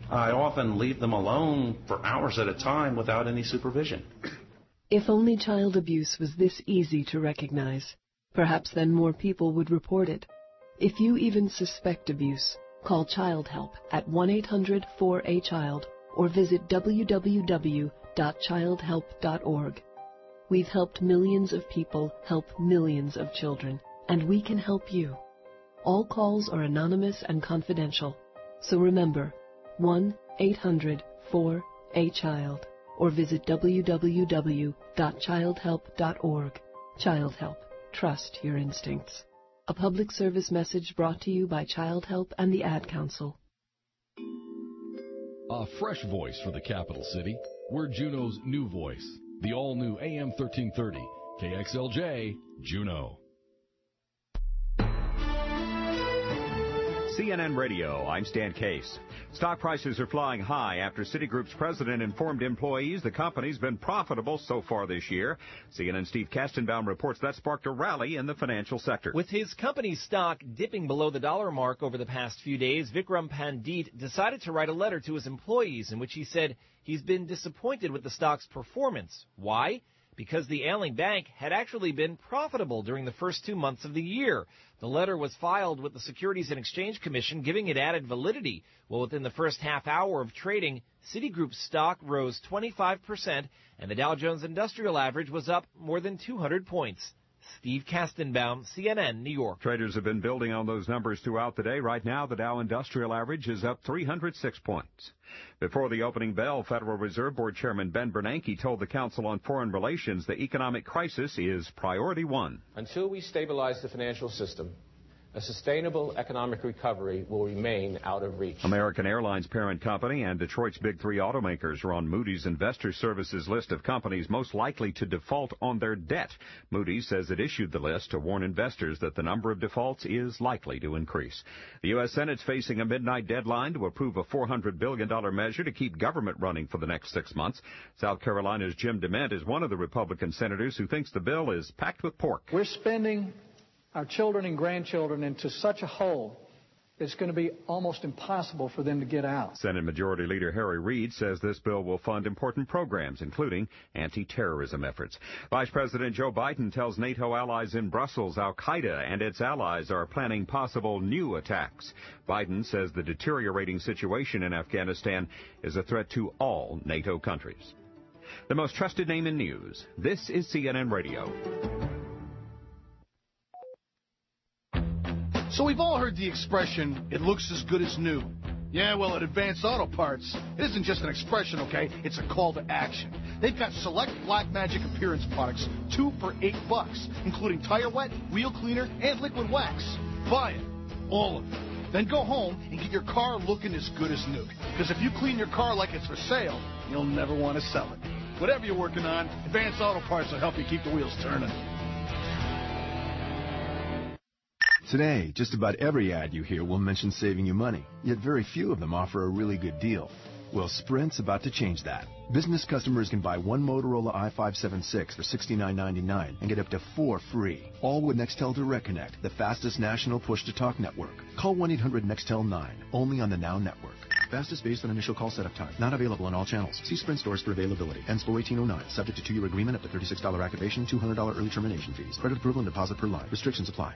I often leave them alone for hours at a time without any supervision. If only child abuse was this easy to recognize, perhaps then more people would report it. If you even suspect abuse, call Child Help at 1-800-4A-CHILD or visit www.childhelp.org. We've helped millions of people help millions of children, and we can help you. All calls are anonymous and confidential, so remember, 1-800-4A-CHILD or visit www.childhelp.org. Child Help. Trust your instincts. A public service message brought to you by Child Help and the Ad Council. A fresh voice for the capital city. We're Juneau's new voice. The all-new AM 1330. KXLJ, Juneau. CNN Radio, I'm Stan Case. Stock prices are flying high after Citigroup's president informed employees the company's been profitable so far this year. CNN's Steve Kastenbaum reports that sparked a rally in the financial sector. With his company's stock dipping below the dollar mark over the past few days, Vikram Pandit decided to write a letter to his employees in which he said he's been disappointed with the stock's performance. Why? Because the ailing bank had actually been profitable during the first 2 months of the year. The letter was filed with the Securities and Exchange Commission, giving it added validity. Well, within the first half hour of trading, Citigroup's stock rose 25%, and the Dow Jones Industrial Average was up more than 200 points. Steve Kastenbaum, CNN, New York. Traders have been building on those numbers throughout the day. Right now, the Dow Industrial Average is up 306 points. Before the opening bell, Federal Reserve Board Chairman Ben Bernanke told the Council on Foreign Relations the economic crisis is priority one. Until we stabilize the financial system, a sustainable economic recovery will remain out of reach. American Airlines parent company and Detroit's big three automakers are on Moody's Investor Services list of companies most likely to default on their debt. Moody's says it issued the list to warn investors that the number of defaults is likely to increase. The U.S. Senate's facing a midnight deadline to approve a $400 billion measure to keep government running for the next 6 months. South Carolina's Jim DeMint is one of the Republican senators who thinks the bill is packed with pork. We're spending our children and grandchildren into such a hole, it's going to be almost impossible for them to get out. Senate Majority Leader Harry Reid says this bill will fund important programs, including anti-terrorism efforts. Vice President Joe Biden tells NATO allies in Brussels Al-Qaeda and its allies are planning possible new attacks. Biden says the deteriorating situation in Afghanistan is a threat to all NATO countries. The most trusted name in news. This is CNN Radio. So we've all heard the expression, it looks as good as new. Yeah, well, at Advanced Auto Parts, it isn't just an expression, okay? It's a call to action. They've got select Black Magic appearance products, 2 for $8, including tire wet, wheel cleaner, and liquid wax. Buy it. All of it. Then go home and get your car looking as good as new. Because if you clean your car like it's for sale, you'll never want to sell it. Whatever you're working on, Advanced Auto Parts will help you keep the wheels turning. Today, just about every ad you hear will mention saving you money, yet very few of them offer a really good deal. Well, Sprint's about to change that. Business customers can buy one Motorola i576 for $69.99 and get up to 4 free. All with Nextel Direct Connect, the fastest national push-to-talk network. Call 1-800-NEXTEL-9, only on the Now Network. Fastest based on initial call setup time. Not available on all channels. See Sprint stores for availability. Ends 4/18/09. Subject to 2-year agreement up to $36 activation, $200 early termination fees. Credit approval and deposit per line. Restrictions apply.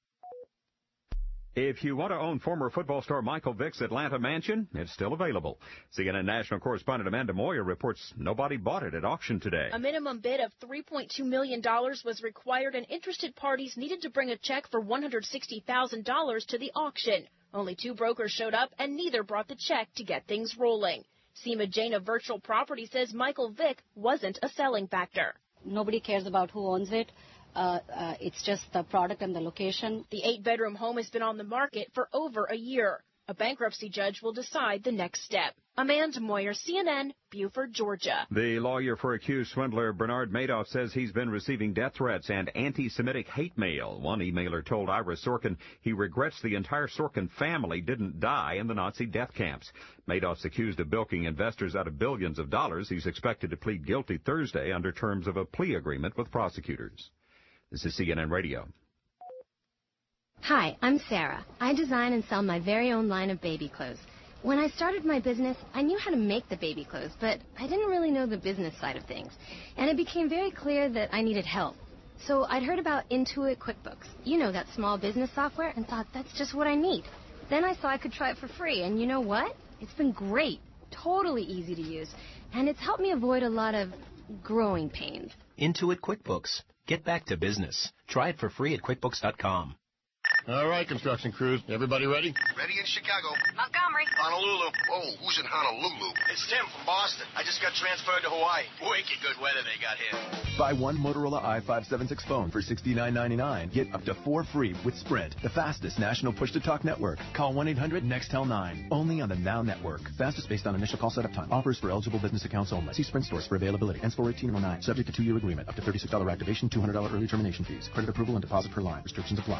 If you want to own former football star Michael Vick's Atlanta mansion, it's still available. CNN national correspondent Amanda Moyer reports nobody bought it at auction today. A minimum bid of $3.2 million was required, and interested parties needed to bring a check for $160,000 to the auction. Only 2 brokers showed up, and neither brought the check to get things rolling. Seema Jain of Virtual Property says Michael Vick wasn't a selling factor. Nobody cares about who owns it. It's just the product and the location. The 8-bedroom home has been on the market for over a year. A bankruptcy judge will decide the next step. Amanda Moyer, CNN, Buford, Georgia. The lawyer for accused swindler Bernard Madoff says he's been receiving death threats and anti-Semitic hate mail. One emailer told Ira Sorkin he regrets the entire Sorkin family didn't die in the Nazi death camps. Madoff's accused of bilking investors out of billions of dollars. He's expected to plead guilty Thursday under terms of a plea agreement with prosecutors. This is CNN Radio. Hi, I'm Sarah. I design and sell my very own line of baby clothes. When I started my business, I knew how to make the baby clothes, but I didn't really know the business side of things. And it became very clear that I needed help. So I'd heard about Intuit QuickBooks, you know, that small business software, and thought that's just what I need. Then I saw I could try it for free, and you know what? It's been great, totally easy to use, and it's helped me avoid a lot of growing pains. Intuit QuickBooks. Get back to business. Try it for free at QuickBooks.com. All right, construction crews. Everybody ready? Ready in Chicago. Montgomery. Honolulu. Oh, who's in Honolulu? It's Tim from Boston. I just got transferred to Hawaii. Wicked good weather they got here. Buy one Motorola i576 phone for $69.99. Get up to 4 free with Sprint, the fastest national push-to-talk network. Call 1-800-NEXTEL9. Only on the Now Network. Fastest based on initial call setup time. Offers for eligible business accounts only. See Sprint stores for availability. Ends 4/18/09. Subject to 2-year agreement. Up to $36 activation, $200 early termination fees. Credit approval and deposit per line. Restrictions apply.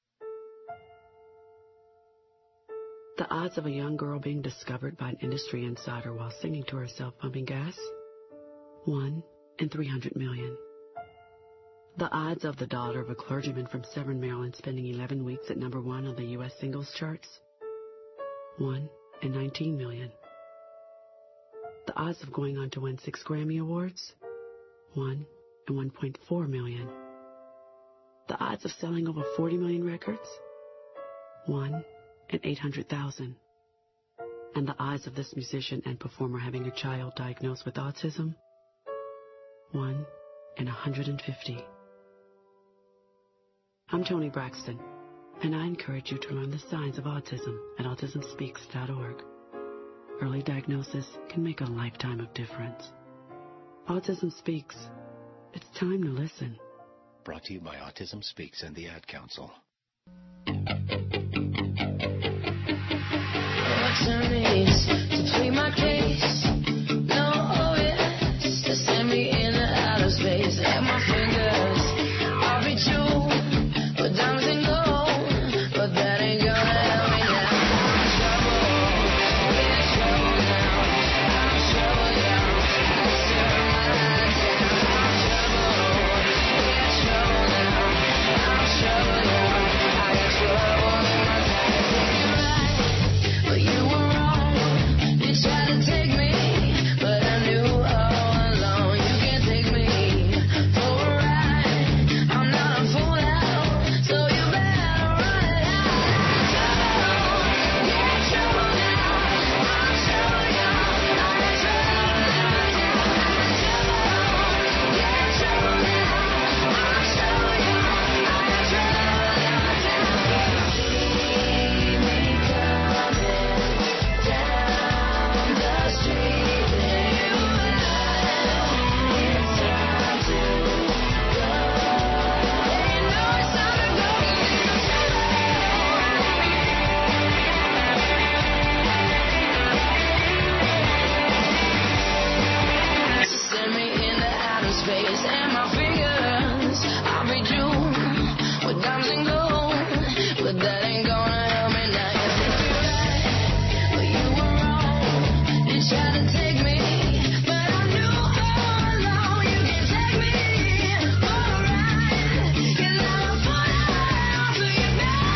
The odds of a young girl being discovered by an industry insider while singing to herself pumping gas? 1 in 300 million. The odds of the daughter of a clergyman from Severn, Maryland spending 11 weeks at number 1 on the U.S. singles charts? 1 in 19 million. The odds of going on to win 6 Grammy Awards? 1 in 1.4 million. The odds of selling over 40 million records? 1 in 800,000. And the odds of this musician and performer having a child diagnosed with autism? 1 in 150. I'm Toni Braxton, and I encourage you to learn the signs of autism at autismspeaks.org. Early diagnosis can make a lifetime of difference. Autism Speaks. It's time to listen. Brought to you by Autism Speaks and the Ad Council. Attorneys to plead my case. No, yes, to send me in and out of space. At my fingers, I'll be true, but diamonds and gold, but that ain't gonna help me now. I'm trouble, we're in trouble now. I'm trouble now, I turn my light down. I'm trouble, we're in trouble now. I'm trouble now, I got trouble in my life. But you were wrong, you tried to take me, but I knew all along you can't take me for a ride. I'm not a fool now, so you better run it out. Get trouble now, I'm trouble young, I'm in trouble now. Get trouble now, I'm trouble young, I'm in trouble now. See me coming down the street, there you are. It's time to go. They know it's time to go. So send me into outer space, and my fingers, I'll be June with diamonds and gold, but that ain't gonna help me now. You think you're right, but you were wrong. You tried to take me, but I knew all along you can't take me for a ride. 'Cause I'm a fool now, so you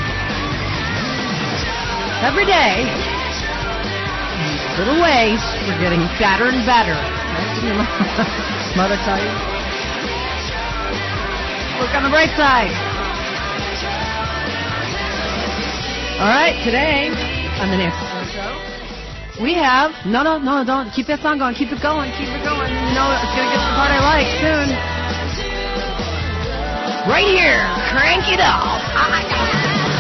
Every day, in little ways, we're getting better and better. Didn't your mother tell you? Look on the bright side. All right, today on the Nancy Spring Show, we have no, don't keep that song going. Keep it going. Keep it going. You know it's gonna get to the part I like soon. Right here, crank it up. Oh my God.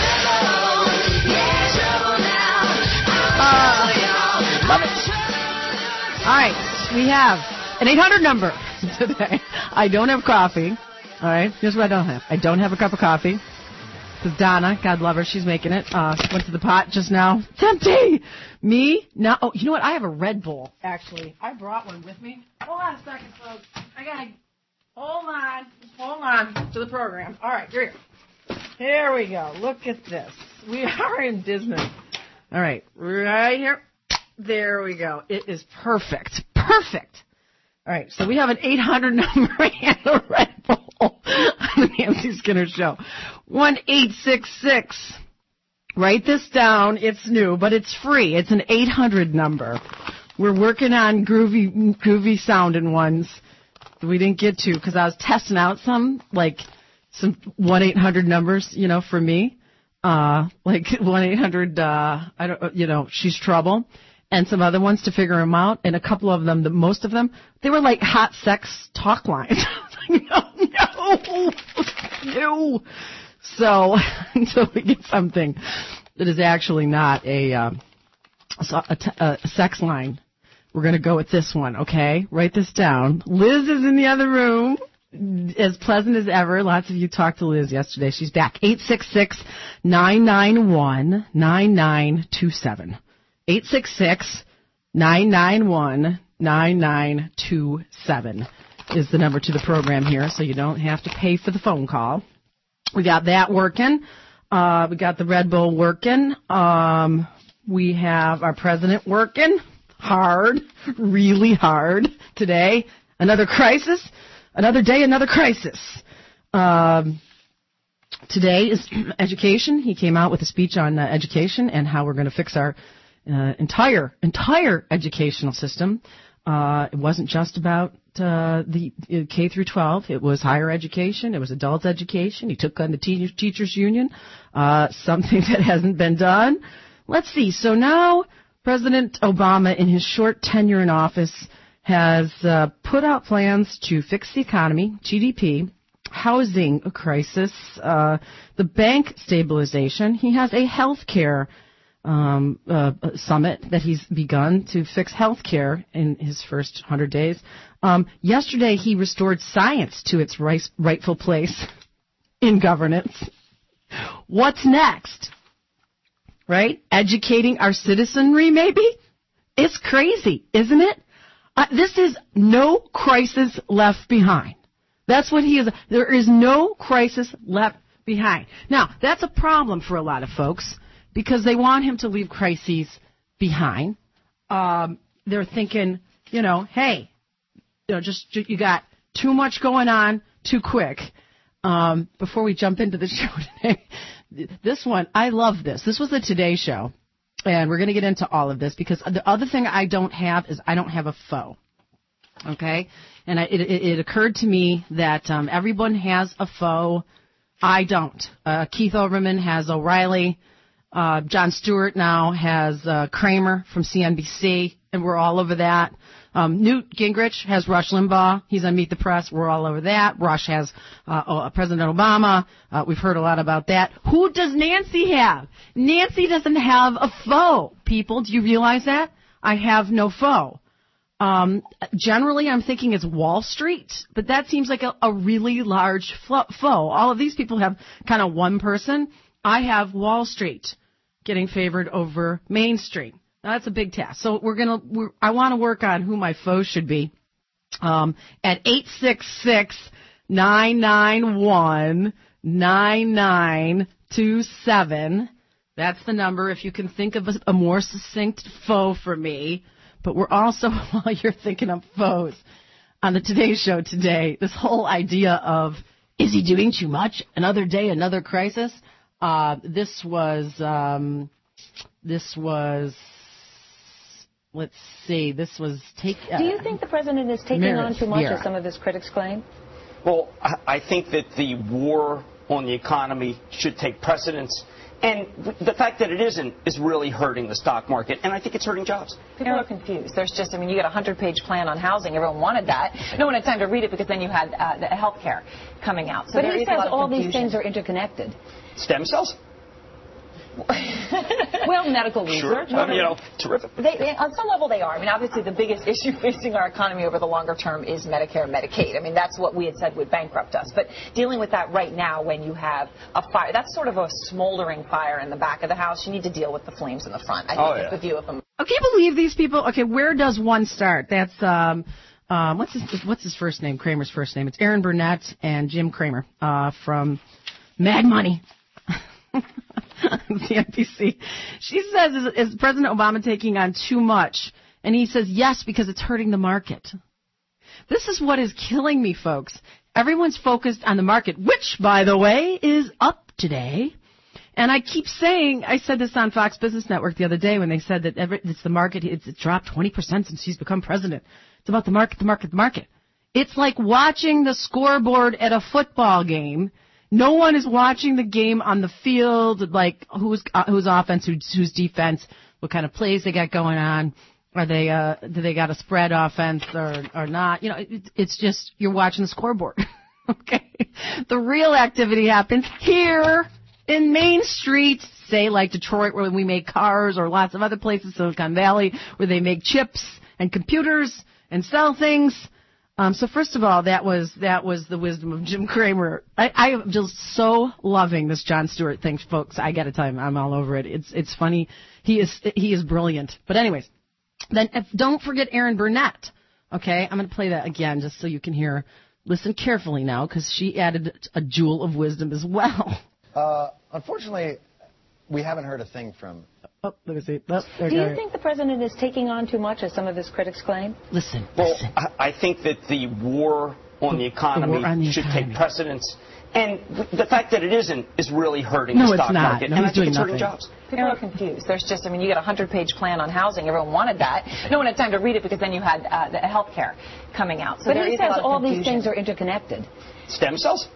Love it. All right, we have an 800 number today. I don't have coffee. All right, here's what I don't have. I don't have a cup of coffee. Because Donna, God love her, she's making it. Went to the pot just now. It's empty. Me? No. Oh, you know what? I have a Red Bull, actually. I brought one with me. Hold on a second, folks. I got to... Hold on to the program. All right, here we go. Look at this. We are in business. All right, right here. There we go. It is perfect. Perfect. All right, so we have an 800 number and a Red Bull on the Nancy Skinner Show. 1-866 Write this down. It's new, but it's free. It's an 800 number. We're working on groovy sounding ones that we didn't get to because I was testing out some 1-800 numbers, for me. Like 1-800, she's trouble. And some other ones to figure them out. And a couple of them, most of them, they were like hot sex talk lines. No. So until we get something that is actually not a sex line, we're going to go with this one, okay? Write this down. Liz is in the other room. As pleasant as ever. Lots of you talked to Liz yesterday. She's back. 866-991-9927. 866-991-9927 is the number to the program here, so you don't have to pay for the phone call. We got that working. We got the Red Bull working. We have our president working hard, really hard today. Another crisis. Another day, another crisis. Today is education. He came out with a speech on education and how we're going to fix our entire educational system. It wasn't just about the K through 12. It was higher education. It was adult education. He took on the teachers union, something that hasn't been done. Let's see. So now President Obama, in his short tenure in office, has put out plans to fix the economy, GDP, housing crisis, the bank stabilization. He has a health care summit that he's begun to fix health care in his first 100 days. Yesterday, he restored science to its rightful place in governance. What's next? Right? Educating our citizenry, maybe? It's crazy, isn't it? This is no crisis left behind. That's what he is. There is no crisis left behind. Now, that's a problem for a lot of folks because they want him to leave crises behind. They're thinking, hey, you got too much going on too quick. Before we jump into the show today, this one, I love this. This was the Today Show. And we're going to get into all of this because the other thing I don't have is I don't have a foe. Okay? And it occurred to me that everyone has a foe. I don't. Keith Olbermann has O'Reilly. Jon Stewart now has Kramer from CNBC, and we're all over that. Newt Gingrich has Rush Limbaugh. He's on Meet the Press. We're all over that. Rush has President Obama. We've heard a lot about that. Who does Nancy have? Nancy doesn't have a foe, people. Do you realize that? I have no foe. Generally, I'm thinking it's Wall Street, but that seems like a really large foe. All of these people have kind of one person. I have Wall Street getting favored over Main Street. Now, that's a big task. So I want to work on who my foes should be. At 866-991-9927. That's the number if you can think of a more succinct foe for me. But we're also, while you're thinking of foes, on the Today Show today, this whole idea of, is he doing too much? Another day, another crisis? This was, let's see, this was do you think the president is taking on too much, as some of his critics claim? Well, I think that the war on the economy should take precedence. And the fact that it isn't is really hurting the stock market, and I think it's hurting jobs. People are confused. There's just, you got a 100-page plan on housing. Everyone wanted that. No one had time to read it because then you had the health care coming out. So but he says all these things are interconnected. Stem cells? Well, medical research. Sure. Terrific. On some level, they are. Obviously, the biggest issue facing our economy over the longer term is Medicare and Medicaid. That's what we had said would bankrupt us. But dealing with that right now when you have a fire, that's sort of a smoldering fire in the back of the house. You need to deal with the flames in the front. I think the view of them. Oh, can you believe these people? Okay, where does one start? That's, what's his first name? Kramer's first name. It's Aaron Burnett and Jim Kramer from Mad Money. CNBC. She says, is President Obama taking on too much? And he says, yes, because it's hurting the market. This is what is killing me, folks. Everyone's focused on the market, which, by the way, is up today. And I keep saying, I said this on Fox Business Network the other day when they said that it's the market, it's dropped 20% since he's become president. It's about the market, the market, the market. It's like watching the scoreboard at a football game. No one is watching the game on the field, like who's offense, who's defense, what kind of plays they got going on. Are they, do they got a spread offense or not? You know, it's just, you're watching the scoreboard. Okay. The real activity happens here in Main Street, say like Detroit where we make cars, or lots of other places, Silicon Valley, where they make chips and computers and sell things. So first of all, that was the wisdom of Jim Cramer. I am just so loving this Jon Stewart thing, folks. I got to tell you, I'm all over it. It's funny. He is brilliant. But anyways, then don't forget Erin Burnett. Okay, I'm going to play that again just so you can hear. Listen carefully now, because she added a jewel of wisdom as well. Unfortunately, we haven't heard a thing from... Oh, let me see. Do you think the president is taking on too much, as some of his critics claim? Listen. I think that the war on the economy should take precedence. And the fact that it isn't is really hurting the stock market. No, and I think it's hurting jobs. People are confused. There's just, I mean, you get a 100-page plan on housing. Everyone wanted that. No one had time to read it because then you had the health care coming out. So but he says all these things are interconnected. Stem cells?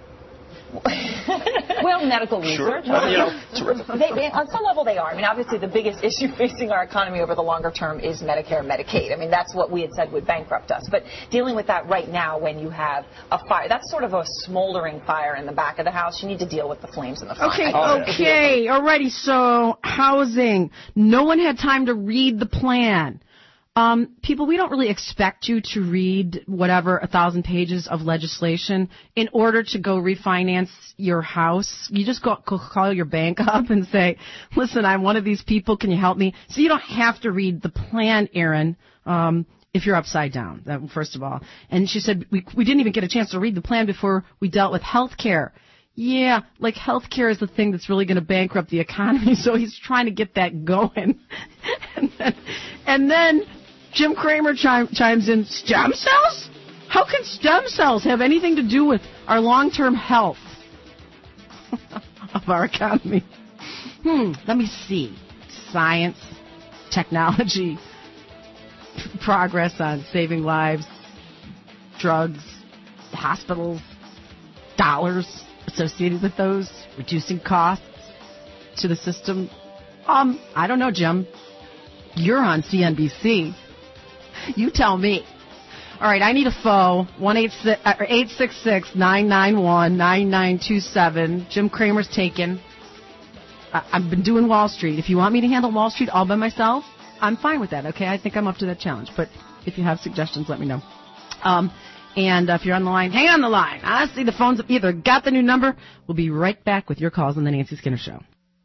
Well, medical research. Sure. Well, you know, terrific. On some level, they are. I mean, obviously, the biggest issue facing our economy over the longer term is Medicare and Medicaid. I mean, that's what we had said would bankrupt us. But dealing with that right now, when you have a fire, that's sort of a smoldering fire in the back of the house. You need to deal with the flames in the front. Okay, alrighty. So, housing. No one had time to read the plan. People, we don't really expect you to read 1,000 pages of legislation in order to go refinance your house. You just go call your bank up and say, listen, I'm one of these people. Can you help me? So you don't have to read the plan, Erin, if you're upside down, first of all. And she said, we didn't even get a chance to read the plan before we dealt with health care. Yeah, like health care is the thing that's really going to bankrupt the economy. So he's trying to get that going. and then Jim Cramer chimes in, stem cells? How can stem cells have anything to do with our long-term health of our economy? Let me see. Science, technology, progress on saving lives, drugs, hospitals, dollars associated with those, reducing costs to the system. I don't know, Jim. You're on CNBC. You tell me. All right, I need a foe. 866-991-9927. Jim Cramer's taken. I've been doing Wall Street. If you want me to handle Wall Street all by myself, I'm fine with that, okay? I think I'm up to that challenge. But if you have suggestions, let me know. And if you're on the line, hang on the line. Honestly, the phone's either got the new number. We'll be right back with your calls on the Nancy Skinner Show.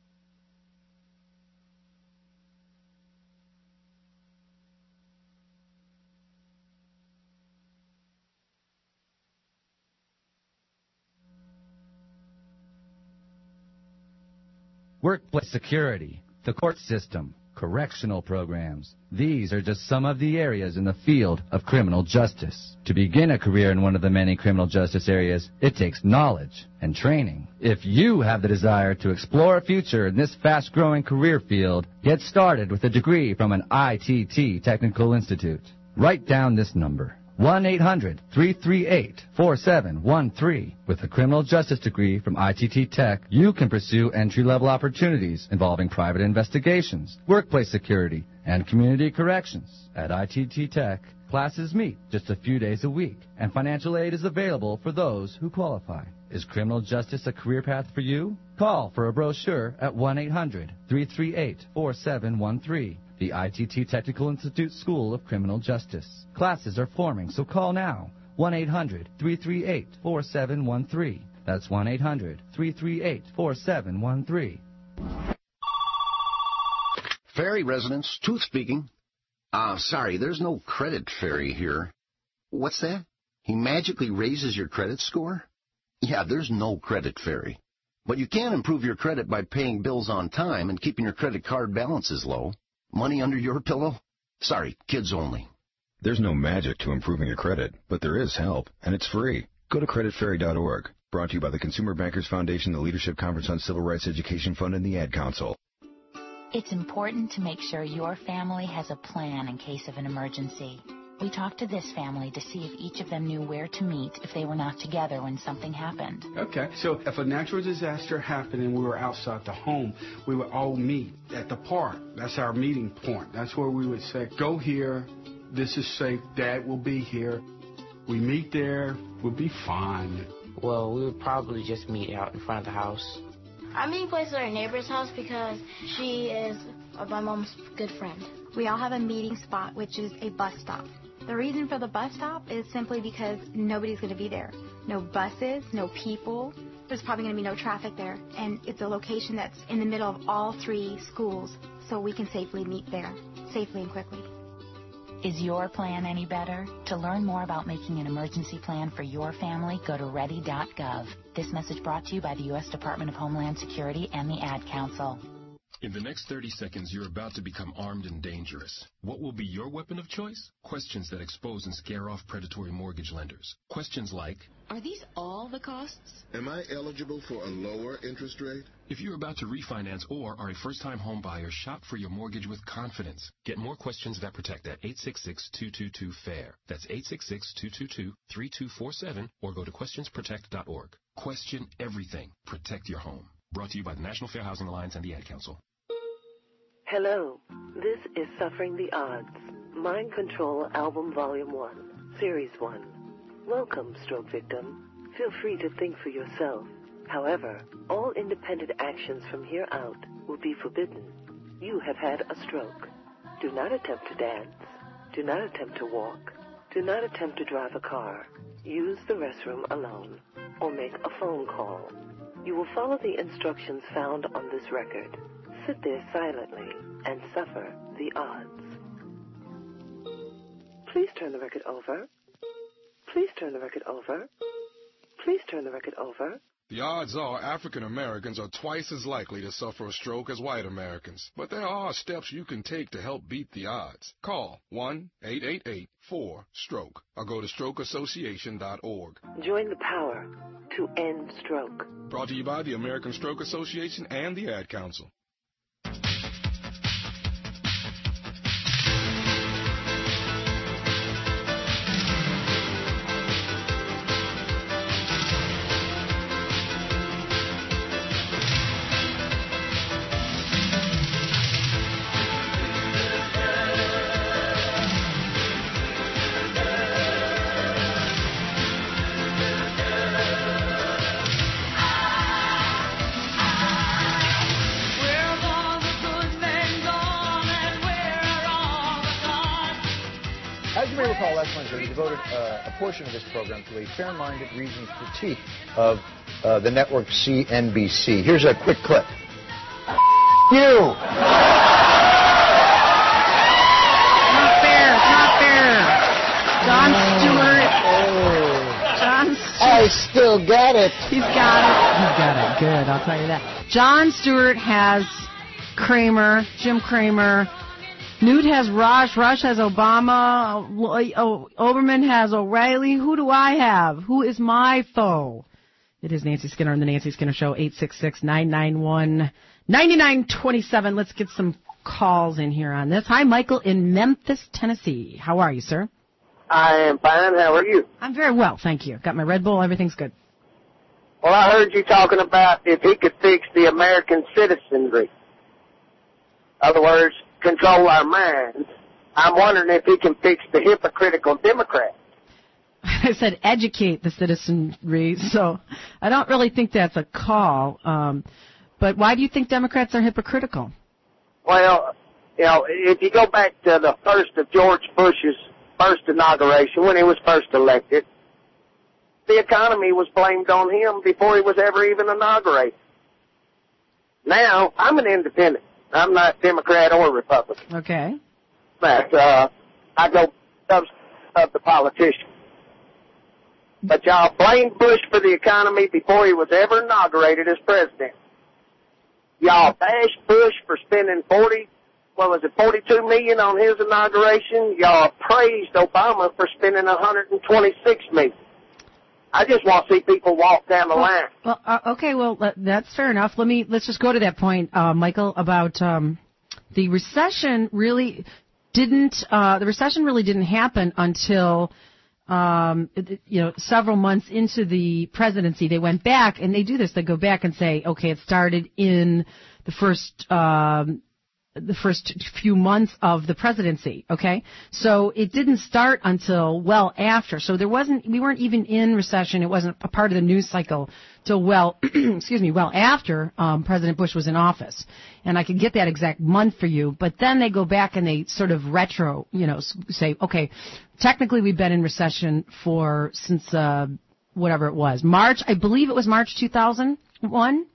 Workplace security, the court system, correctional programs. These are just some of the areas in the field of criminal justice. To begin a career in one of the many criminal justice areas, it takes knowledge and training. If you have the desire to explore a future in this fast-growing career field, get started with a degree from an ITT Technical Institute. Write down this number. 1-800-338-4713. With a criminal justice degree from ITT Tech, you can pursue entry-level opportunities involving private investigations, workplace security, and community corrections. At ITT Tech, classes meet just a few days a week, and financial aid is available for those who qualify. Is criminal justice a career path for you? Call for a brochure at 1-800-338-4713. The ITT Technical Institute School of Criminal Justice. Classes are forming, so call now. 1-800-338-4713. That's 1-800-338-4713. Ferry residents, Tooth speaking. Sorry, there's no credit fairy here. What's that? He magically raises your credit score? Yeah, there's no credit fairy. But you can improve your credit by paying bills on time and keeping your credit card balances low. Money under your pillow? Sorry, kids only. There's no magic to improving your credit, but there is help, and it's free. Go to creditfairy.org. Brought to you by the Consumer Bankers Foundation, the Leadership Conference on Civil Rights Education Fund, and the Ad Council. It's important to make sure your family has a plan in case of an emergency. We talked to this family to see if each of them knew where to meet if they were not together when something happened. Okay, so if a natural disaster happened and we were outside the home, we would all meet at the park. That's our meeting point. That's where we would say, go here, this is safe, Dad will be here. We meet there, we'll be fine. Well, we would probably just meet out in front of the house. I'm meeting place at our neighbor's house because she is my mom's good friend. We all have a meeting spot, which is a bus stop. The reason for the bus stop is simply because nobody's going to be there. No buses, no people. There's probably going to be no traffic there. And it's a location that's in the middle of all 3 schools, so we can safely meet there, safely and quickly. Is your plan any better? To learn more about making an emergency plan for your family, go to ready.gov. This message brought to you by the U.S. Department of Homeland Security and the Ad Council. In the next 30 seconds, you're about to become armed and dangerous. What will be your weapon of choice? Questions that expose and scare off predatory mortgage lenders. Questions like, are these all the costs? Am I eligible for a lower interest rate? If you're about to refinance or are a first-time home buyer, shop for your mortgage with confidence. Get more questions that protect at 866-222-FAIR. That's 866-222-3247 or go to questionsprotect.org. Question everything. Protect your home. Brought to you by the National Fair Housing Alliance and the Ad Council. Hello, this is Suffering the Odds, Mind Control Album Volume 1, Series 1. Welcome, stroke victim. Feel free to think for yourself. However, all independent actions from here out will be forbidden. You have had a stroke. Do not attempt to dance. Do not attempt to walk. Do not attempt to drive a car. Use the restroom alone, or make a phone call. You will follow the instructions found on this record. Sit there silently and suffer the odds. Please turn the record over. Please turn the record over. Please turn the record over. The odds are African Americans are twice as likely to suffer a stroke as white Americans. But there are steps you can take to help beat the odds. Call 1-888-4-STROKE or go to strokeassociation.org. Join the power to end stroke. Brought to you by the American Stroke Association and the Ad Council. Last Wednesday, we devoted a portion of this program to a fair-minded, reasoned critique of the network CNBC. Here's a quick clip. You! Not fair. Not fair. Jon Stewart. Jon Stewart. I still got it. He's got it. He's got it. Good, I'll tell you that. Jon Stewart has Kramer, Jim Cramer. Newt has Rush has Obama, Oberman has O'Reilly. Who do I have? Who is my foe? It is Nancy Skinner on the Nancy Skinner Show, 866-991-9927. Let's get some calls in here on this. Hi, Michael in Memphis, Tennessee. How are you, sir? I am fine. How are you? I'm very well, thank you. Got my Red Bull. Everything's good. Well, I heard you talking about if he could fix the American citizenry. In other words, control our minds. I'm wondering if he can fix the hypocritical Democrats. I said educate the citizenry, so I don't really think that's a call. But why do you think Democrats are hypocritical? Well, you know, if you go back to the first of George Bush's first inauguration, when he was first elected, the economy was blamed on him before he was ever even inaugurated. Now, I'm an independent. I'm not Democrat or Republican. Okay. But I go of the politician. But y'all blamed Bush for the economy before he was ever inaugurated as president. Y'all bashed Bush for spending $42 million on his inauguration. Y'all praised Obama for spending $126 million. I just want to see people walk down the line. Well, okay, well, that's fair enough. Let's just go to that point, Michael, about the recession really didn't happen until several months into the presidency. They went back, and they do this. They go back and say, okay, it started in the first few months of the presidency, okay? So it didn't start until well after. So we weren't even in recession. It wasn't a part of the news cycle till well after President Bush was in office. And I could get that exact month for you. But then they go back and they sort of say, okay, technically we've been in recession since whatever it was. I believe it was March 2001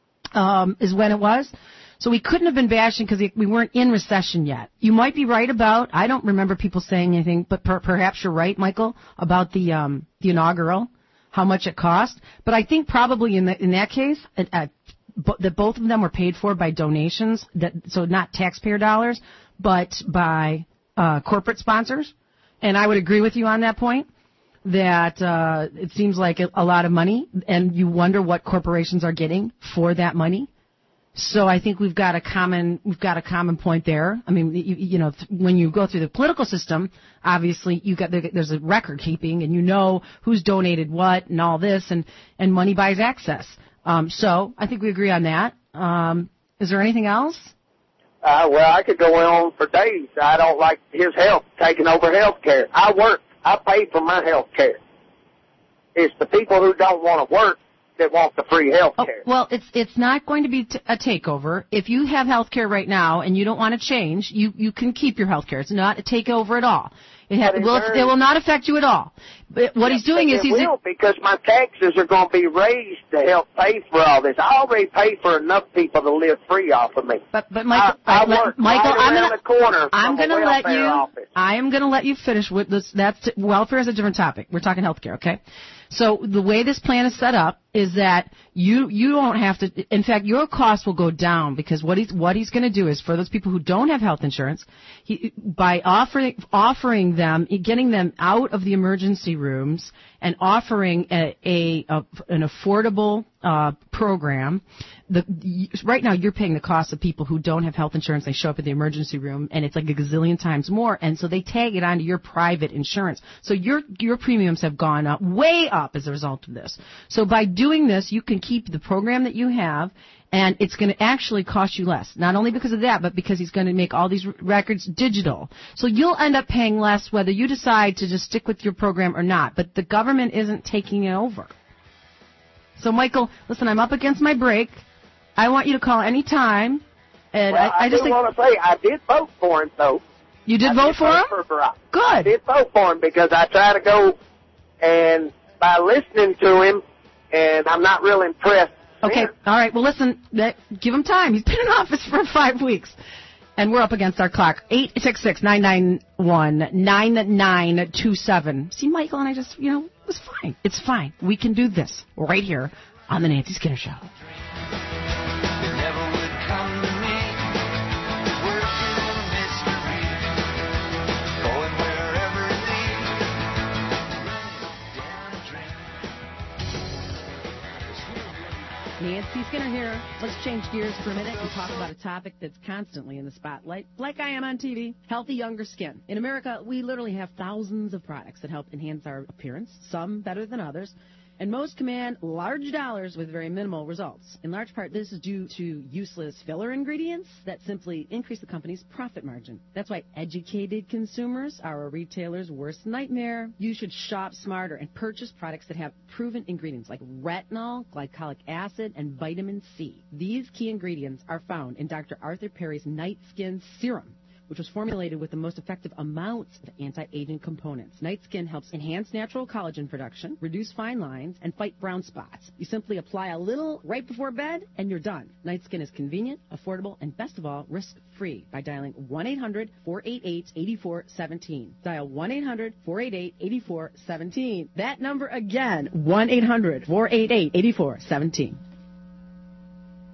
is when it was. So we couldn't have been bashing because we weren't in recession yet. You might be right I don't remember people saying anything, but perhaps you're right, Michael, about the inaugural, how much it cost. But I think probably in that case, that both of them were paid for by donations, so not taxpayer dollars, but by corporate sponsors. And I would agree with you on that point, that it seems like a lot of money, and you wonder what corporations are getting for that money. So I think we've got a common point there. I mean, when you go through the political system, obviously there's a record keeping, and you know who's donated what and all this, and money buys access. So I think we agree on that. Is there anything else? Well, I could go on for days. I don't like his health taking over health care. I pay for my health care. It's the people who don't want to work that want the free health care. Well, it's not going to be a takeover. If you have health care right now and you don't want to change, you can keep your health care. It's not a takeover at all. It will not affect you at all. But what he's doing is because my taxes are going to be raised to help pay for all this. I already pay for enough people to live free off of me. But Michael, I work right around the corner I'm going to let you. Office. I am going to let you finish with this. Welfare is a different topic. We're talking health care, okay? So the way this plan is set up is that you don't have to. In fact, your costs will go down because what he's going to do is for those people who don't have health insurance, by offering them, getting them out of the emergency rooms and offering an affordable program. Right now, you're paying the cost of people who don't have health insurance. They show up at the emergency room, and it's like a gazillion times more, and so they tag it onto your private insurance. So your premiums have gone up, way up as a result of this. So by doing this, you can keep the program that you have, and it's going to actually cost you less. Not only because of that, but because he's going to make all these records digital. So you'll end up paying less whether you decide to just stick with your program or not, but the government isn't taking it over. So, Michael, listen, I'm up against my break. I want you to call any time. And I just want to say I did vote for him, though. You did vote for him? Good. I did vote for him because I try to go, and by listening to him, and I'm not real impressed. Okay, all right. Well, listen, give him time. He's been in office for 5 weeks. And we're up against our clock. 866-991-9927. See, Michael and I just, it was fine. It's fine. We can do this right here on The Nancy Skinner Show. Nancy Skinner here. Let's change gears for a minute and talk about a topic that's constantly in the spotlight, like I am on TV, healthy younger skin. In America, we literally have thousands of products that help enhance our appearance, some better than others, and most command large dollars with very minimal results. In large part, this is due to useless filler ingredients that simply increase the company's profit margin. That's why educated consumers are a retailer's worst nightmare. You should shop smarter and purchase products that have proven ingredients like retinol, glycolic acid, and vitamin C. These key ingredients are found in Dr. Arthur Perry's Night Skin Serum, which was formulated with the most effective amounts of anti-aging components. Night Skin helps enhance natural collagen production, reduce fine lines, and fight brown spots. You simply apply a little right before bed, and you're done. Night Skin is convenient, affordable, and best of all, risk-free by dialing 1-800-488-8417. Dial 1-800-488-8417. That number again, 1-800-488-8417.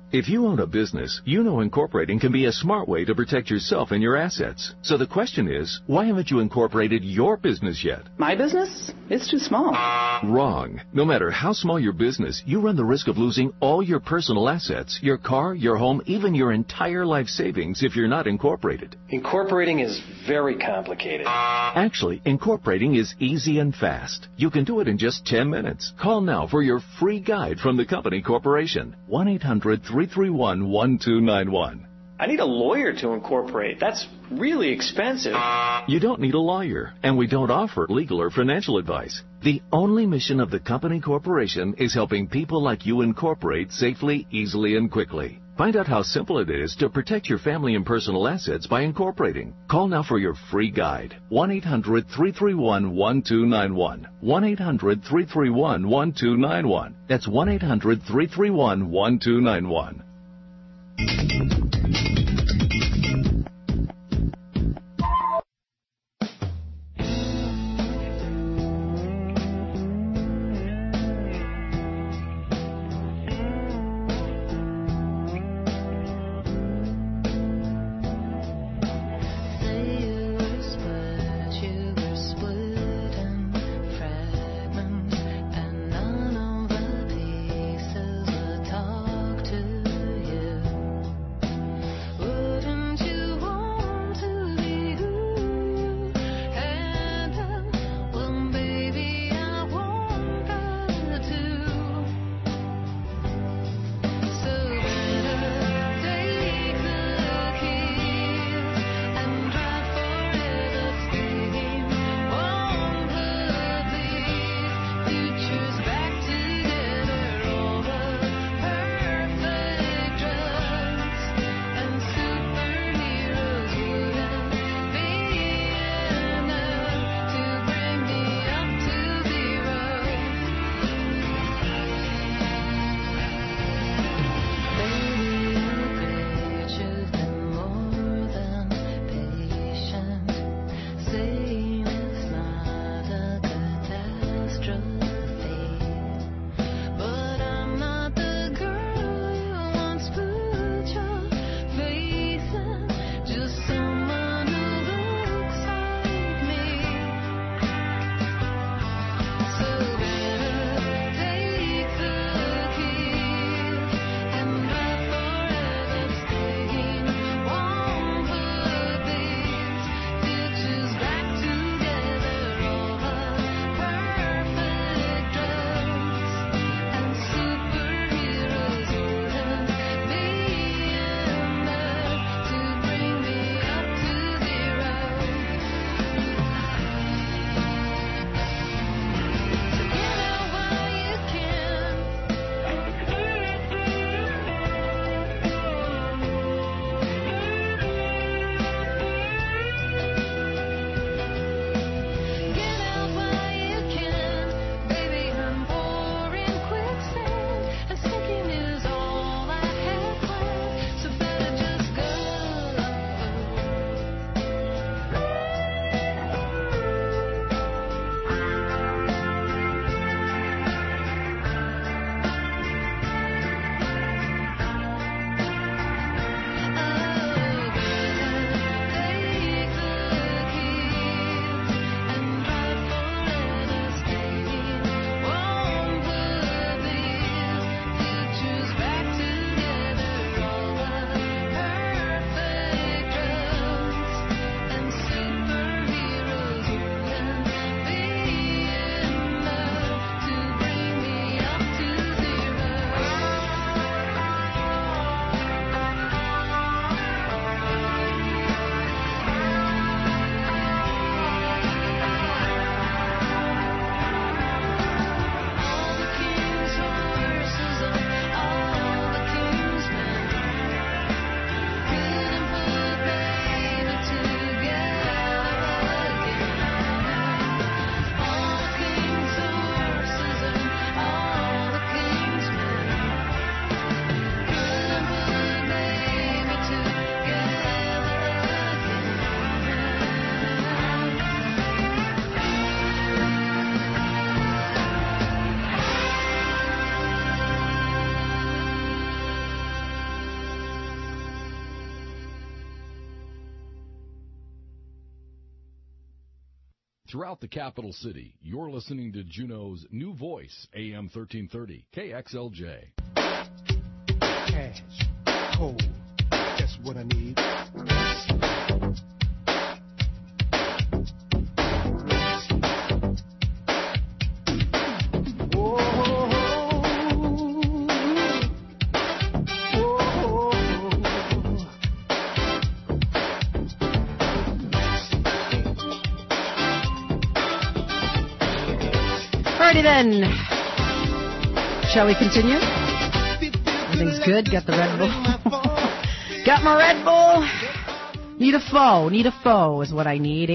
If you own a business, you know incorporating can be a smart way to protect yourself and your assets. So the question is, why haven't you incorporated your business yet? My business? It's too small. Wrong. No matter how small your business, you run the risk of losing all your personal assets, your car, your home, even your entire life savings if you're not incorporated. Incorporating is very complicated. Actually, incorporating is easy and fast. You can do it in just 10 minutes. Call now for your free guide from the company corporation. 1-800-331-1291. I need a lawyer to incorporate. That's really expensive. You don't need a lawyer, and we don't offer legal or financial advice. The only mission of the company corporation is helping people like you incorporate safely, easily, and quickly. Find out how simple it is to protect your family and personal assets by incorporating. Call now for your free guide. 1-800-331-1291. 1-800-331-1291. That's 1-800-331-1291. Throughout the capital city, you're listening to Juneau's new voice, AM 1330, KXLJ. Cash, cold, that's what I need. Alrighty then. Shall we continue? Everything's good. Got the Red Bull. Got my Red Bull. Need a foe. Need a foe is what I need.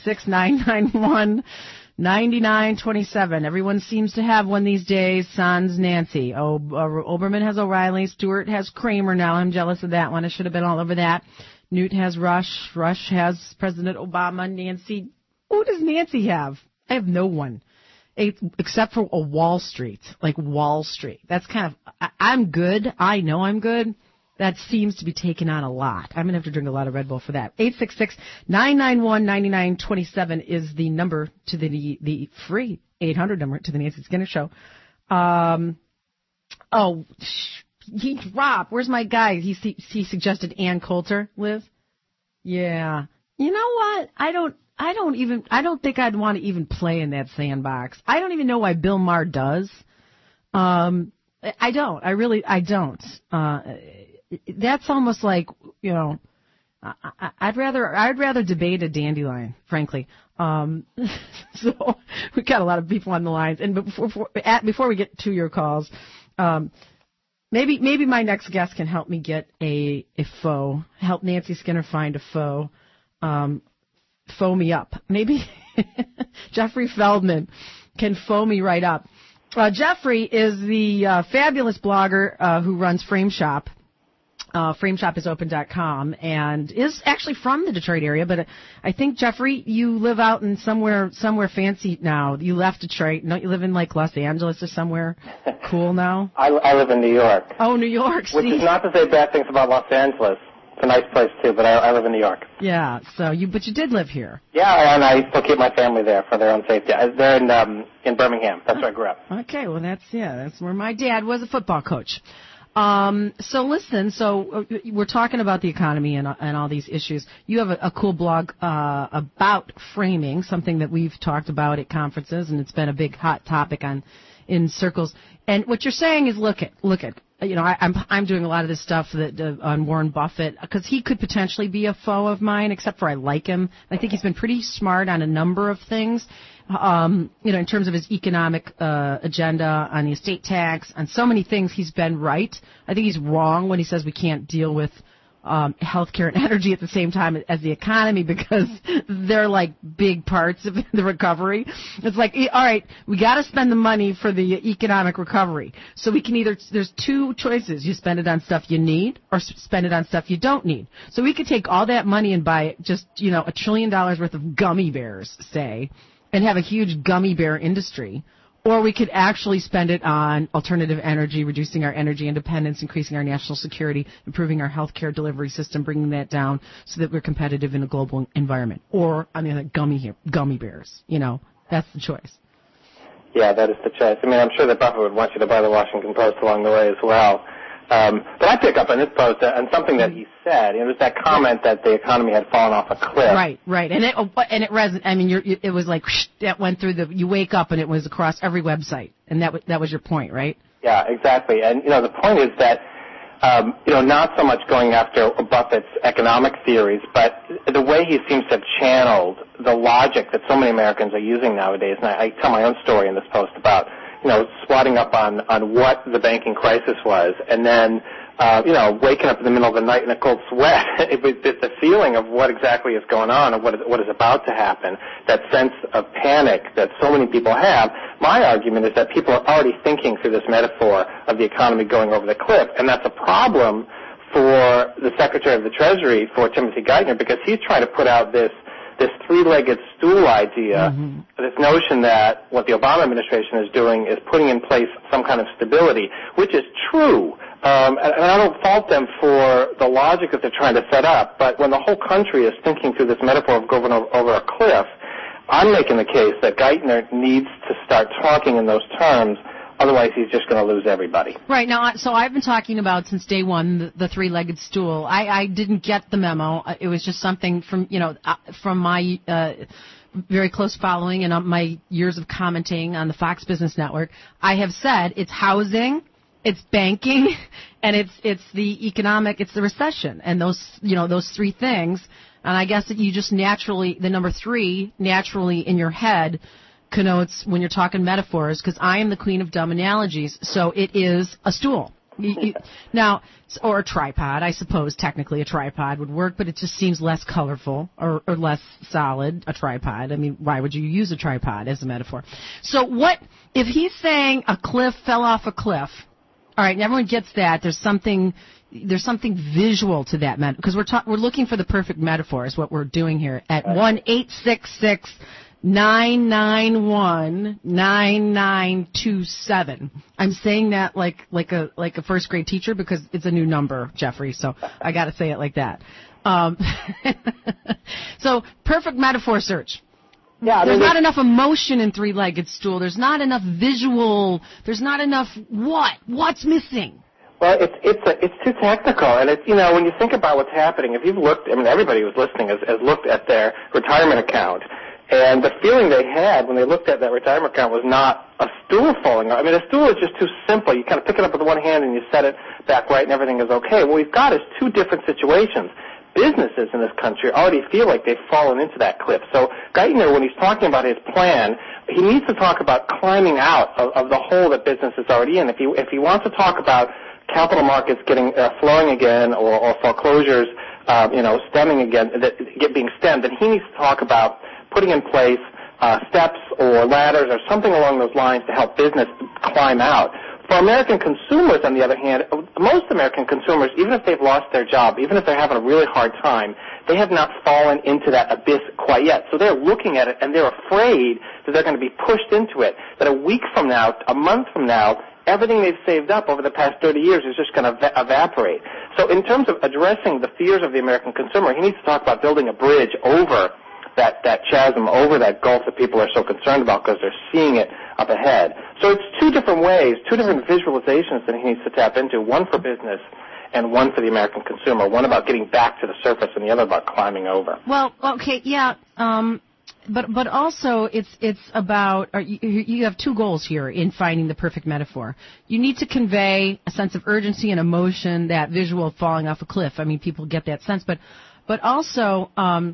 866-991-9927. Everyone seems to have one these days. Sans Nancy. Oberman has O'Reilly. Stewart has Kramer now. I'm jealous of that one. I should have been all over that. Newt has Rush. Rush has President Obama. Nancy. Who does Nancy have? I have no one. Except for a Wall Street, like Wall Street. That's kind of, I'm good. I know I'm good. That seems to be taking on a lot. I'm going to have to drink a lot of Red Bull for that. 866-991-9927 is the number to the free 800 number to the Nancy Skinner Show. He dropped. Where's my guy? He suggested Ann Coulter live. Yeah. You know what? I don't think I'd want to even play in that sandbox. I don't even know why Bill Maher does. I don't. I don't. That's almost like, you know, I'd rather debate a dandelion, frankly. So we've got a lot of people on the lines. And before we get to your calls, maybe my next guest can help me get a foe, help Nancy Skinner find a foe. Foe me up. Maybe Jeffrey Feldman can foe me right up. Jeffrey is the fabulous blogger who runs Frame Shop. FrameShopIsOpen.com, and is actually from the Detroit area, but I think, Jeffrey, you live out in somewhere fancy now. You left Detroit. Don't you live in, like, Los Angeles or somewhere cool now? I live in New York. Oh, New York. Which is not to say bad things about Los Angeles. It's a nice place, too, but I live in New York. Yeah, but you did live here. Yeah, and I still keep my family there for their own safety. They're in Birmingham. That's where I grew up. Okay, well, that's where my dad was a football coach. So listen, we're talking about the economy and all these issues. You have a cool blog about framing, something that we've talked about at conferences, and it's been a big hot topic in circles. And what you're saying is, look at. You know, I'm doing a lot of this stuff on Warren Buffett, because he could potentially be a foe of mine, except for I like him. I think he's been pretty smart on a number of things, you know, in terms of his economic agenda, on the estate tax, on so many things he's been right. I think he's wrong when he says we can't deal with healthcare and energy at the same time as the economy, because they're like big parts of the recovery. It's like, all right, we got to spend the money for the economic recovery. So we can there's two choices. You spend it on stuff you need or spend it on stuff you don't need. So we could take all that money and buy just, you know, $1 trillion worth of gummy bears, say, and have a huge gummy bear industry. Or we could actually spend it on alternative energy, reducing our energy independence, increasing our national security, improving our healthcare delivery system, bringing that down so that we're competitive in a global environment. Or, I mean, gummy bears. You know, that's the choice. Yeah, that is the choice. I mean, I'm sure that Buffett would want you to buy the Washington Post along the way as well. But I pick up on this post on something that he said. It was that comment that the economy had fallen off a cliff. Right. And it resonated. I mean, it was like whoosh, that went through you wake up and it was across every website, and that was your point, right? Yeah, exactly. And you know, the point is that you know, not so much going after Buffett's economic theories, but the way he seems to have channeled the logic that so many Americans are using nowadays. And I tell my own story in this post about, you know, swatting up on what the banking crisis was, and then, you know, waking up in the middle of the night in a cold sweat. It's the feeling of what exactly is going on and what is about to happen, that sense of panic that so many people have. My argument is that people are already thinking through this metaphor of the economy going over the cliff, and that's a problem for the Secretary of the Treasury, for Timothy Geithner, because he's trying to put out this three-legged stool idea, this notion that what the Obama administration is doing is putting in place some kind of stability, which is true. And I don't fault them for the logic that they're trying to set up, but when the whole country is thinking through this metaphor of going over a cliff, I'm making the case that Geithner needs to start talking in those terms. Otherwise, he's just going to lose everybody. Right. Now, so I've been talking about since day one the three-legged stool. I didn't get the memo. It was just something from my very close following and my years of commenting on the Fox Business Network. I have said it's housing, it's banking, and it's the economic, it's the recession, and those three things. And I guess that you just naturally, the number three naturally in your head connotes when you're talking metaphors, because I am the queen of dumb analogies, so it is a stool. Now, or a tripod, I suppose technically a tripod would work, but it just seems less colorful or less solid, a tripod. I mean, why would you use a tripod as a metaphor? So what, if he's saying a cliff fell off a cliff, all right, and everyone gets that, there's something visual to that, because we're looking for the perfect metaphor is what we're doing here at 1-866-991-9927. I'm saying that like a first grade teacher because it's a new number, Jeffrey, so I got to say it like that. So perfect metaphor search. Yeah, there's not enough emotion in three-legged stool. There's not enough visual. There's not enough what's missing. Well, it's too technical, and it's, when you think about what's happening, if you've looked, everybody who's listening has looked at their retirement account, and the feeling they had when they looked at that retirement account was not a stool falling out. I mean, a stool is just too simple. You kind of pick it up with one hand and you set it back right and everything is okay. What we've got is two different situations. Businesses in this country already feel like they've fallen into that cliff. So Geithner, when he's talking about his plan, he needs to talk about climbing out of the hole that business is already in. If he wants to talk about capital markets getting flowing again, or foreclosures, stemming again, being stemmed, then he needs to talk about putting in place steps or ladders or something along those lines to help business climb out. For American consumers, on the other hand, most American consumers, even if they've lost their job, even if they're having a really hard time, they have not fallen into that abyss quite yet. So they're looking at it and they're afraid that they're going to be pushed into it, that a week from now, a month from now, everything they've saved up over the past 30 years is just going to evaporate. So in terms of addressing the fears of the American consumer, he needs to talk about building a bridge over that chasm, over that gulf that people are so concerned about because they're seeing it up ahead. So it's two different ways, two different visualizations that he needs to tap into, one for business and one for the American consumer, one about getting back to the surface and the other about climbing over. Well, okay, yeah, but also it's about, you have two goals here in finding the perfect metaphor. You need to convey a sense of urgency and emotion, that visual of falling off a cliff. I mean, people get that sense, but also,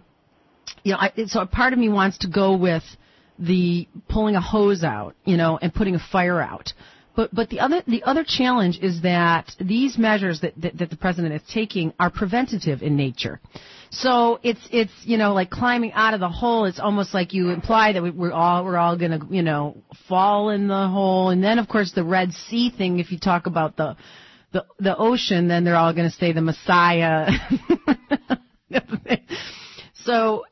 so a part of me wants to go with the pulling a hose out, and putting a fire out. But the other challenge is that these measures that the president is taking are preventative in nature. So it's like climbing out of the hole. It's almost like you imply that we're all going to fall in the hole. And then of course the Red Sea thing. If you talk about the ocean, then they're all going to say the Messiah. So.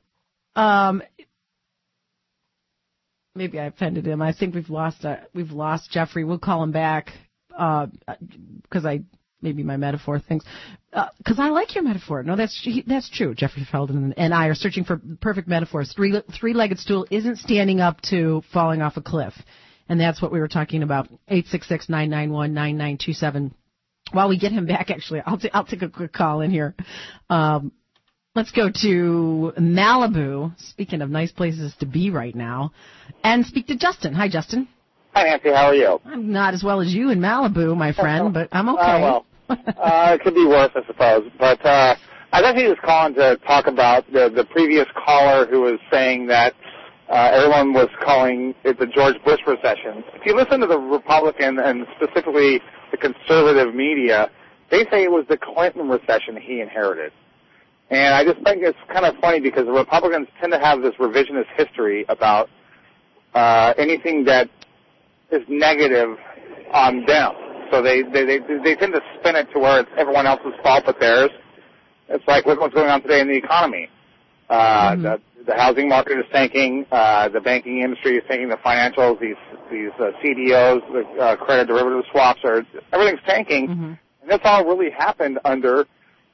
Maybe I offended him. I think we've lost Jeffrey. We'll call him back because maybe my metaphor thinks because I like your metaphor. No, that's true. Jeffrey Felden and I are searching for perfect metaphors. Three-legged stool isn't standing up to falling off a cliff, and that's what we were talking about. 866-991-9927. While we get him back, actually, I'll take a quick call in here. Let's go to Malibu, speaking of nice places to be right now, and speak to Justin. Hi, Justin. Hi, Nancy. How are you? I'm not as well as you in Malibu, my friend, but I'm okay. It could be worse, I suppose. But I was actually just calling to talk about the previous caller who was saying that everyone was calling it the George Bush recession. If you listen to the Republican and specifically the conservative media, they say it was the Clinton recession he inherited. And I just think it's kind of funny because the Republicans tend to have this revisionist history about anything that is negative on them. So they tend to spin it to where it's everyone else's fault but theirs. It's like, look what's going on today in the economy. The housing market is tanking. The banking industry is tanking. The financials, these CDOs, the credit derivative swaps, everything's tanking. Mm-hmm. And that's all really happened under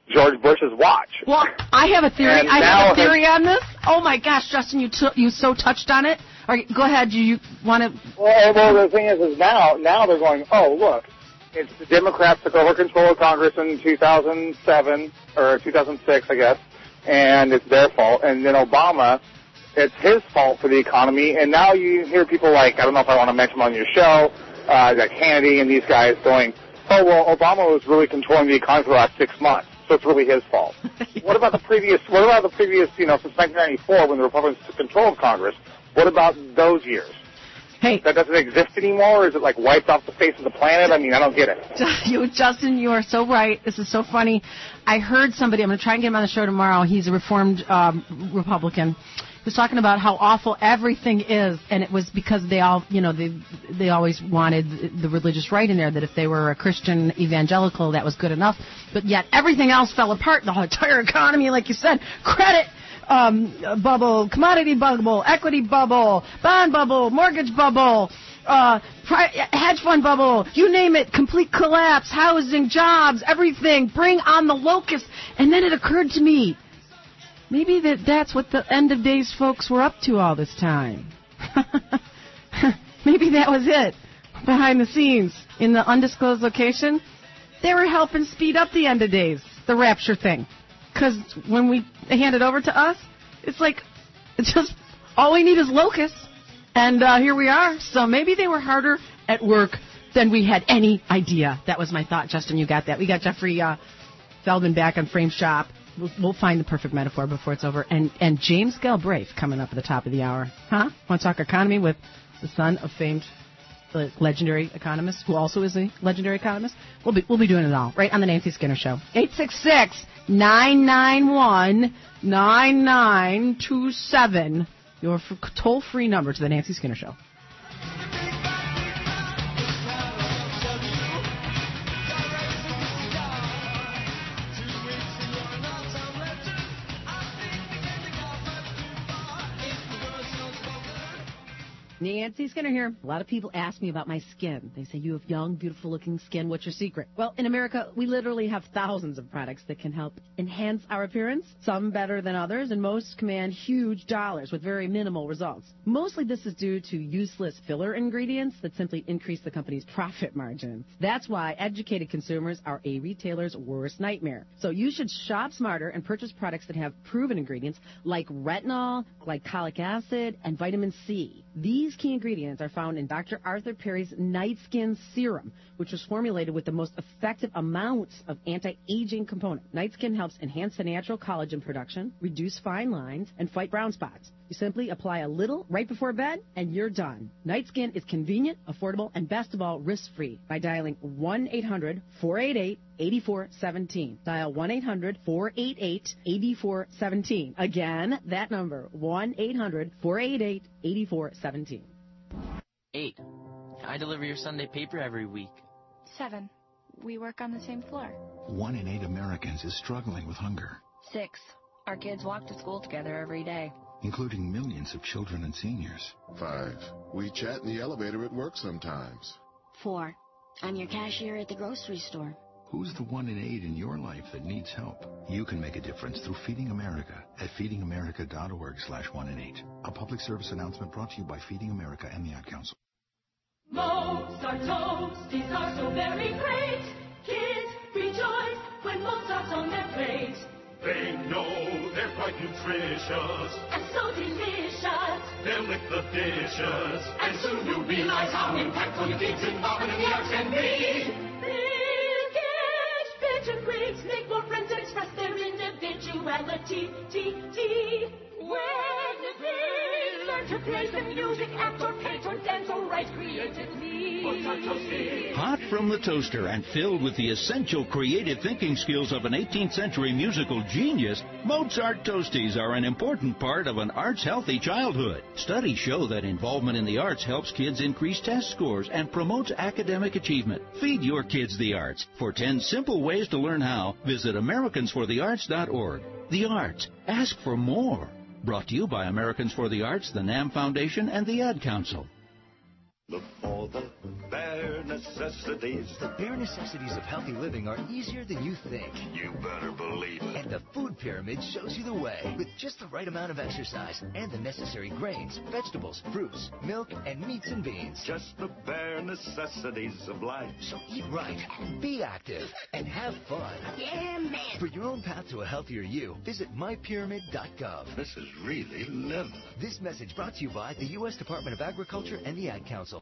George Bush's watch. Well, I have a theory. And I have a theory on this. Oh my gosh, Justin, you so touched on it. All right, go ahead. Do you want to? Well, the thing is now they're going, oh, look, it's the Democrats took over control of Congress in 2007 or 2006, I guess, and it's their fault. And then Obama, it's his fault for the economy. And now you hear people like, I don't know if I want to mention them on your show, like Hannity and these guys going, oh, well, Obama was really controlling the economy for the last 6 months, so it's really his fault. What about the previous, since 1994 when the Republicans took control of Congress? What about those years? Hey. That doesn't exist anymore? Or is it like wiped off the face of the planet? I mean, I don't get it. Justin, you are so right. This is so funny. I heard somebody, I'm going to try and get him on the show tomorrow. He's a reformed Republican. He was talking about how awful everything is, and it was because they all, they always wanted the religious right in there, that if they were a Christian evangelical, that was good enough. But yet everything else fell apart, the whole entire economy, like you said, credit bubble, commodity bubble, equity bubble, bond bubble, mortgage bubble, hedge fund bubble, you name it, complete collapse, housing, jobs, everything, bring on the locusts. And then it occurred to me, maybe that's what the end of days folks were up to all this time. Maybe that was it, behind the scenes, in the undisclosed location. They were helping speed up the end of days, the rapture thing. Because when they hand it over to us, it's like, it's just, all we need is locusts. And here we are. So maybe they were harder at work than we had any idea. That was my thought, Justin. You got that. We got Jeffrey Feldman back on Frame Shop. We'll find the perfect metaphor before it's over. And James Galbraith coming up at the top of the hour. Huh? Want to talk economy with the son of famed legendary economist, who also is a legendary economist? We'll be doing it all right on the Nancy Skinner Show. 866-991-9927. Your toll-free number to the Nancy Skinner Show. Nancy Skinner here. A lot of people ask me about my skin. They say, you have young, beautiful-looking skin. What's your secret? Well, in America, we literally have thousands of products that can help enhance our appearance, some better than others, and most command huge dollars with very minimal results. Mostly this is due to useless filler ingredients that simply increase the company's profit margins. That's why educated consumers are a retailer's worst nightmare. So you should shop smarter and purchase products that have proven ingredients like retinol, glycolic acid, and vitamin C. These key ingredients are found in Dr. Arthur Perry's Night Skin Serum, which was formulated with the most effective amounts of anti-aging components. Night Skin helps enhance the natural collagen production, reduce fine lines, and fight brown spots. You simply apply a little right before bed, and you're done. Night Skin is convenient, affordable, and best of all, risk-free by dialing 1-800-488-8417. Dial 1-800-488-8417. Again, that number, 1-800-488-8417. 8. I deliver your Sunday paper every week. 7. We work on the same floor. 1 in 8 Americans is struggling with hunger. 6. Our kids walk to school together every day, including millions of children and seniors. 5. We chat in the elevator at work sometimes. 4. I'm your cashier at the grocery store. Who's the 1 in 8 in your life that needs help? You can make a difference through Feeding America at feedingamerica.org/1 in 8. A public service announcement brought to you by Feeding America and the Ad Council. Mozart toasties are so very great. Kids rejoice when Mozart's on their plate. They know they're quite nutritious and so delicious. They'll lick the dishes, and soon you'll realize how impactful your kids' involvement in the arts can be. Bitter grades make more friends and express their individuality. When they learn to play some music, act or paint or dance or write creatively. Hot from the toaster and filled with the essential creative thinking skills of an 18th century musical genius, Mozart Toasties are an important part of an arts-healthy childhood. Studies show that involvement in the arts helps kids increase test scores and promotes academic achievement. Feed your kids the arts. For 10 simple ways to learn how, visit AmericansForTheArts.org. The arts. Ask for more. Brought to you by Americans for the Arts, the NAM Foundation, and the Ad Council. Look for the bare necessities. The bare necessities of healthy living are easier than you think. You better believe it. And the Food Pyramid shows you the way. With just the right amount of exercise and the necessary grains, vegetables, fruits, milk, and meats and beans. Just the bare necessities of life. So eat right, be active, and have fun. Yeah, man. For your own path to a healthier you, visit mypyramid.gov. This is really living. This message brought to you by the U.S. Department of Agriculture and the Ad Council.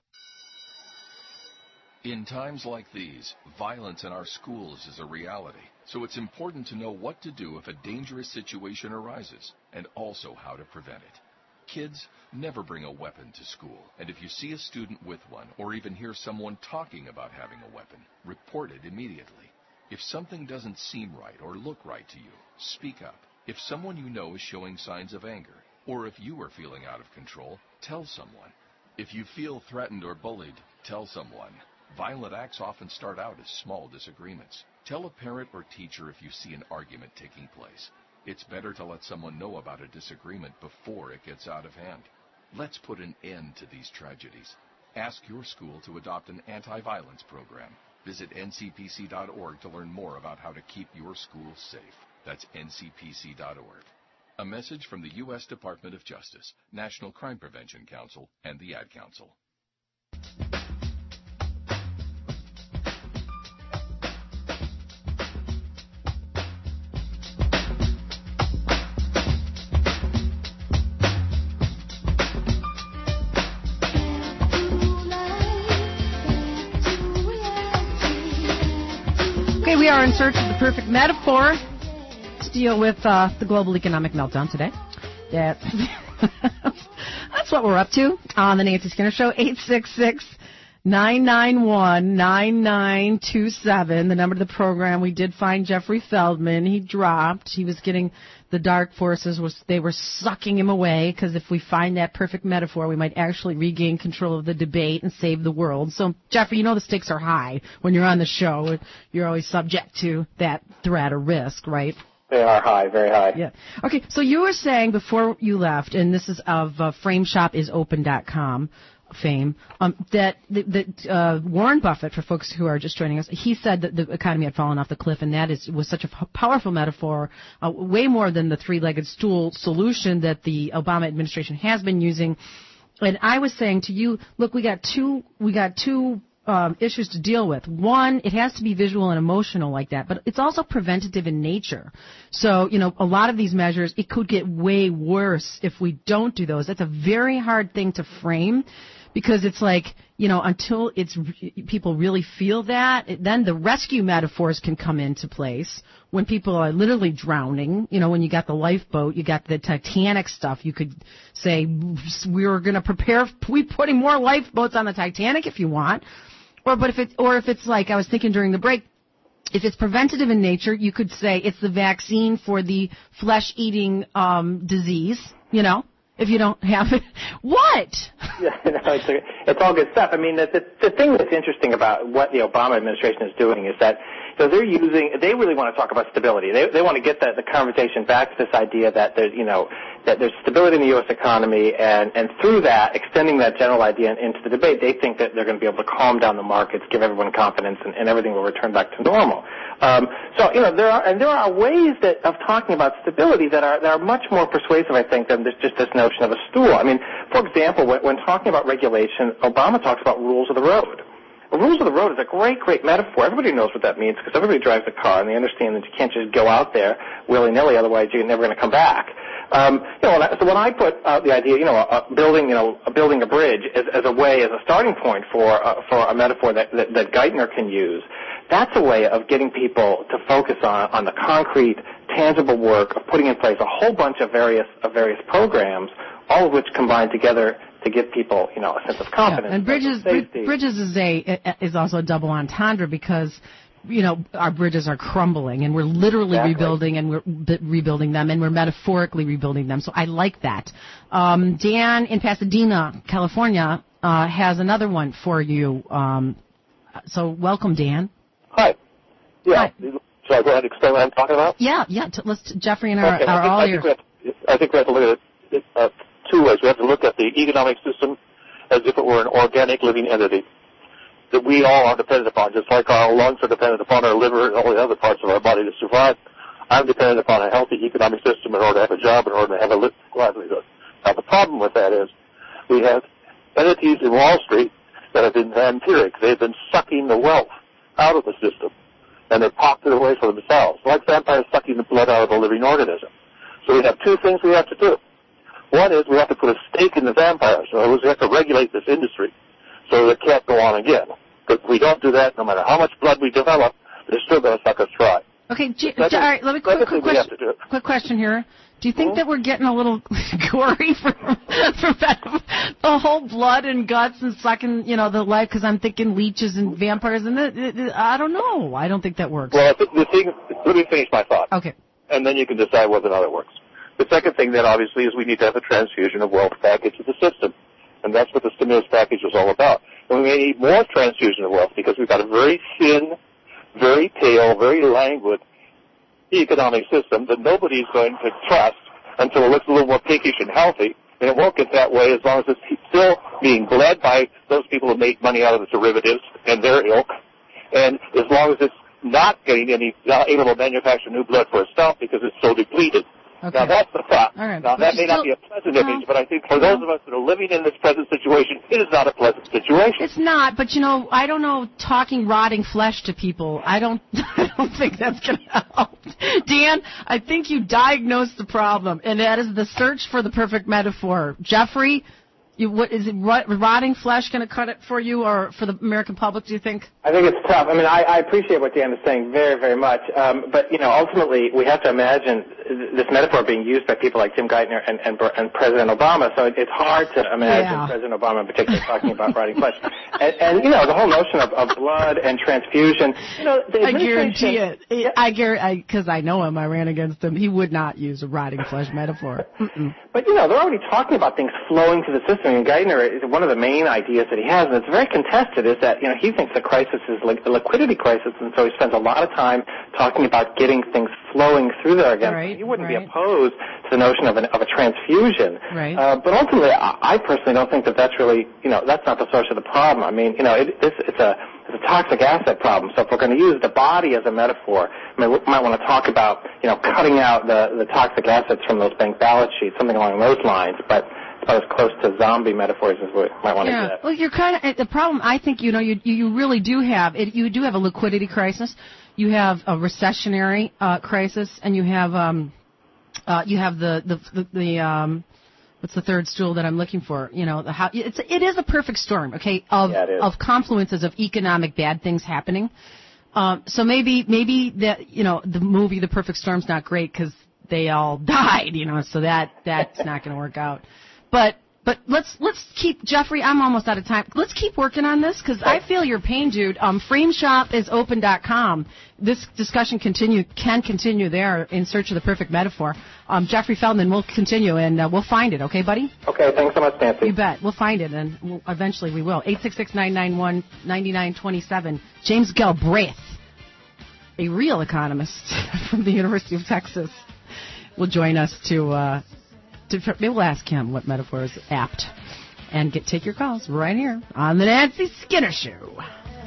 In times like these, violence in our schools is a reality. So it's important to know what to do if a dangerous situation arises, and also how to prevent it. Kids, never bring a weapon to school. And if you see a student with one, or even hear someone talking about having a weapon, report it immediately. If something doesn't seem right or look right to you, speak up. If someone you know is showing signs of anger, or if you are feeling out of control, tell someone. If you feel threatened or bullied, tell someone. Violent acts often start out as small disagreements. Tell a parent or teacher if you see an argument taking place. It's better to let someone know about a disagreement before it gets out of hand. Let's put an end to these tragedies. Ask your school to adopt an anti-violence program. Visit ncpc.org to learn more about how to keep your school safe. That's ncpc.org. A message from the U.S. Department of Justice, National Crime Prevention Council, and the Ad Council. Okay, we are in search of the perfect metaphor to deal with the global economic meltdown today. That's what we're up to on the Nancy Skinner Show. 866-991-9927, the number of the program. We did find Jeffrey Feldman. He dropped. He was getting the dark forces. They were sucking him away, because if we find that perfect metaphor, we might actually regain control of the debate and save the world. So, Jeffrey, you know the stakes are high when you're on the show. You're always subject to that threat or risk, right? They are high, very high. Yeah. Okay, so you were saying before you left, and this is of FrameShopIsOpen.com fame, that Warren Buffett, for folks who are just joining us, he said that the economy had fallen off the cliff, and that was such a powerful metaphor, way more than the three-legged stool solution that the Obama administration has been using. And I was saying to you, look, we got two issues to deal with. One, it has to be visual and emotional like that, but it's also preventative in nature. So, a lot of these measures, it could get way worse if we don't do those. That's a very hard thing to frame, because it's like, until people really feel that, then the rescue metaphors can come into place when people are literally drowning. When you got the lifeboat, you got the Titanic stuff. You could say, we're going to prepare, we're putting more lifeboats on the Titanic if you want. If it's like I was thinking during the break, if it's preventative in nature, you could say it's the vaccine for the flesh-eating disease, if you don't have it. What? Yeah, it's all good stuff. I mean, the thing that's interesting about what the Obama administration is doing is that they really want to talk about stability. They want to get the conversation back to this idea that there's stability in the U.S. economy, and through that, extending that general idea into the debate, they think that they're going to be able to calm down the markets, give everyone confidence, and everything will return back to normal. There are ways of talking about stability that are much more persuasive, I think, than just this notion of a stool. I mean, for example, when talking about regulation, Obama talks about rules of the road. Rules of the road is a great, great metaphor. Everybody knows what that means, because everybody drives a car, and they understand that you can't just go out there willy-nilly, otherwise you're never going to come back. So when I put the idea, building a bridge as a starting point for a metaphor that Geithner can use, that's a way of getting people to focus on the concrete, tangible work of putting in place a whole bunch of various programs, all of which combine together to give people, a sense of confidence. Yeah. And bridges is also a double entendre, because our bridges are crumbling, and we're literally rebuilding, and we're rebuilding them, and we're metaphorically rebuilding them. So I like that. Dan in Pasadena, California, has another one for you. So welcome, Dan. Hi. Yeah. Hi. Shall I go ahead and explain what I'm talking about? Yeah. Jeffrey and I all ears. I think we have to look at it two ways. We have to look at the economic system as if it were an organic living entity that we all are dependent upon, just like our lungs are dependent upon our liver and all the other parts of our body to survive. I'm dependent upon a healthy economic system in order to have a job, in order to have a livelihood. Now, the problem with that is we have entities in Wall Street that have been vampiric. They've been sucking the wealth out of the system, and they've popped it away for themselves, like vampires sucking the blood out of a living organism. So we have two things we have to do. One is we have to put a stake in the vampires. In other words, we have to regulate this industry so that it can't go on again. But if we don't do that, no matter how much blood we develop, they're still going to suck us dry. Okay, all right, let me quick question here. Do you think that we're getting a little gory from that, the whole blood and guts and sucking, the life? Because I'm thinking leeches and vampires, and I don't know. I don't think that works. Well, let me finish my thought. Okay. And then you can decide whether or not it works. The second thing then, obviously, is we need to have a transfusion of wealth back into the system. And that's what the stimulus package was all about. And we may need more transfusion of wealth because we've got a very thin, very pale, very languid economic system that nobody's going to trust until it looks a little more pinkish and healthy. And it won't get that way as long as it's still being bled by those people who make money out of the derivatives and their ilk. And as long as it's not getting not able to manufacture new blood for itself because it's so depleted. Okay. Now, that's the thought. All right. Now, that may not be a pleasant image, but I think for those of us that are living in this present situation, it is not a pleasant situation. It's not, but, I don't know, talking rotting flesh to people, I don't think that's going to help. Dan, I think you diagnosed the problem, and that is the search for the perfect metaphor. Jeffrey, what is it? Rotting flesh going to cut it for you, or for the American public? Do you think? I think it's tough. I mean, I appreciate what Dan is saying very, very much. But ultimately, we have to imagine this metaphor being used by people like Tim Geithner and President Obama. So it's hard to imagine President Obama in particular talking about rotting flesh. And the whole notion of blood and transfusion. I guarantee it. Because I know him. I ran against him. He would not use a rotting flesh metaphor. Mm-mm. But they're already talking about things flowing to the system. And Geithner, one of the main ideas that he has, and it's very contested, is that he thinks the crisis is a liquidity crisis, and so he spends a lot of time talking about getting things flowing through there again. Right, he wouldn't be opposed to the notion of a transfusion. Right. But ultimately, I personally don't think that's really, that's not the source of the problem. I mean, it's a toxic asset problem. So if we're going to use the body as a metaphor, we might want to talk about, cutting out the toxic assets from those bank balance sheets, something along those lines. But about as close to zombie metaphors as we might want to get. Well, you're the problem. I think you really do have it. You do have a liquidity crisis. You have a recessionary crisis, and you have the what's the third stool that I'm looking for? It is a perfect storm. Okay, of confluences of economic bad things happening. So maybe that the movie The Perfect Storm's not great because they all died. So that's not going to work out. But let's keep, Jeffrey, I'm almost out of time. Let's keep working on this because I feel your pain, dude. Frameshopisopen.com. This discussion can continue there in search of the perfect metaphor. Jeffrey Feldman will continue, and we'll find it. Okay, buddy? Okay, thanks so much, Nancy. You bet. We'll find it, and eventually we will. 866-991-9927. James Galbraith, a real economist from the University of Texas, will join us maybe we'll ask him what metaphor is apt and take your calls right here on the Nancy Skinner Show.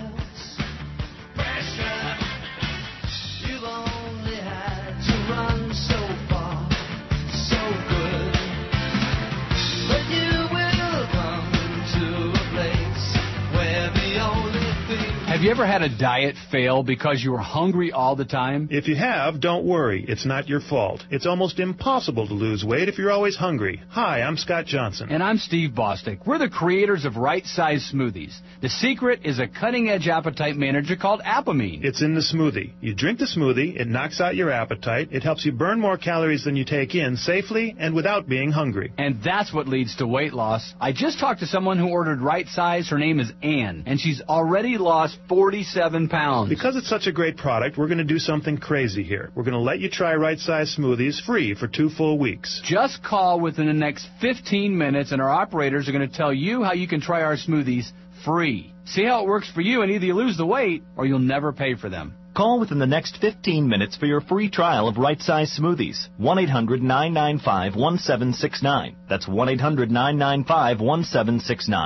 You've only had to run so far, so good, but you will come to a place where the only thing. Have you ever had a diet fail because you were hungry all the time? If you have, don't worry. It's not your fault. It's almost impossible to lose weight if you're always hungry. Hi, I'm Scott Johnson. And I'm Steve Bostic. We're the creators of Right Size Smoothies. The secret is a cutting-edge appetite manager called Apamine. It's in the smoothie. You drink the smoothie, it knocks out your appetite, it helps you burn more calories than you take in safely and without being hungry. And that's what leads to weight loss. I just talked to someone who ordered Right Size. Her name is Ann, and she's already lost 47 pounds. Because it's such a great product, we're going to do something crazy here. We're going to let you try Right Size Smoothies free for 2 full weeks. Just call within the next 15 minutes, and our operators are going to tell you how you can try our smoothies free. See how it works for you, and either you lose the weight or you'll never pay for them. Call within the next 15 minutes for your free trial of Right Size Smoothies. 1-800-995-1769. That's 1-800-995-1769.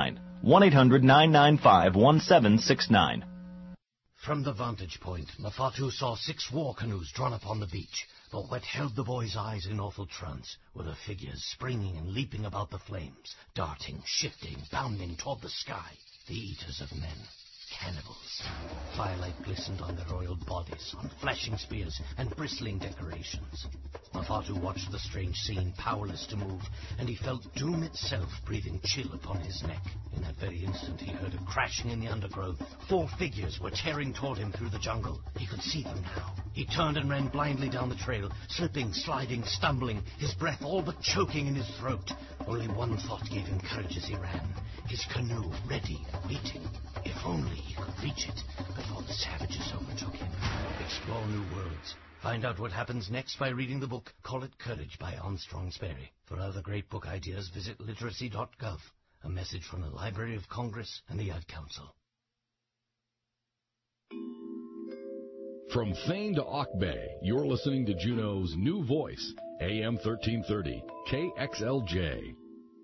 1-800-995-1769. From the vantage point, Mafatu saw 6 war canoes drawn up on the beach. But what held the boy's eyes in awful trance were the figures springing and leaping about the flames, darting, shifting, bounding toward the sky. The eaters of men. Cannibals. Firelight glistened on their oiled bodies, on flashing spears and bristling decorations. Mafatu watched the strange scene, powerless to move, and he felt doom itself breathing chill upon his neck. In that very instant, he heard a crashing in the undergrowth. 4 figures were tearing toward him through the jungle. He could see them now. He turned and ran blindly down the trail, slipping, sliding, stumbling, his breath all but choking in his throat. Only one thought gave him courage as he ran. His canoe ready, waiting. If only he could reach it before the savages overtook him. Explore new worlds. Find out what happens next by reading the book Call It Courage by Armstrong Sperry. For other great book ideas, visit literacy.gov. A message from the Library of Congress and the Ad Council. From Thane to Auk Bay, you're listening to Juneau's new voice, AM 1330, KXLJ.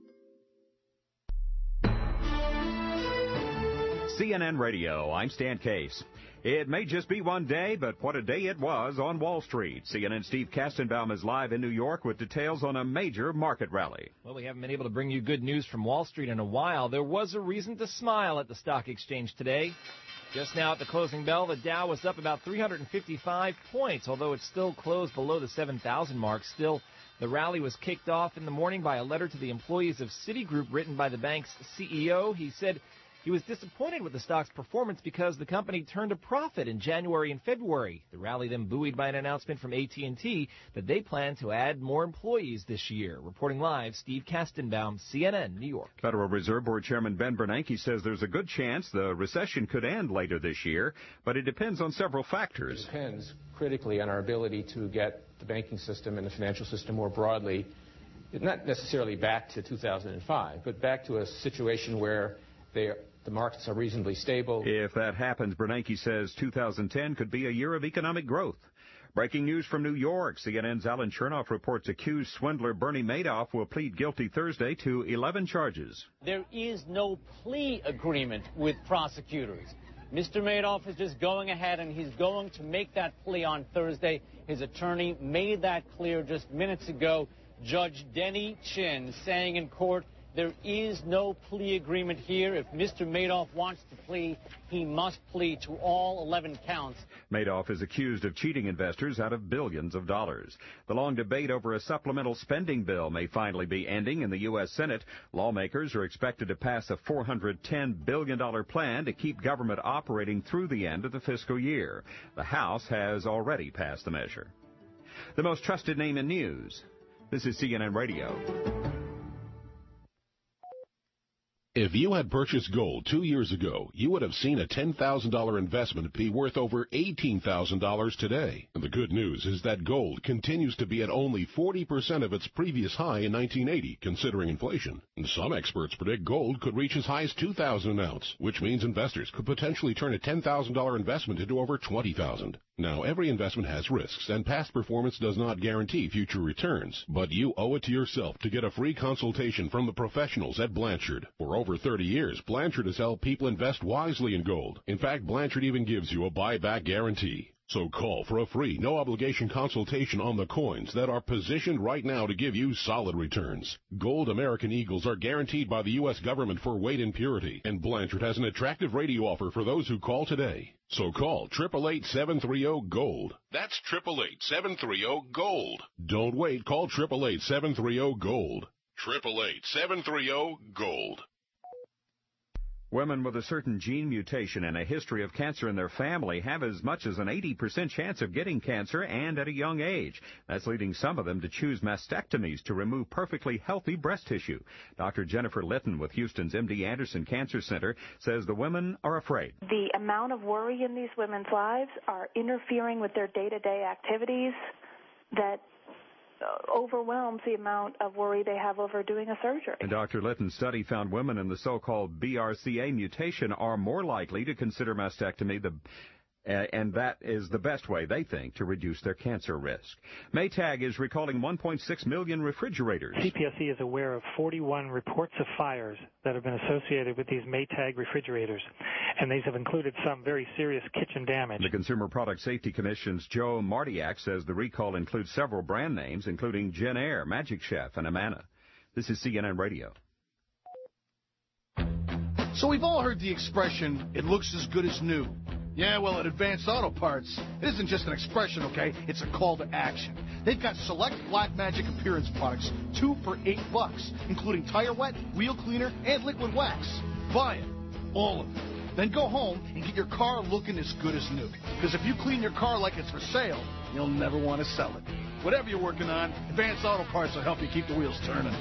CNN Radio, I'm Stan Case. It may just be one day, but what a day it was on Wall Street. CNN's Steve Kastenbaum is live in New York with details on a major market rally. Well, we haven't been able to bring you good news from Wall Street in a while. There was a reason to smile at the stock exchange today. Just now at the closing bell, the Dow was up about 355 points, although it still closed below the 7,000 mark. Still, the rally was kicked off in the morning by a letter to the employees of Citigroup written by the bank's CEO. He said he was disappointed with the stock's performance because the company turned a profit in January and February. The rally then buoyed by an announcement from AT&T that they plan to add more employees this year. Reporting live, Steve Kastenbaum, CNN, New York. Federal Reserve Board Chairman Ben Bernanke says there's a good chance the recession could end later this year, but it depends on several factors. It depends critically on our ability to get the banking system and the financial system more broadly, not necessarily back to 2005, but back to a situation where the markets are reasonably stable. If that happens, Bernanke says 2010 could be a year of economic growth. Breaking news from New York. CNN's Alan Chernoff reports accused swindler Bernie Madoff will plead guilty Thursday to 11 charges. There is no plea agreement with prosecutors. Mr. Madoff is just going ahead and he's going to make that plea on Thursday. His attorney made that clear just minutes ago. Judge Denny Chin saying in court, there is no plea agreement here. If Mr. Madoff wants to plea, he must plead to all 11 counts. Madoff is accused of cheating investors out of billions of dollars. The long debate over a supplemental spending bill may finally be ending in the U.S. Senate. Lawmakers are expected to pass a $410 billion plan to keep government operating through the end of the fiscal year. The House has already passed the measure. The most trusted name in news. This is CNN Radio. If you had purchased gold 2 years ago, you would have seen a $10,000 investment be worth over $18,000 today. And the good news is that gold continues to be at only 40% of its previous high in 1980, considering inflation. And some experts predict gold could reach as high as $2,000 an ounce, which means investors could potentially turn a $10,000 investment into over $20,000. Now, every investment has risks, and past performance does not guarantee future returns. But you owe it to yourself to get a free consultation from the professionals at Blanchard. For over 30 years, Blanchard has helped people invest wisely in gold. In fact, Blanchard even gives you a buyback guarantee. So call for a free, no-obligation consultation on the coins that are positioned right now to give you solid returns. Gold American Eagles are guaranteed by the U.S. government for weight and purity, and Blanchard has an attractive radio offer for those who call today. So call 888-730-GOLD. That's 888-730-GOLD. Don't wait. Call 888-730-GOLD. 888-730-GOLD. Women with a certain gene mutation and a history of cancer in their family have as much as an 80% chance of getting cancer, and at a young age. That's leading some of them to choose mastectomies to remove perfectly healthy breast tissue. Dr. Jennifer Litton with Houston's MD Anderson Cancer Center says the women are afraid. The amount of worry in these women's lives are interfering with their day-to-day activities that overwhelms the amount of worry they have over doing a surgery. And Dr. Litton's study found women in the so-called BRCA mutation are more likely to consider mastectomy And that is the best way, they think, to reduce their cancer risk. Maytag is recalling 1.6 million refrigerators. CPSC is aware of 41 reports of fires that have been associated with these Maytag refrigerators, and these have included some very serious kitchen damage. The Consumer Product Safety Commission's Joe Martiak says the recall includes several brand names, including Genair, Magic Chef, and Amana. This is CNN Radio. So we've all heard the expression, it looks as good as new. Yeah, well, at Advanced Auto Parts, it isn't just an expression, okay? It's a call to action. They've got select Black Magic appearance products, 2 for $8, including tire wet, wheel cleaner, and liquid wax. Buy it. All of it. Then go home and get your car looking as good as new. Because if you clean your car like it's for sale, you'll never want to sell it. Whatever you're working on, Advanced Auto Parts will help you keep the wheels turning.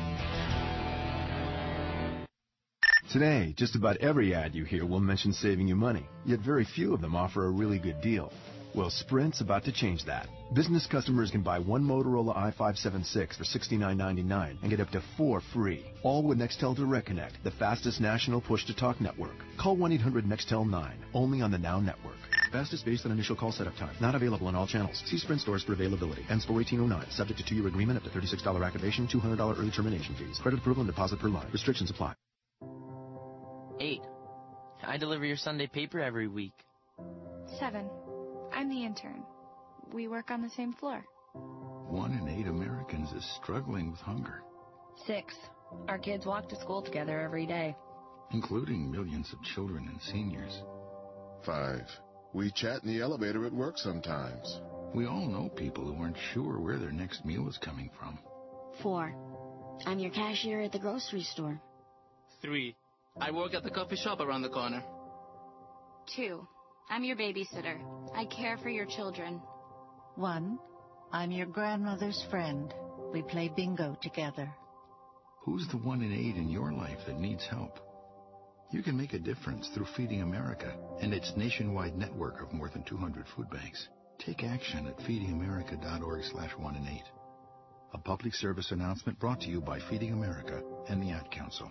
Today, just about every ad you hear will mention saving you money, yet very few of them offer a really good deal. Well, Sprint's about to change that. Business customers can buy one Motorola i576 for $69.99 and get up to 4 free, all with Nextel Direct Connect, the fastest national push-to-talk network. Call 1-800-NEXTEL-9, only on the Now Network. Fastest based on initial call setup time. Not available on all channels. See Sprint stores for availability. Ends 4/18/09. Subject to 2-year agreement, up to $36 activation, $200 early termination fees. Credit approval and deposit per line. Restrictions apply. 8. I deliver your Sunday paper every week. 7. I'm the intern. We work on the same floor. 1 in 8 Americans is struggling with hunger. 6. Our kids walk to school together every day. Including millions of children and seniors. 5. We chat in the elevator at work sometimes. We all know people who aren't sure where their next meal is coming from. 4. I'm your cashier at the grocery store. 3. I work at the coffee shop around the corner. 2. I'm your babysitter. I care for your children. 1. I'm your grandmother's friend. We play bingo together. Who's the 1 in 8 in your life that needs help? You can make a difference through Feeding America and its nationwide network of more than 200 food banks. Take action at feedingamerica.org/1 in 8. A public service announcement brought to you by Feeding America and the Ad Council.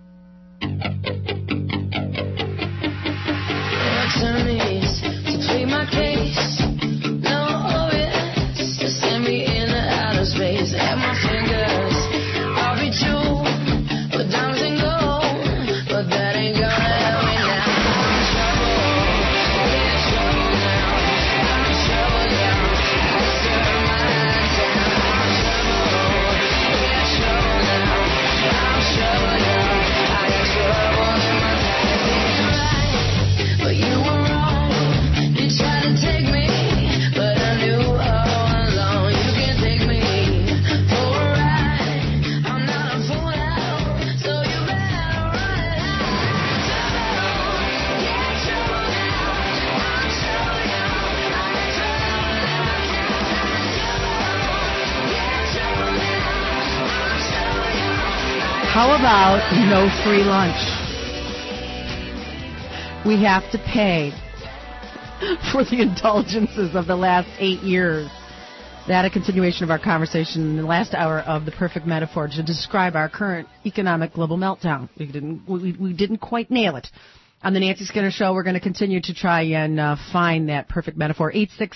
Attorneys to plead my case. No, yes, to send me in and out of space. At my fingers, I'll be true with diamonds and gold, but that ain't gonna help me now. I'm in trouble, in trouble now. I'm in trouble now. I serve my hands down. I'm in trouble, in trouble now. I'm in trouble now. I got trouble in my life. But you were wrong. You tried to take me, but I knew all along you can't take me for a ride. I'm not a fool now, so you better run it out. Get trouble now. I'm trouble now. I got trouble now. I can't trouble. Get trouble now. I'm trouble now. How about no free lunch? We have to pay for the indulgences of the last 8 years. That a continuation of our conversation in the last hour of The Perfect Metaphor to describe our current economic global meltdown. We didn't quite nail it. On the Nancy Skinner Show, we're going to continue to try and find that perfect metaphor.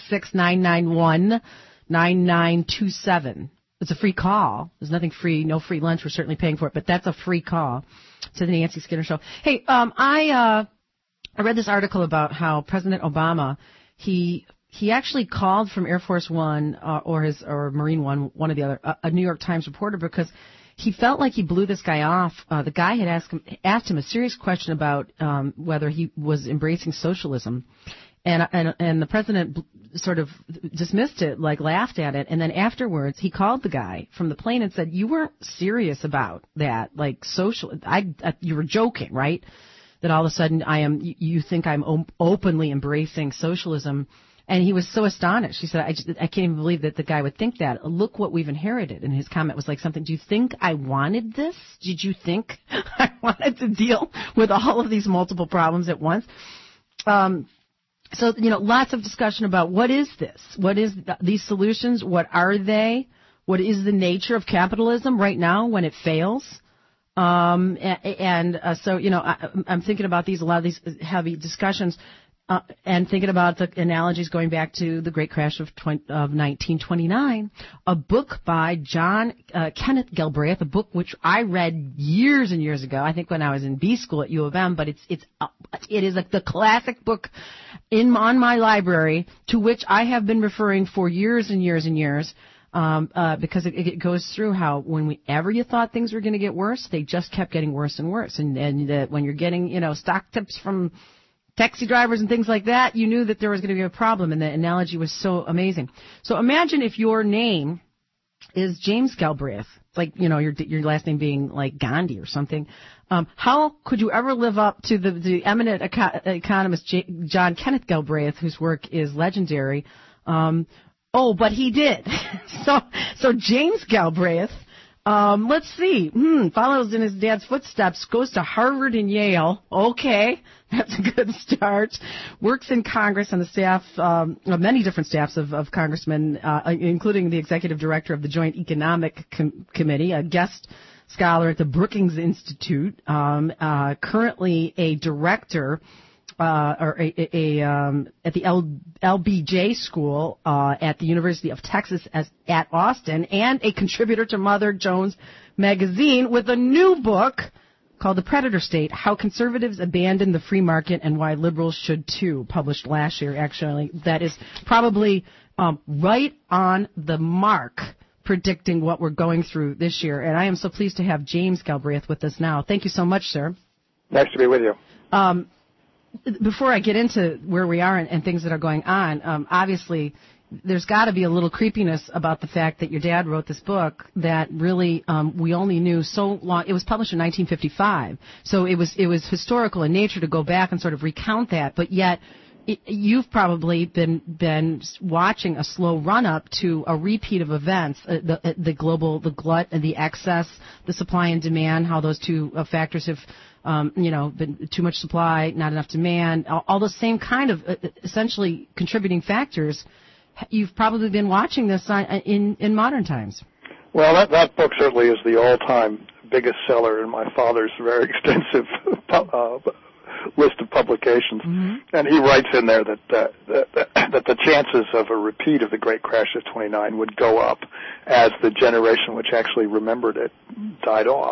866-991-9927. It's a free call. There's nothing free, no free lunch. We're certainly paying for it, but that's a free call to the Nancy Skinner Show. Hey, I read this article about how President Obama, he actually called from Air Force One or Marine One or the other, a New York Times reporter, because he felt like he blew this guy off. The guy had asked him a serious question about whether he was embracing socialism, and the president sort of dismissed it, like laughed at it, and then afterwards he called the guy from the plane and said, "You weren't serious about that, like you were joking, right? That all of a sudden you think I'm openly embracing socialism." And he was so astonished. He said, I can't even believe that the guy would think that. Look what we've inherited. And his comment was like something, do you think I wanted this? Did you think I wanted to deal with all of these multiple problems at once? So, lots of discussion about what is this? What is these solutions? What are they? What is the nature of capitalism right now when it fails? So, I'm thinking about a lot of these heavy discussions. and thinking about the analogies going back to the great crash of 1929, a book by John Kenneth Galbraith, a book which I read years and years ago, I think when I was in B school at U of M, but it is like the classic book on my library, to which I have been referring for years and years and years. Because it goes through how whenever you thought things were going to get worse, they just kept getting worse and worse. And when you're getting, stock tips from taxi drivers and things like that, you knew that there was going to be a problem. And the analogy was so amazing. So imagine if your name is James Galbraith, like, your last name being like Gandhi or something. How could you ever live up to the eminent economist John Kenneth Galbraith, whose work is legendary? But he did. So James Galbraith, let's see, follows in his dad's footsteps, goes to Harvard and Yale. Okay, that's a good start. Works in Congress on the staff, many different staffs of congressmen, including the executive director of the Joint Economic Committee, a guest scholar at the Brookings Institute, currently a director at the LBJ School at the University of Texas at Austin, and a contributor to Mother Jones magazine with a new book called The Predator State, How Conservatives Abandon the Free Market and Why Liberals Should Too, published last year, actually. That is probably right on the mark, predicting what we're going through this year. And I am so pleased to have James Galbraith with us now. Thank you so much, sir. Nice to be with you. Before I get into where we are and things that are going on, obviously there's got to be a little creepiness about the fact that your dad wrote this book that really we only knew so long. It was published in 1955, so it was historical in nature to go back and sort of recount that. But yet, you've probably been watching a slow run up to a repeat of events, the glut and the excess, the supply and demand, how those two factors have. Been too much supply, not enough demand, all those same kind of essentially contributing factors. You've probably been watching this in modern times. Well, that book certainly is the all-time biggest seller in my father's very extensive list of publications. Mm-hmm. And he writes in there that the chances of a repeat of the Great Crash of '29 would go up as the generation which actually remembered it died off.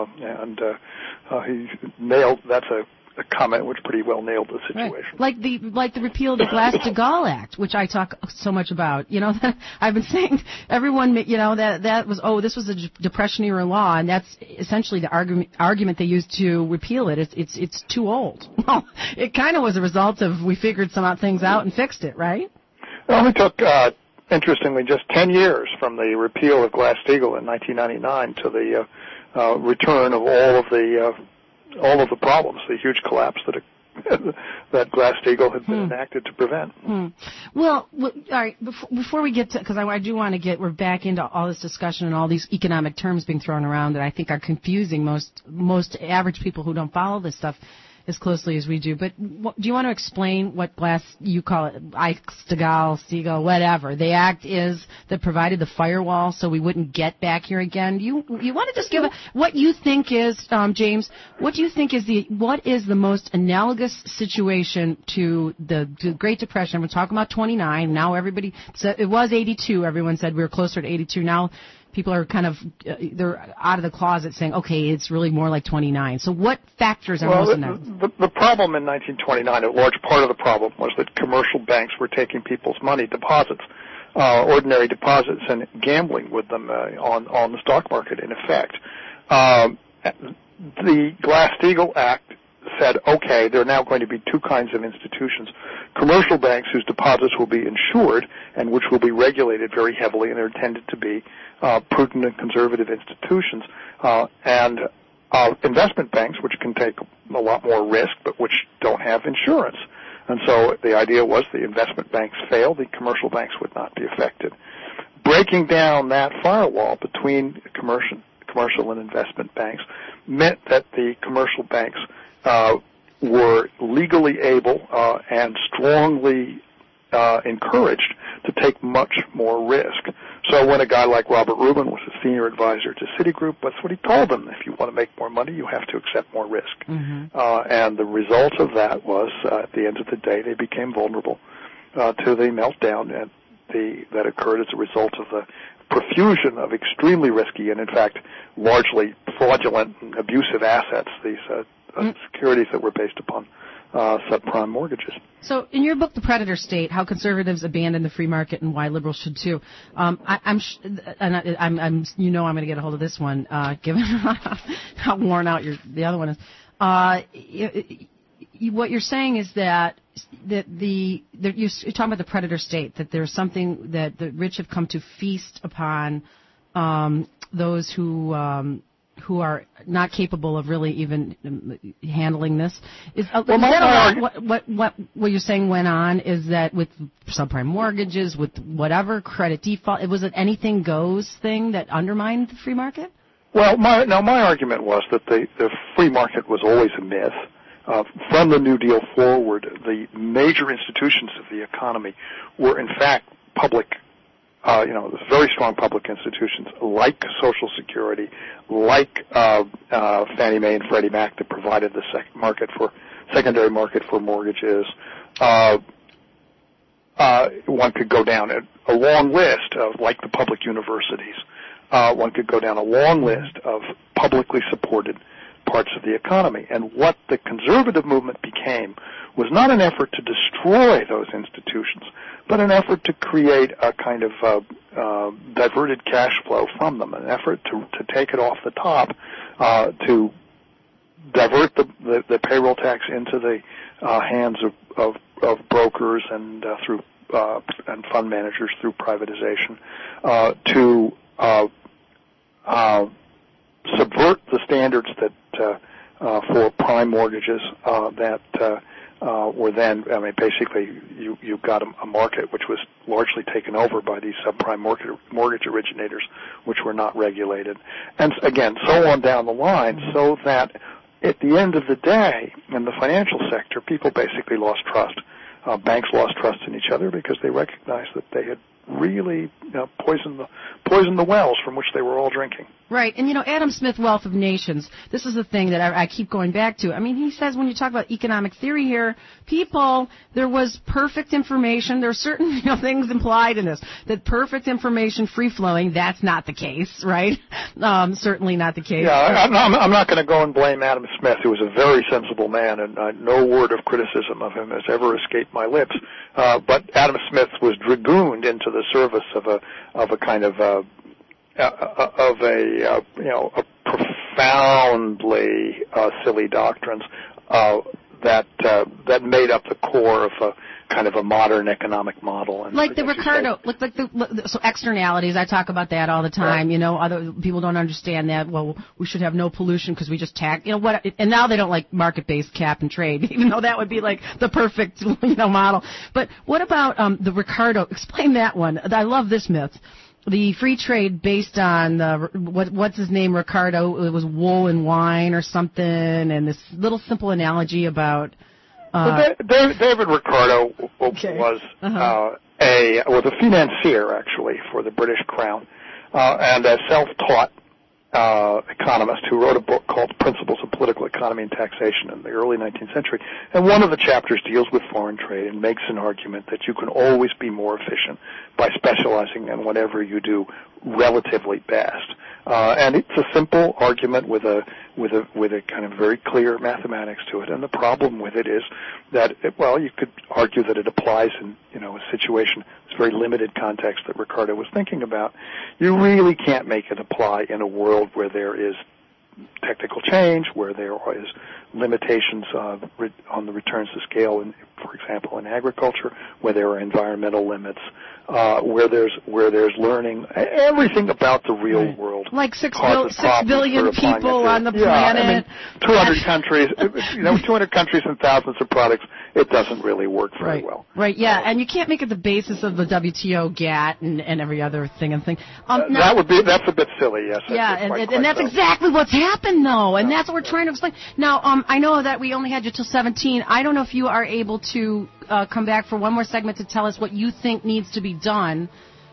He nailed. That's a comment which pretty well nailed the situation. Right. Like the repeal of the Glass-Steagall Act, which I talk so much about. I've been saying everyone, that was this was a Depression-era law, and that's essentially the argument they used to repeal it. It's too old. Well, it kind of was a result of we figured some things out and fixed it, right? It only took, interestingly, just 10 years from the repeal of Glass-Steagall in 1999 to the return of all of the problems, the huge collapse that Glass-Steagall had been enacted to prevent. Well, all right. Before we get to, because I do want to we're back into all this discussion and all these economic terms being thrown around that I think are confusing most average people who don't follow this stuff as closely as we do. But do you want to explain what you call it, Steagall, whatever, the act is that provided the firewall so we wouldn't get back here again? You want to just give what you think is, James, what do you think is what is the most analogous situation to the Great Depression? We're talking about 29. Now everybody said it was 82. Everyone said we were closer to 82. Now people are kind of, they're out of the closet saying, okay, it's really more like 29. So what factors are most analogous? The problem in 1929, a large part of the problem was that commercial banks were taking people's money, deposits, ordinary deposits, and gambling with them on the stock market, in effect. The Glass-Steagall Act said, okay, there are now going to be two kinds of institutions. Commercial banks whose deposits will be insured and which will be regulated very heavily, and they're intended to be prudent and conservative institutions, and investment banks which can take a lot more risk but which don't have insurance. And so the idea was the investment banks fail, the commercial banks would not be affected. Breaking down that firewall between commercial and investment banks meant that the commercial banks were legally able and strongly encouraged to take much more risk. So when a guy like Robert Rubin was a senior advisor to Citigroup, that's what he told them. If you want to make more money, you have to accept more risk. And the result of that was, at the end of the day, they became vulnerable to the meltdown that occurred as a result of the profusion of extremely risky and, in fact, largely fraudulent and abusive assets, these securities that were based upon subprime mortgages. So, in your book, The Predator State: How Conservatives Abandon the Free Market and Why Liberals Should Too, I'm going to get a hold of this one, given how worn out the other one is. What you're saying is that you're talking about the predator state, that there's something that the rich have come to feast upon those who are not capable of really even handling this. What you're saying went on is that with subprime mortgages, with whatever credit default, was it anything goes thing that undermined the free market? Well, my argument was that the free market was always a myth. From the New Deal forward, the major institutions of the economy were, in fact, public, very strong public institutions like Social Security, like Fannie Mae and Freddie Mac that provided the secondary market for mortgages. One could go down a long list of, like the public universities. One could go down a long list of publicly supported parts of the economy. And what the conservative movement became was not an effort to destroy those institutions, but an effort to create a kind of diverted cash flow from them, an effort to take it off the top, to divert the payroll tax into the hands of brokers and through and fund managers through privatization, to subvert the standards that for prime mortgages that were then, basically you got a market which was largely taken over by these subprime mortgage originators, which were not regulated, and again, so on down the line, so that at the end of the day, in the financial sector, people basically lost trust. Banks lost trust in each other because they recognized that they had really poisoned the wells from which they were all drinking. Right, and Adam Smith, Wealth of Nations, this is the thing that I keep going back to. He says when you talk about economic theory here, there was perfect information. There are certain things implied in this, that perfect information, free-flowing, that's not the case, right? Certainly not the case. Yeah, I'm not going to go and blame Adam Smith, who was a very sensible man, and no word of criticism of him has ever escaped my lips. But Adam Smith was dragooned into the service of a kind of profoundly silly doctrines that made up the core of a kind of a modern economic model. And like the Ricardo, so externalities, I talk about that all the time. Right. Other people don't understand that. Well, we should have no pollution because we just tax. And now they don't like market-based cap and trade, even though that would be like the perfect, model. But what about the Ricardo? Explain that one. I love this myth. The free trade based on what's his name, Ricardo? It was wool and wine or something, and this little simple analogy about. David Ricardo was a financier actually for the British Crown, and a self-taught economist who wrote a book called Principles of Political Economy and Taxation in the early 19th century. And one of the chapters deals with foreign trade and makes an argument that you can always be more efficient by specializing in whatever you do relatively best. And it's a simple argument with a kind of very clear mathematics to it. And the problem with it is that, you could argue that it applies in, a situation, this very limited context that Ricardo was thinking about. You really can't make it apply in a world where there is technical change, where there is limitations on the returns to scale, for example, in agriculture, where there are environmental limits, where there's learning, everything about the real world. Like 6 billion people on the planet. 200 countries, 200 countries and thousands of products. It doesn't really work very well. Right, yeah, and you can't make it the basis of the WTO, GATT, and every other thing and thing. That's a bit silly, yes. Yeah, and that's exactly what's happened, though, and that's what we're trying to explain. Now, I know that we only had you till 17. I don't know if you are able to come back for one more segment to tell us what you think needs to be done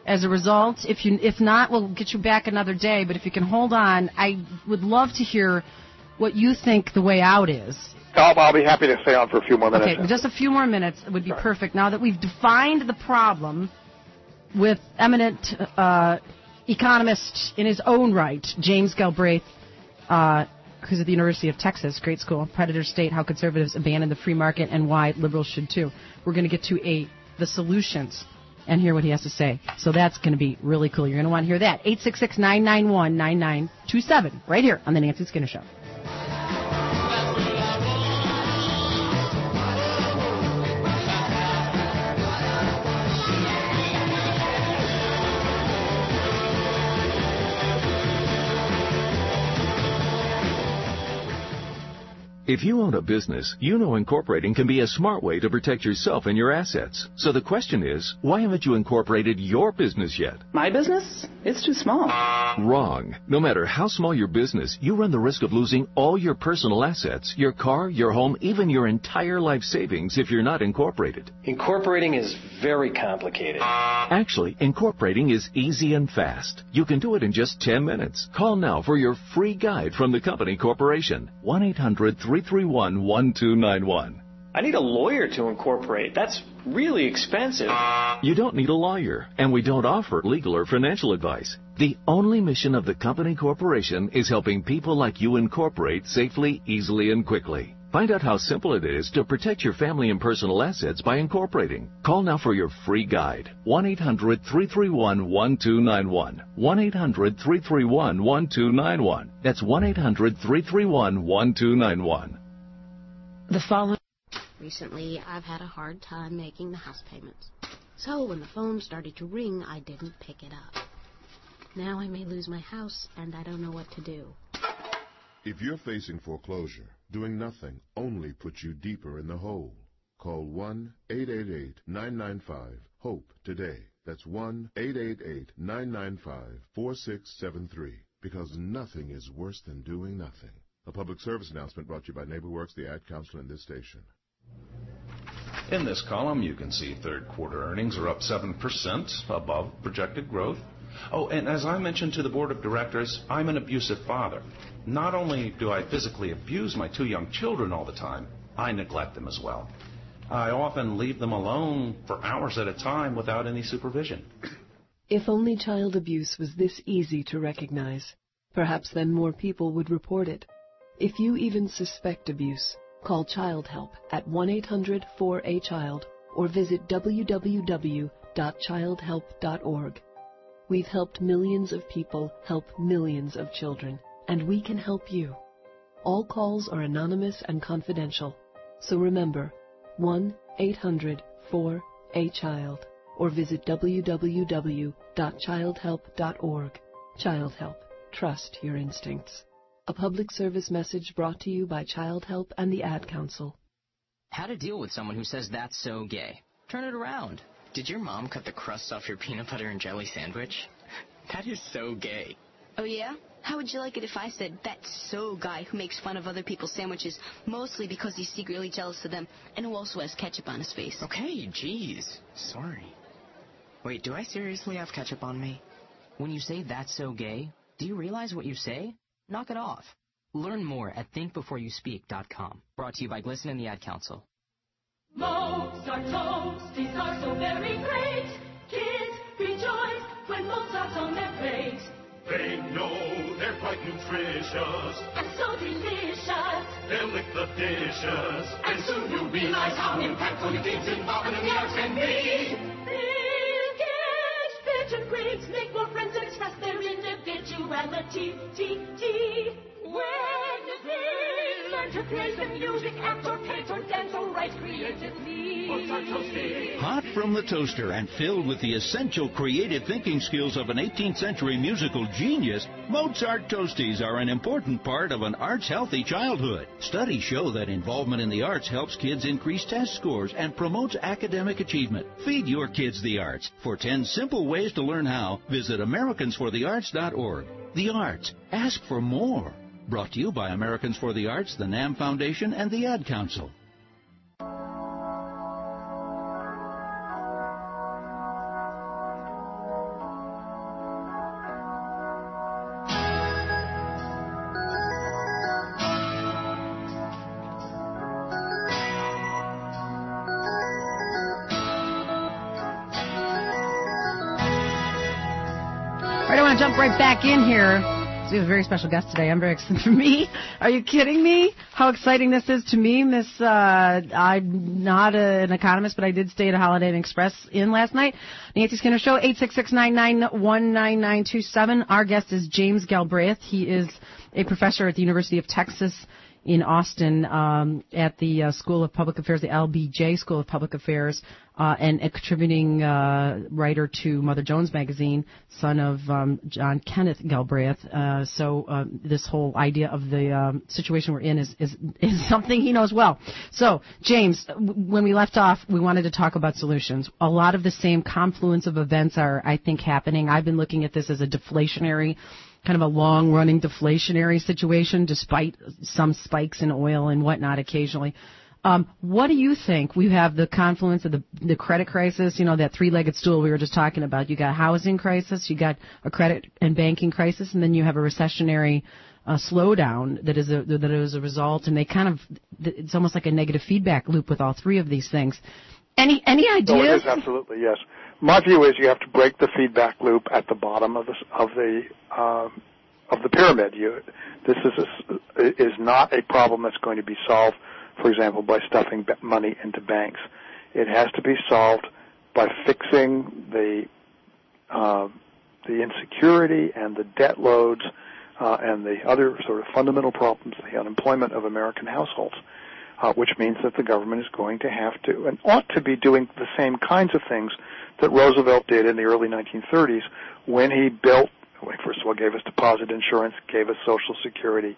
as a result. If not, we'll get you back another day. But if you can hold on, I would love to hear what you think the way out is. I'll be happy to stay on for a few more minutes. Okay, just a few more minutes would be perfect. Now that we've defined the problem with eminent economist in his own right, James Galbraith, who's at the University of Texas, great school, Predator State, How Conservatives Abandon the Free Market and Why Liberals Should Too. We're going to get to the solutions and hear what he has to say. So that's going to be really cool. You're going to want to hear that. 866-991-9927, right here on The Nancy Skinner Show. If you own a business, you know incorporating can be a smart way to protect yourself and your assets. So the question is, why haven't you incorporated your business yet? My business? It's too small. Wrong. No matter how small your business, you run the risk of losing all your personal assets, your car, your home, even your entire life savings if you're not incorporated. Incorporating is very complicated. Actually, incorporating is easy and fast. You can do it in just 10 minutes. Call now for your free guide from the company corporation. 1-800-331-1291. I need a lawyer to incorporate. That's really expensive. You don't need a lawyer, and we don't offer legal or financial advice. The only mission of the company corporation is helping people like you incorporate safely, easily, and quickly. Find out how simple it is to protect your family and personal assets by incorporating. Call now for your free guide. 1-800-331-1291. 1-800-331-1291. That's 1-800-331-1291. The following. Recently, I've had a hard time making the house payments. So when the phone started to ring, I didn't pick it up. Now I may lose my house, and I don't know what to do. If you're facing foreclosure, doing nothing only puts you deeper in the hole. Call 1-888-995-HOPE today. That's 1-888-995-4673. Because nothing is worse than doing nothing. A public service announcement brought to you by NeighborWorks, the Ad Council, and this station. In this column, you can see third quarter earnings are up 7% above projected growth. Oh, and as I mentioned to the board of directors, I'm an abusive father. Not only do I physically abuse my 2 young children all the time, I neglect them as well. I often leave them alone for hours at a time without any supervision. If only child abuse was this easy to recognize, perhaps then more people would report it. If you even suspect abuse, call Child Help at 1-800-4A-CHILD or visit www.childhelp.org. We've helped millions of people help millions of children, and we can help you. All calls are anonymous and confidential, so remember, 1-800-4A-CHILD or visit www.childhelp.org. Child Help. Trust your instincts. A public service message brought to you by Child Help and the Ad Council. How to deal with someone who says that's so gay. Turn it around. Did your mom cut the crust off your peanut butter and jelly sandwich? That is so gay. Oh, yeah? How would you like it if I said, that's so guy who makes fun of other people's sandwiches, mostly because he's secretly jealous of them, and who also has ketchup on his face? Okay, jeez. Sorry. Wait, do I seriously have ketchup on me? When you say that's so gay, do you realize what you say? Knock it off. Learn more at thinkbeforeyouspeak.com. Brought to you by Glisten and the Ad Council. Mozart toasties are so very great. Kids rejoice when Mozart's on their plate. They know they're quite nutritious and so delicious. They'll lick the dishes, and soon you'll realize how impactful your kids' involvement in the arts can be. They'll get pigeon grades, make more friends, and express their individuality. When they learn to play the music, act or paint or dance or write creatively. Mozart toasties. Hot from the toaster and filled with the essential creative thinking skills of an 18th century musical genius, Mozart Toasties are an important part of an arts-healthy childhood. Studies show that involvement in the arts helps kids increase test scores and promotes academic achievement. Feed your kids the arts. For 10 simple ways to learn how, visit AmericansForTheArts.org. The arts. Ask for more. Brought to you by Americans for the Arts, the NAM Foundation, and the Ad Council. want to jump right back in here. So we have a very special guest today. I'm very excited. For me, are you kidding me? How exciting this is to me, Miss. I'm not an economist, but I did stay at a Holiday Inn Express Inn last night. Nancy Skinner Show, 866-991-9927. Our guest is James Galbraith. He is a professor at the University of Texas in Austin at the School of Public Affairs, the LBJ School of Public Affairs, and a contributing writer to Mother Jones magazine, son of John Kenneth Galbraith. So this whole idea of the situation we're in is something he knows well. So, James, when we left off, we wanted to talk about solutions. A lot of the same confluence of events are, I think, happening. I've been looking at this as a deflationary, kind of a long-running deflationary situation, despite some spikes in oil and whatnot occasionally. What do you think? We have the confluence of the credit crisis, that three-legged stool we were just talking about. You got a housing crisis, you got a credit and banking crisis, and then you have a recessionary slowdown that is a result, and it's almost like a negative feedback loop with all three of these things. Any ideas? No, it is absolutely, yes. My view is you have to break the feedback loop at the bottom of the pyramid. This is not a problem that's going to be solved, for example, by stuffing money into banks. It has to be solved by fixing the insecurity and the debt loads and the other sort of fundamental problems, the unemployment of American households. Which means that the government is going to have to and ought to be doing the same kinds of things that Roosevelt did in the early 1930s when he built, first of all, gave us deposit insurance, gave us Social Security,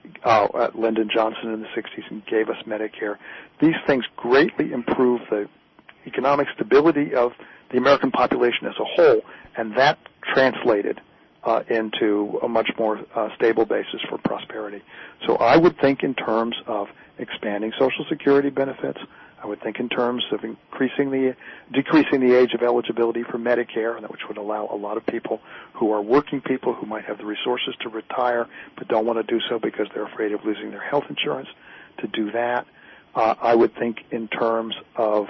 Lyndon Johnson in the 60s, and gave us Medicare. These things greatly improve the economic stability of the American population as a whole, and that translated into a much more stable basis for prosperity. So I would think in terms of expanding Social Security benefits. I would think in terms of decreasing the age of eligibility for Medicare, which would allow a lot of people who are working people who might have the resources to retire but don't want to do so because they're afraid of losing their health insurance to do that. I would think in terms of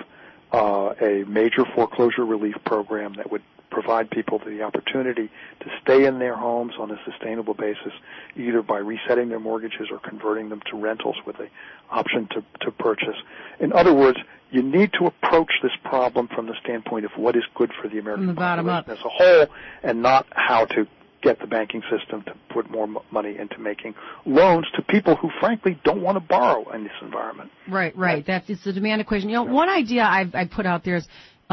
a major foreclosure relief program that would provide people the opportunity to stay in their homes on a sustainable basis, either by resetting their mortgages or converting them to rentals with the option to purchase. In other words, you need to approach this problem from the standpoint of what is good for the American population as a whole, and not how to get the banking system to put more money into making loans to people who, frankly, don't want to borrow in this environment. Right. It's the demand equation. One idea I put out there is,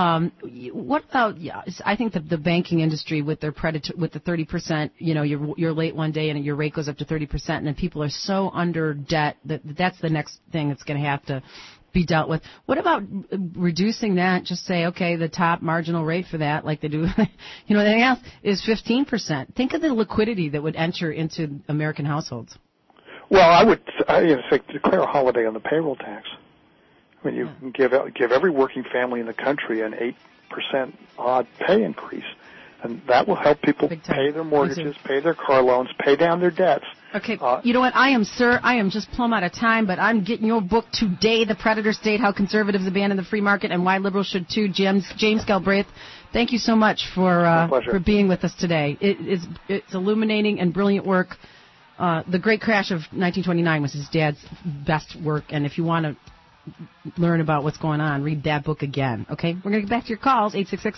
what about? I think that the banking industry with their with the 30%, you're late one day and your rate goes up to 30%, and then people are so under debt that's the next thing that's going to have to be dealt with. What about reducing that? Just say, okay, the top marginal rate for that, like they do, anything else, is 15%. Think of the liquidity that would enter into American households. Well, I would say declare a holiday on the payroll tax. I mean, you can give every working family in the country an 8% odd pay increase, and that will help people pay their mortgages, pay their car loans, pay down their debts. Okay, you know what? I am just plumb out of time, but I'm getting your book today, The Predator State, How Conservatives Abandon the Free Market and Why Liberals Should Too. James Galbraith, thank you so much for being with us today. It's illuminating and brilliant work. The Great Crash of 1929 was his dad's best work, and if you want to learn about what's going on, read that book again. Okay? We're going to get back to your calls,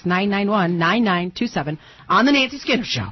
866-991-9927 on The Nancy Skinner Show.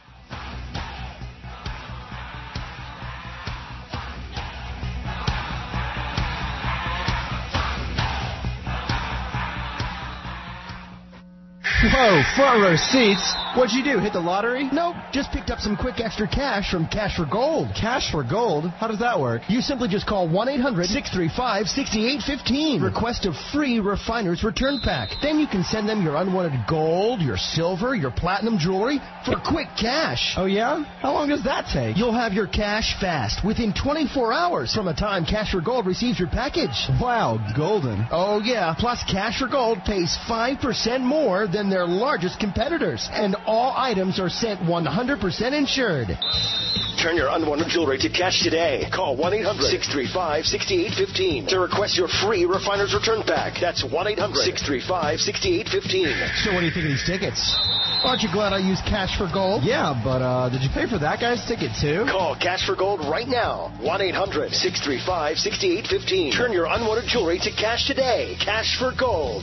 Whoa, front row seats. What'd you do, hit the lottery? Nope, just picked up some quick extra cash from Cash for Gold. Cash for Gold? How does that work? You simply just call 1-800-635-6815. Request a free refiner's return pack. Then you can send them your unwanted gold, your silver, your platinum jewelry for quick cash. Oh yeah? How long does that take? You'll have your cash fast, within 24 hours from the time Cash for Gold receives your package. Wow, golden. Oh yeah, plus Cash for Gold pays 5% more than their largest competitors, and all items are sent 100% insured. Turn your unwanted jewelry to cash today. Call 1-800-635-6815 to request your free refiner's return pack. That's 1-800-635-6815. So what do you think of these tickets? Aren't you glad I used Cash for Gold? Yeah, but did you pay for that guy's ticket too? Call Cash for Gold right now. 1-800-635-6815. Turn your unwanted jewelry to cash today. Cash for Gold.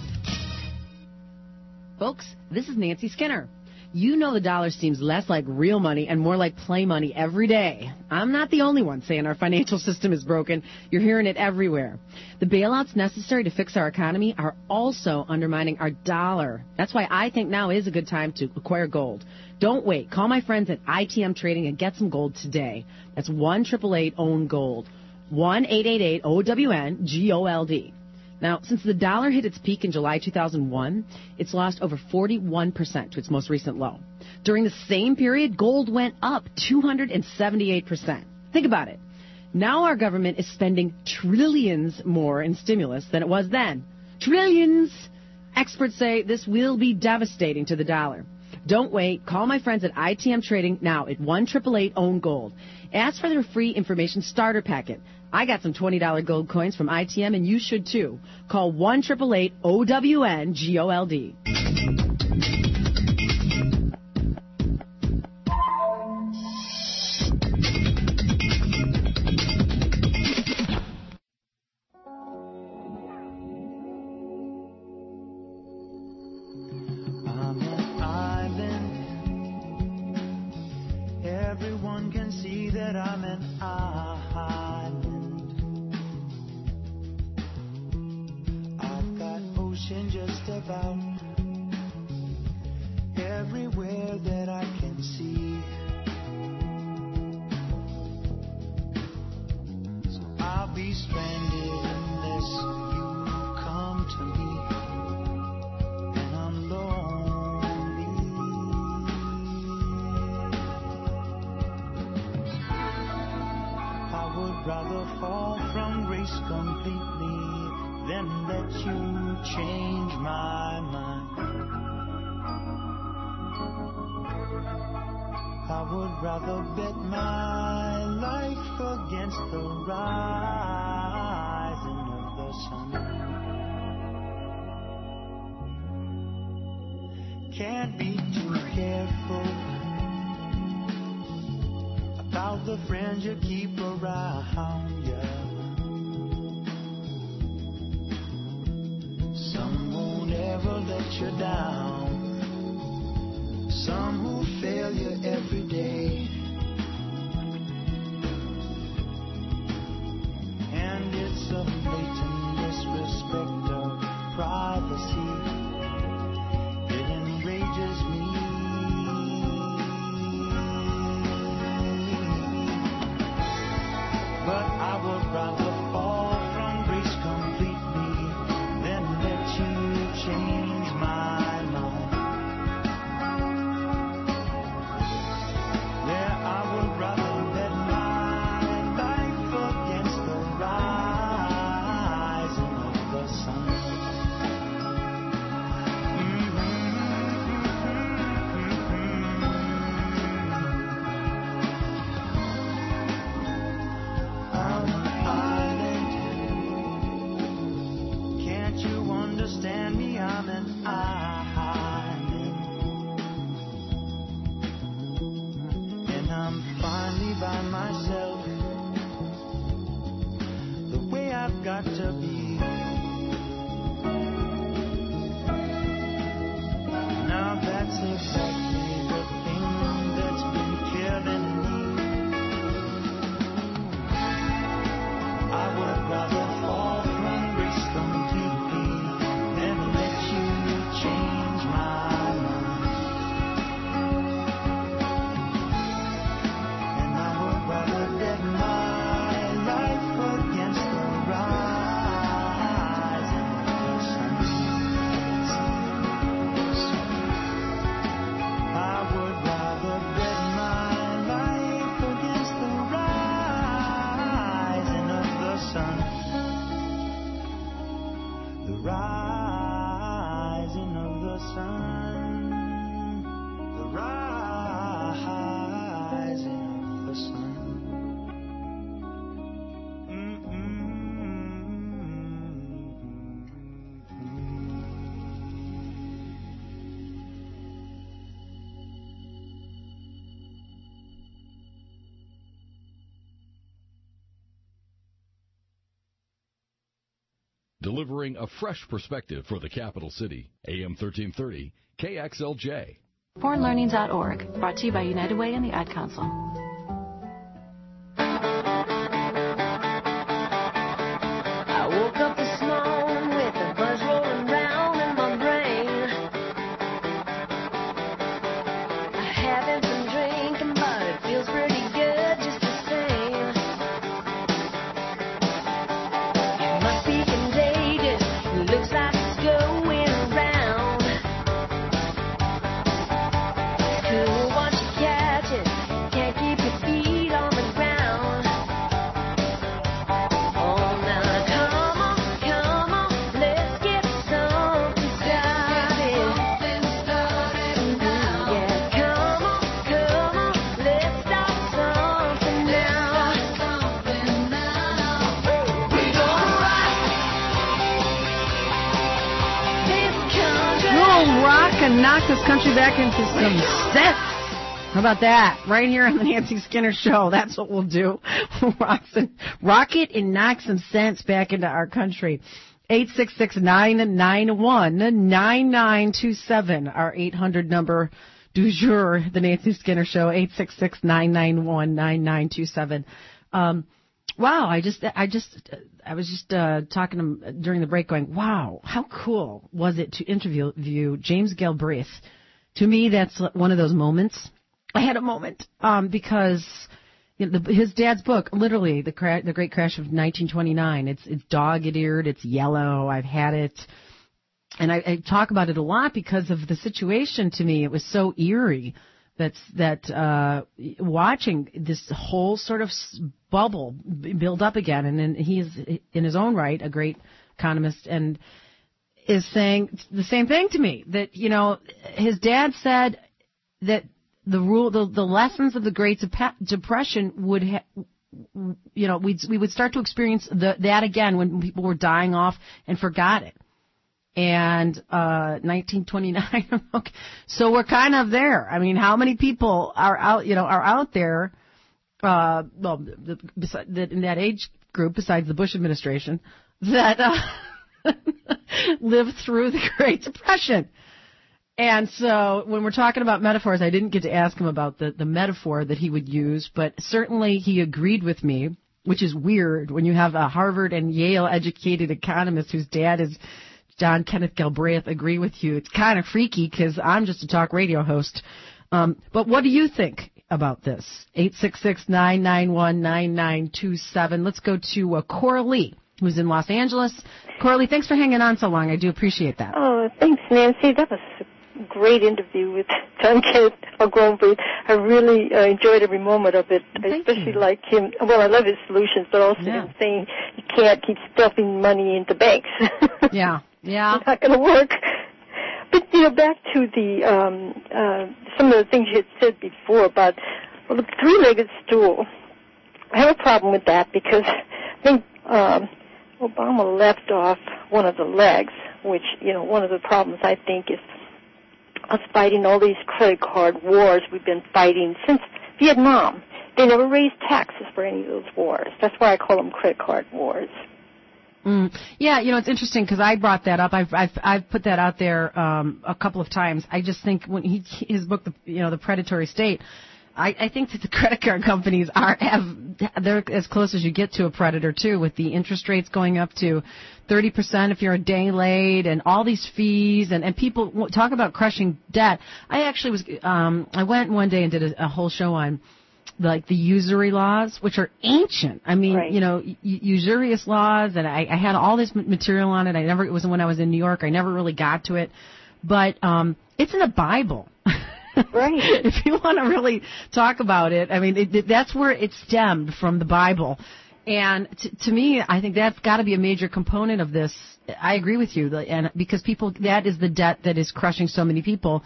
Folks, this is Nancy Skinner. You know the dollar seems less like real money and more like play money every day. I'm not the only one saying our financial system is broken. You're hearing it everywhere. The bailouts necessary to fix our economy are also undermining our dollar. That's why I think now is a good time to acquire gold. Don't wait. Call my friends at ITM Trading and get some gold today. That's 1-888-OWN-GOLD. 1-888-OWN-GOLD. Now, since the dollar hit its peak in July 2001, it's lost over 41% to its most recent low. During the same period, gold went up 278%. Think about it. Now our government is spending trillions more in stimulus than it was then. Trillions! Experts say this will be devastating to the dollar. Don't wait. Call my friends at ITM Trading now at 1-888-OWN-GOLD. Ask for their free information starter packet. I got some $20 gold coins from ITM, and you should too. Call 1-888-OWN-GOLD. I'm an island. Everyone can see that I'm an island. I've got ocean just about everywhere that I can see. So I'll be stranded unless you come to me. And I'm lonely. I would rather fall from grace completely than let you change my mind. I would rather bet my life against the rising of the sun. Can't be too careful about the friends you keep around you. Some won't ever let you down. Some who fail you every day. And it's a blatant disrespect of privacy. It enrages me. But I would rather fall from grace completely than let you change my mind. Yeah, I would rather bet my life against the rising of the sun. I'm an island. Can't you understand me? I'm an island. And I'm finally by myself, the way I've got to be. Now that's exactly the thing that's been killing me. I would rather fall from grace completely than let you change my mind. And I would rather bet my life against the rising of the sun. I would rather bet my life against the rising of the sun. The rising of the sun. The rising of the sun. delivering a fresh perspective for the capital city. AM 1330, KXLJ. ForeignLearning.org, brought to you by United Way and the Ad Council. I woke up this morning with a buzz rolling round in my brain. I haven't been drinking, but it feels pretty good just the same. It must be contagious, it looks like it's going around. Cool once you catch it, can't keep your feet on the ground. Oh, now come on, let's get something started. Yeah, come on, let's start something now. We're gonna rock this country. We'll rock and knock this country back into some sense. How about that? Right here on the Nancy Skinner Show. That's what we'll do. Rock it and knock some sense back into our country. 866-991-9927, our 800 number du jour, the Nancy Skinner Show, 866-991-9927. Wow, I was just talking during the break going, wow, how cool was it to interview James Galbraith? To me, that's one of those moments. I had a moment because his dad's book, literally the Great Crash of 1929. It's dog-eared, it's yellow. I've had it, and I talk about it a lot because of the situation. To me, it was so eerie that watching this whole sort of bubble build up again, and then he is in his own right a great economist and is saying the same thing to me, that his dad said that the lessons of the Great Depression would we would start to experience that again when people were dying off and forgot it. And 1929. Okay. So we're kind of there. I mean, how many people are out there? In that age group, besides the Bush administration, that lived through the Great Depression. And so when we're talking about metaphors, I didn't get to ask him about the metaphor that he would use, but certainly he agreed with me, which is weird when you have a Harvard and Yale educated economist whose dad is John Kenneth Galbraith agree with you. It's kind of freaky because I'm just a talk radio host. But what do you think about this? 866-991-9927. Let's go to Coralie, who's in Los Angeles. Coralie, thanks for hanging on so long. I do appreciate that. Oh, thanks, Nancy. That was a great interview with John Kenneth Galbraith. I really enjoyed every moment of it. I especially like him. Well, I love his solutions, but also him saying you can't keep stuffing money into banks. Yeah. It's not going to work. But, back to the some of the things you had said before about the three-legged stool. I have a problem with that because I think Obama left off one of the legs, which, one of the problems I think is us fighting all these credit card wars we've been fighting since Vietnam. They never raised taxes for any of those wars. That's why I call them credit card wars. Yeah, it's interesting because I brought that up. I've put that out there a couple of times. I just think when his book, The Predatory State, I think that the credit card companies they're as close as you get to a predator too, with the interest rates going up to 30% if you're a day late, and all these fees, and people talk about crushing debt. I actually I went one day and did a whole show on the usury laws, which are ancient. I mean, right. Usurious laws, and I had all this material on it. It was when I was in New York. I never really got to it, but it's in the Bible. Right. If you want to really talk about it, I mean, that's where it stemmed from, the Bible. And to me, I think that's got to be a major component of this. I agree with you, and because that is the debt that is crushing so many people.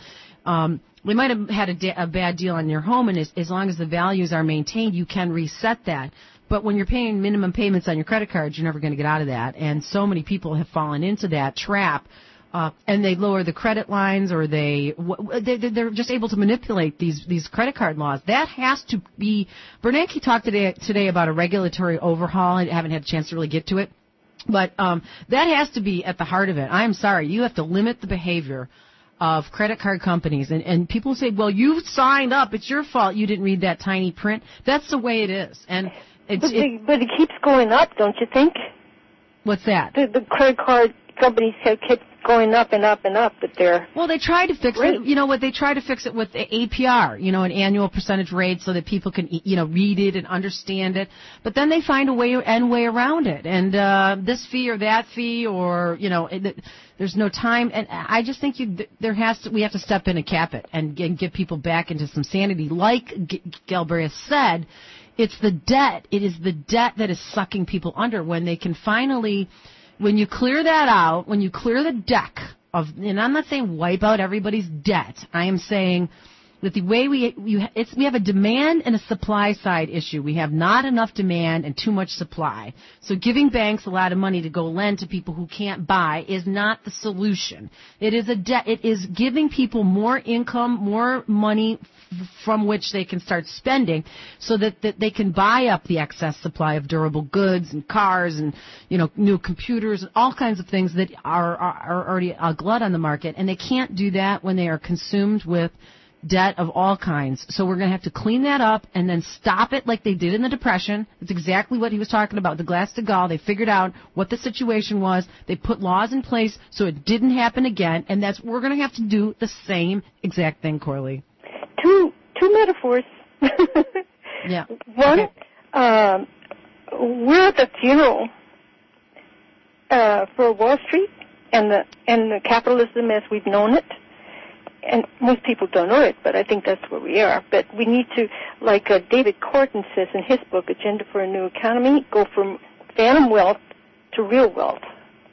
We might have had a bad deal on your home, and as long as the values are maintained, you can reset that. But when you're paying minimum payments on your credit cards, you're never going to get out of that. And so many people have fallen into that trap. And they lower the credit lines, or they're just able to manipulate these credit card laws. That has to be. Bernanke talked today about a regulatory overhaul. I haven't had a chance to really get to it. But that has to be at the heart of it. I'm sorry. You have to limit the behavior of credit card companies. And people say, well, you signed up. It's your fault you didn't read that tiny print. That's the way it is. And but it keeps going up, don't you think? What's that? The credit card companies have kept going up and up and up, but they're... Well, they try to fix it. You know what? They try to fix it with the APR, an annual percentage rate so that people can, read it and understand it. But then they find a way around it. And this fee or that fee or, there's no time. And I just think we have to step in and cap it and get people back into some sanity. Like Galbraith said, it's the debt. It is the debt that is sucking people under when they can finally... When you clear that out, when you clear the deck and I'm not saying wipe out everybody's debt. I am saying that the way we have a demand and a supply side issue. We have not enough demand and too much supply. So giving banks a lot of money to go lend to people who can't buy is not the solution. It is it is giving people more income, more money from which they can start spending so that they can buy up the excess supply of durable goods and cars and, new computers and all kinds of things that are already a glut on the market. And they can't do that when they are consumed with debt of all kinds. So we're going to have to clean that up and then stop it like they did in the Depression. It's exactly what he was talking about, the Glass-Steagall. They figured out what the situation was. They put laws in place so it didn't happen again. And we're going to have to do the same exact thing, Corley. Two metaphors. Yeah. One, we're at the funeral for Wall Street and the capitalism as we've known it. And most people don't know it, but I think that's where we are. But we need to, like David Korten says in his book, Agenda for a New Economy, go from phantom wealth to real wealth.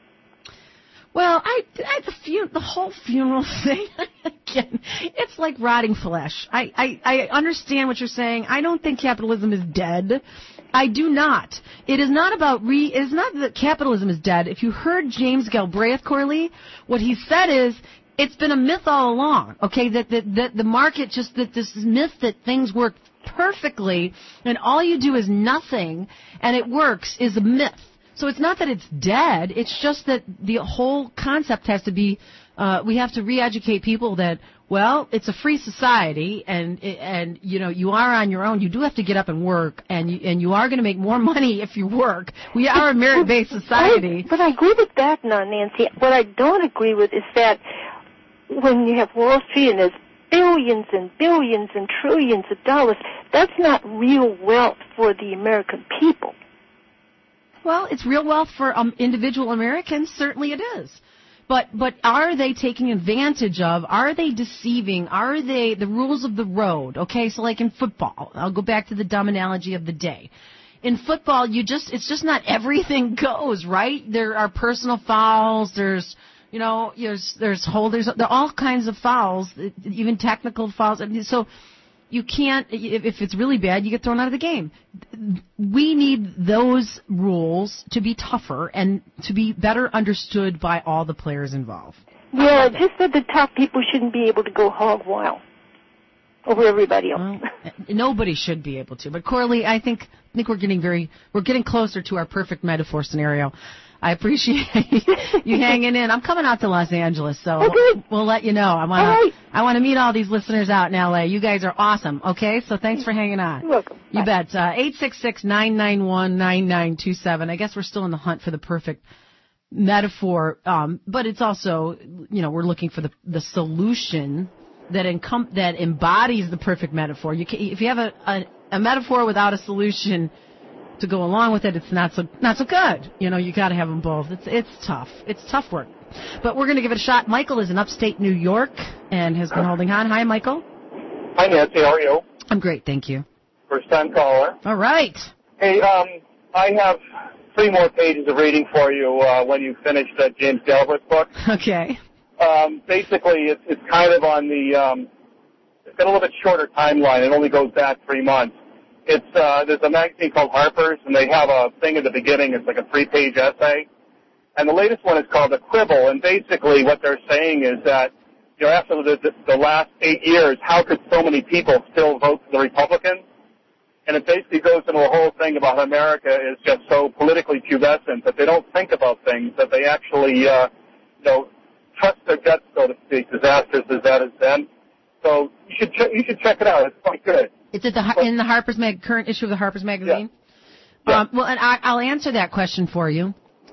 Well, the whole funeral thing, again, it's like rotting flesh. I understand what you're saying. I don't think capitalism is dead. I do not. It is not it is not that capitalism is dead. If you heard James Galbraith, Corley, what he said is, it's been a myth all along, okay, that the market this myth that things work perfectly and all you do is nothing and it works is a myth. So it's not that it's dead, it's just that the whole concept has to be, we have to re-educate people that, well, it's a free society and you are on your own. You do have to get up and work and you are going to make more money if you work. We are a merit-based society. But I agree with that now, Nancy. What I don't agree with is that when you have Wall Street and there's billions and billions and trillions of dollars, that's not real wealth for the American people. Well, it's real wealth for individual Americans. Certainly it is. But are they taking advantage of, are they deceiving, are they the rules of the road? Okay, so like in football, I'll go back to the dumb analogy of the day. In football, it's just not everything goes, right? There are personal fouls, there's holders, there are all kinds of fouls, even technical fouls. So you can't, if it's really bad, you get thrown out of the game. We need those rules to be tougher and to be better understood by all the players involved. Yeah, just that the top people shouldn't be able to go hog wild over everybody else. Well, nobody should be able to. But Corley, I think we're getting closer to our perfect metaphor scenario. I appreciate you hanging in. I'm coming out to Los Angeles, so we'll let you know. I want to meet all these listeners out in L.A. You guys are awesome, okay? So thanks for hanging on. You're welcome. You bet. 866-991-9927. I guess we're still in the hunt for the perfect metaphor, but it's also, we're looking for the solution that embodies the perfect metaphor. If you have a metaphor without a solution to go along with it, it's not so good. You got to have them both. It's tough. It's tough work. But we're going to give it a shot. Michael is in upstate New York and has been holding on. Hi, Michael. Hi, Nancy. How are you? I'm great, thank you. First time caller. All right. Hey, I have 3 more pages of reading for you when you finish that James Galbraith book. Okay. Basically, it's kind of on it's got a little bit shorter timeline. It only goes back 3 months. There's a magazine called Harper's, and they have a thing at the beginning. It's like a 3-page essay. And the latest one is called The Quibble. And basically what they're saying is that, after the last 8 years, how could so many people still vote for the Republicans? And it basically goes into a whole thing about how America is just so politically pubescent that they don't think about things, that they actually, trust their guts, so to speak, disastrous as that has been. So you should check it out. It's quite good. It's in the Harper's current issue of the Harper's Magazine? Yeah. Well, and I'll answer that question for you.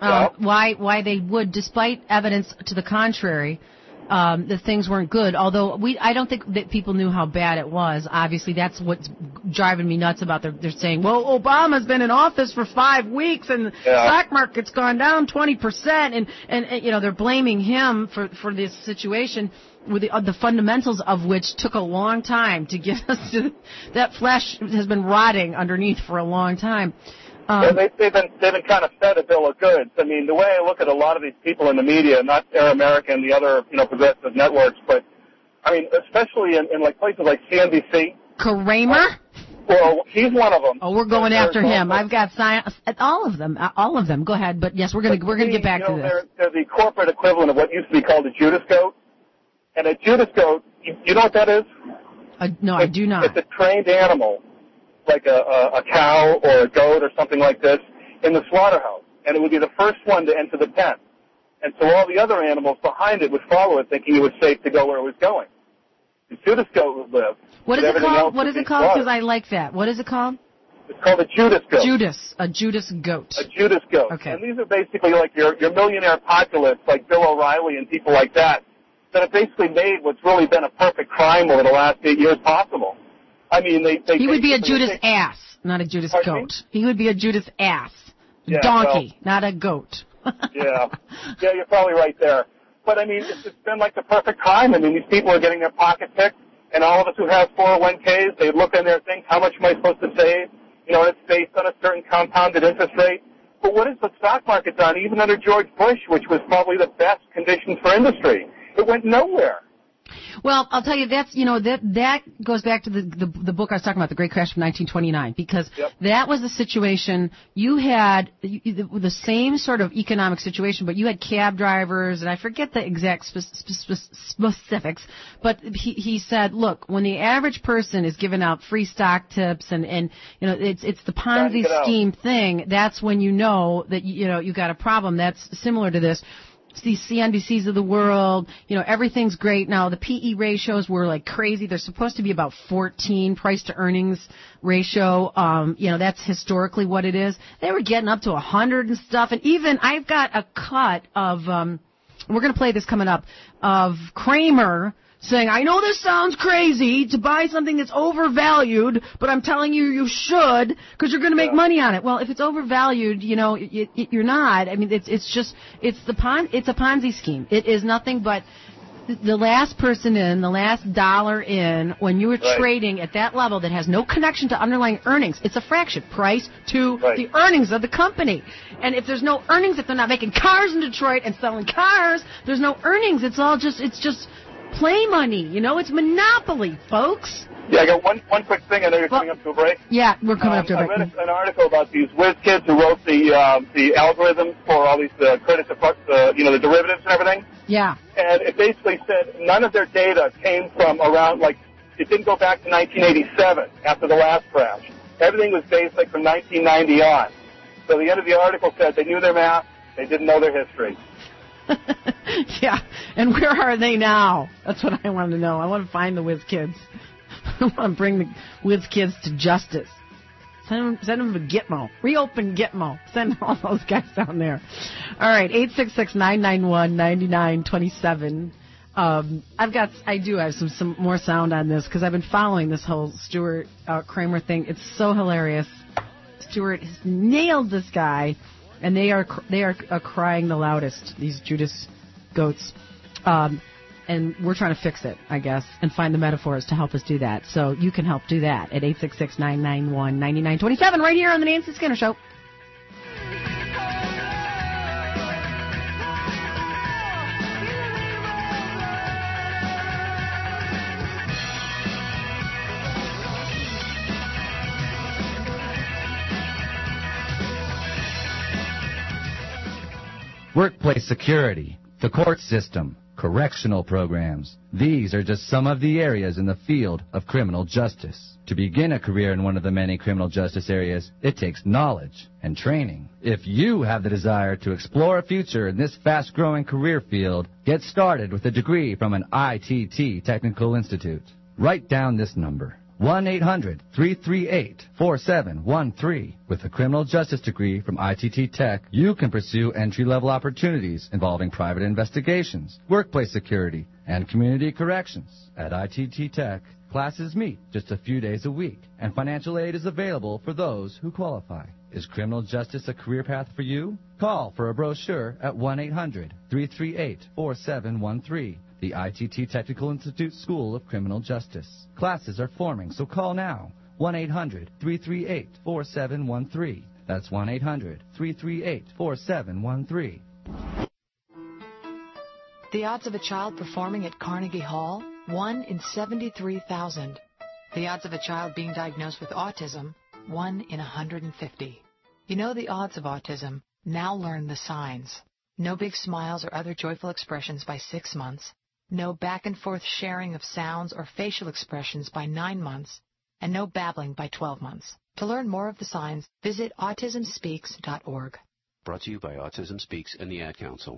Why they would, despite evidence to the contrary, that things weren't good. Although I don't think that people knew how bad it was. Obviously, that's what's driving me nuts about they're saying, well, Obama's been in office for 5 weeks and the stock market's gone down 20%, and they're blaming him for this situation, with the fundamentals of which took a long time to get us to. That flesh has been rotting underneath for a long time. They've been kind of fed a bill of goods. I mean, the way I look at a lot of these people in the media, not Air America and the other progressive networks, but I mean, especially in like places like CNBC. Kramer? Well, he's one of them. Oh, we're going after him. I've got all of them. Go ahead, but yes, we're going to get back to this. They're the corporate equivalent of what used to be called a Judas goat, and a Judas goat, you know what that is? No, I do not. It's a trained animal, like a cow or a goat or something like this, in the slaughterhouse. And it would be the first one to enter the pen. And so all the other animals behind it would follow it, thinking it was safe to go where it was going. The Judas goat would live. What is it called? What is it called? Because I like that. What is it called? It's called a Judas goat. A Judas goat. A Judas goat. Okay. And these are basically like your millionaire populists like Bill O'Reilly and people like that have basically made what's really been a perfect crime over the last 8 years possible. I mean, he would be a Judas ass, not a Judas goat. He would be a Judas ass. Donkey, not a goat. Yeah, you're probably right there. But I mean, it's been like the perfect crime. I mean, these people are getting their pocket picked, and all of us who have 401ks, they look in there and think, how much am I supposed to save? And it's based on a certain compounded interest rate. But what has the stock market done, even under George Bush, which was probably the best conditions for industry? It went nowhere. Well, I'll tell you, that goes back to the book I was talking about, The Great Crash of 1929, because that was the situation. You had the same sort of economic situation, but you had cab drivers, and I forget the exact specifics, but he said, look, when the average person is giving out free stock tips and it's the Ponzi scheme thing, that's when you know that you got a problem. That's similar to this. These CNBCs of the world, everything's great. Now, the PE ratios were like crazy. They're supposed to be about 14 price to earnings ratio. That's historically what it is. They were getting up to 100 and stuff. And even I've got a cut of, we're going to play this coming up, of Kramer saying, I know this sounds crazy to buy something that's overvalued, but I'm telling you, you should, because you're going to make money on it. Well, if it's overvalued, you're not. I mean, it's a Ponzi scheme. It is nothing but the last person in, the last dollar in, when you are trading at that level that has no connection to underlying earnings. It's a fraction, price to the earnings of the company. And if there's no earnings, if they're not making cars in Detroit and selling cars, there's no earnings. It's just play money, it's monopoly, folks. Yeah, I got one quick thing. I know you're coming up to a break. Yeah, we're coming up to a break. I read an article about these whiz kids who wrote the algorithms for all these credit, the derivatives and everything. Yeah. And it basically said none of their data came from around, it didn't go back to 1987 after the last crash. Everything was based from 1990 on. So the end of the article said they knew their math, they didn't know their history. Yeah, and where are they now? That's what I want to know. I want to find the whiz kids. I want to bring the whiz kids to justice. Send them to Gitmo. Reopen Gitmo. Send all those guys down there. All right, 866-991-9927. I do have some more sound on this because I've been following this whole Stuart Kramer thing. It's so hilarious. Stuart has nailed this guy. And they are crying the loudest, these Judas goats. And we're trying to fix it, I guess, and find the metaphors to help us do that. So you can help do that at 866-991-9927 right here on The Nancy Skinner Show. Workplace security, the court system, correctional programs. These are just some of the areas in the field of criminal justice. To begin a career in one of the many criminal justice areas, it takes knowledge and training. If you have the desire to explore a future in this fast-growing career field, get started with a degree from an ITT Technical Institute. Write down this number, 1-800-338-4713. With a criminal justice degree from ITT Tech, you can pursue entry-level opportunities involving private investigations, workplace security, and community corrections. At ITT Tech, classes meet just a few days a week, and financial aid is available for those who qualify. Is criminal justice a career path for you? Call for a brochure at 1-800-338-4713. The ITT Technical Institute School of Criminal Justice. Classes are forming, so call now. 1-800-338-4713. That's 1-800-338-4713. The odds of a child performing at Carnegie Hall? 1 in 73,000. The odds of a child being diagnosed with autism? 1 in 150. You know the odds of autism. Now learn the signs. No big smiles or other joyful expressions by 6 months. No back and forth sharing of sounds or facial expressions by 9 months. And no babbling by 12 months. To learn more of the signs, visit autismspeaks.org. Brought to you by Autism Speaks and the Ad Council.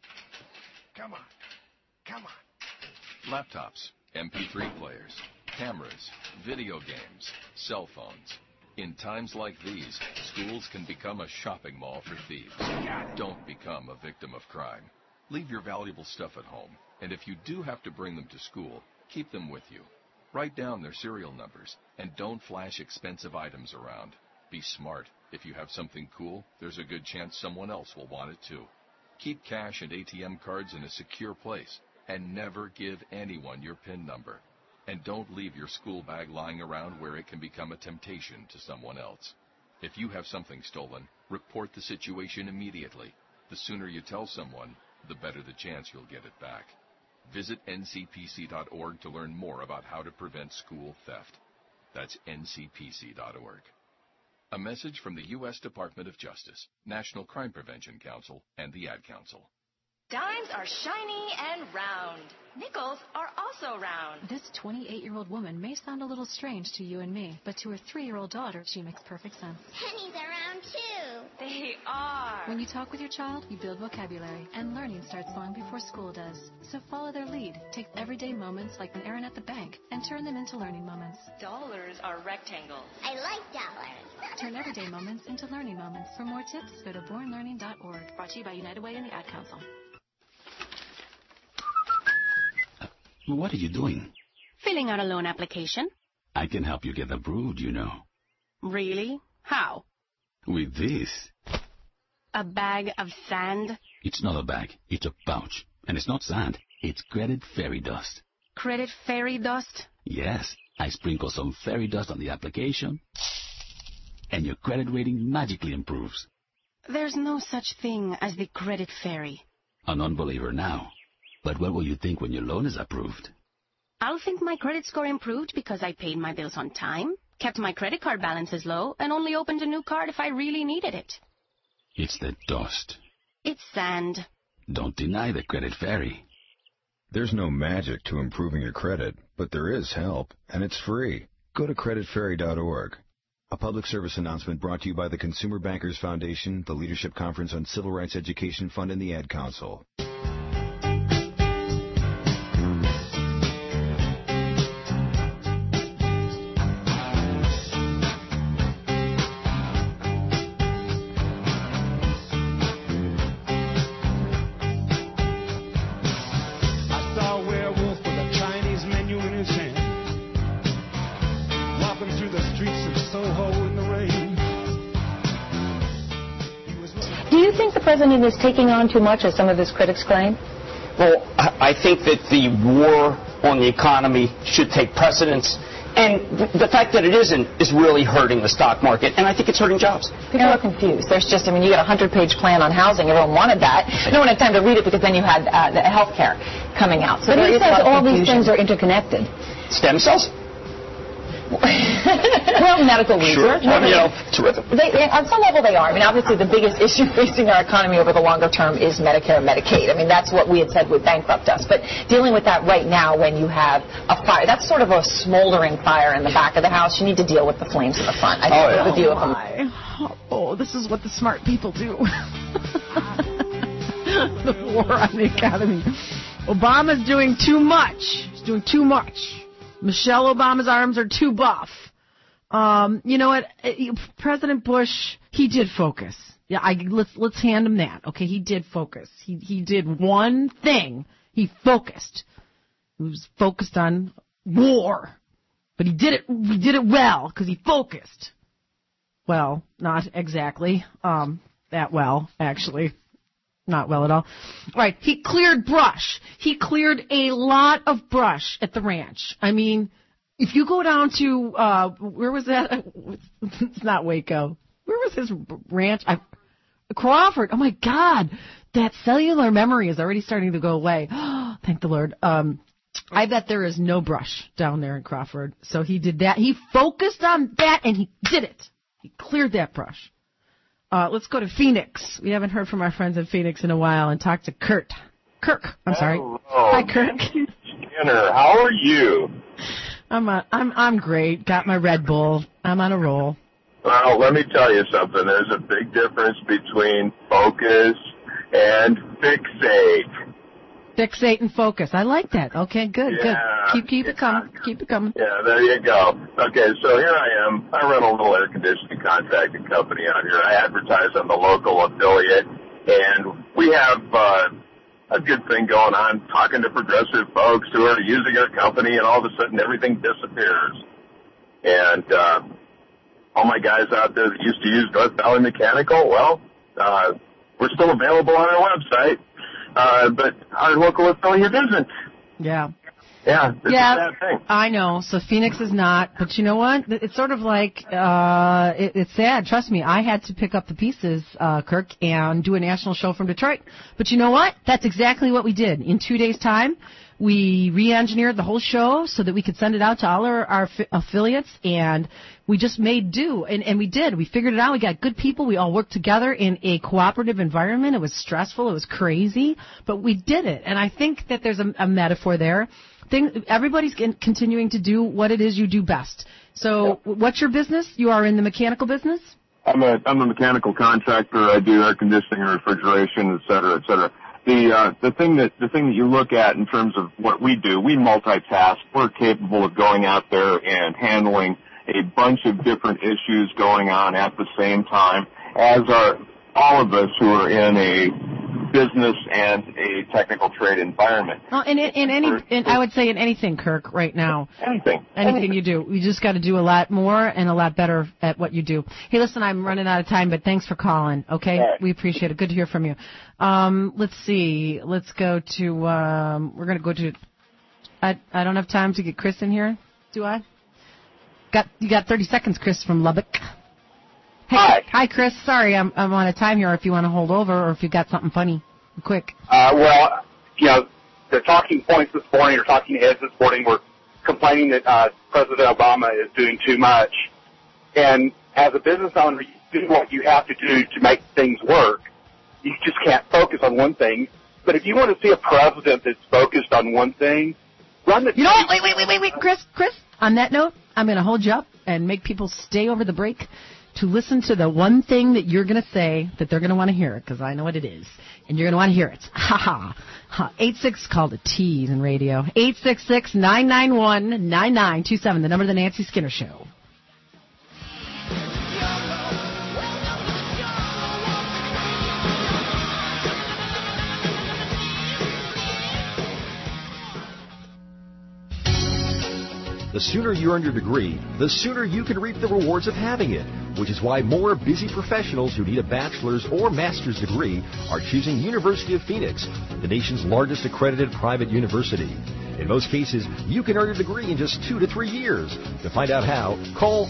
Come on. Come on. Laptops, MP3 players, cameras, video games, cell phones. In times like these, schools can become a shopping mall for thieves. Don't become a victim of crime. Leave your valuable stuff at home, and if you do have to bring them to school, keep them with you. Write down their serial numbers, and don't flash expensive items around. Be smart. If you have something cool, there's a good chance someone else will want it too. Keep cash and ATM cards in a secure place, and never give anyone your PIN number. And don't leave your school bag lying around where it can become a temptation to someone else. If you have something stolen, report the situation immediately. The sooner you tell someone, the better the chance you'll get it back. Visit ncpc.org to learn more about how to prevent school theft. That's ncpc.org. A message from the U.S. Department of Justice, National Crime Prevention Council, and the Ad Council. Dimes are shiny and round. Nickels are also round. This 28-year-old woman may sound a little strange to you and me, but to her 3-year-old daughter, she makes perfect sense. Pennies are round too. They are. When you talk with your child, you build vocabulary, and learning starts long before school does. So follow their lead. Take everyday moments like an errand at the bank and turn them into learning moments. Dollars are rectangles. I like dollars. Turn everyday moments into learning moments. For more tips, go to bornlearning.org. Brought to you by United Way and the Ad Council. What are you doing? Filling out a loan application. I can help you get approved, you know. Really? How? With this. A bag of sand? It's not a bag. It's a pouch. And it's not sand. It's credit fairy dust. Credit fairy dust? Yes. I sprinkle some fairy dust on the application, and your credit rating magically improves. There's no such thing as the credit fairy. An unbeliever now. But what will you think when your loan is approved? I'll think my credit score improved because I paid my bills on time, kept my credit card balances low, and only opened a new card if I really needed it. It's the dust. It's sand. Don't deny the credit fairy. There's no magic to improving your credit, but there is help, and it's free. Go to creditfairy.org. A public service announcement brought to you by the Consumer Bankers Foundation, the Leadership Conference on Civil Rights Education Fund, and the Ad Council. Do you think the president is taking on too much, as some of his critics claim? Well, I think that the war on the economy should take precedence. And the fact that it isn't is really hurting the stock market, and I think it's hurting jobs. People are confused. There's just, you got a 100-page plan on housing. Everyone wanted that. No one had time to read it because then you had the health care coming out. So but he says all these things are interconnected. Stem cells? Well, medical research. Sure. They, on some level, they are. I mean, obviously, the biggest issue facing our economy over the longer term is Medicare and Medicaid. I mean, that's what we had said would bankrupt us. But dealing with that right now when you have a fire, that's sort of a smoldering fire in the back of the house. You need to deal with the flames in the front. I think with a view of them. Oh, this is what the smart people do. The war on the economy. Obama's doing too much. He's doing too much. Michelle Obama's arms are too buff. You know what? President Bush, he did focus. Yeah, let's hand him that. Okay, he did focus. He did one thing. He focused. He was focused on war, but he did it. He did it well because he focused. Well, not exactly. That well, actually. Not well at all. Right, he cleared brush. He cleared a lot of brush at the ranch. I mean, if you go down to, where was that? It's not Waco. Where was his ranch? Crawford. Oh, my God. That cellular memory is already starting to go away. Thank the Lord. I bet there is no brush down there in Crawford. So he did that. He focused on that, and he did it. He cleared that brush. Let's go to Phoenix. We haven't heard from our friends in Phoenix in a while and talk to Kirk. I'm sorry. Hello. Hi, Kirk. Skinner, how are you? I'm great. Got my Red Bull. I'm on a roll. Well, let me tell you something. There's a big difference between focus and fixate. Fixate and focus. I like that. Okay, good. Keep it coming. Keep it coming. Yeah, there you go. Okay, so here I am. I run a little air conditioning contracting company out here. I advertise on the local affiliate, and we have a good thing going on, talking to progressive folks who are using our company, and all of a sudden everything disappears. And all my guys out there that used to use North Valley Mechanical, well, we're still available on our website. But our local affiliate isn't. Yeah. Yeah, it's a sad thing. I know. So Phoenix is not. But you know what? It's sort of like, it's sad. Trust me. I had to pick up the pieces, Kirk, and do a national show from Detroit. But you know what? That's exactly what we did. In 2 days' time, we re-engineered the whole show so that we could send it out to all our affiliates, and we just made do. And we did. We figured it out. We got good people. We all worked together in a cooperative environment. It was stressful. It was crazy. But we did it. And I think that there's a metaphor there. Everybody's continuing to do what it is you do best. So what's your business? You are in the mechanical business? I'm a mechanical contractor. I do air conditioning, refrigeration, et cetera, et cetera. The thing that you look at in terms of what we do, we multitask. We're capable of going out there and handling a bunch of different issues going on at the same time, as are all of us who are in a business and a technical trade environment. Well, I would say in anything, Kirk, right now. Anything you do. You just got to do a lot more and a lot better at what you do. Hey, listen, I'm running out of time, but thanks for calling, okay? Right. We appreciate it. Good to hear from you. Let's see. Let's go to, we're going to go to, I don't have time to get Chris in here, do I? You got 30 seconds, Chris from Lubbock. Hey, hi, Chris. Sorry, I'm on a time here if you want to hold over or if you've got something funny. Quick. Well, the talking points this morning, or talking heads this morning, were complaining that President Obama is doing too much. And as a business owner, you do what you have to do to make things work. You just can't focus on one thing. But if you want to see a president that's focused on one thing, run the... You know what? Wait, Chris. On that note, I'm going to hold you up and make people stay over the break to listen to the one thing that you're going to say that they're going to want to hear, because I know what it is. And you're going to want to hear it. Ha ha. 86 called a tease in radio. 866-991-9927, the number of the Nancy Skinner Show. The sooner you earn your degree, the sooner you can reap the rewards of having it, which is why more busy professionals who need a bachelor's or master's degree are choosing University of Phoenix, the nation's largest accredited private university. In most cases, you can earn your degree in just 2 to 3 years. To find out how, call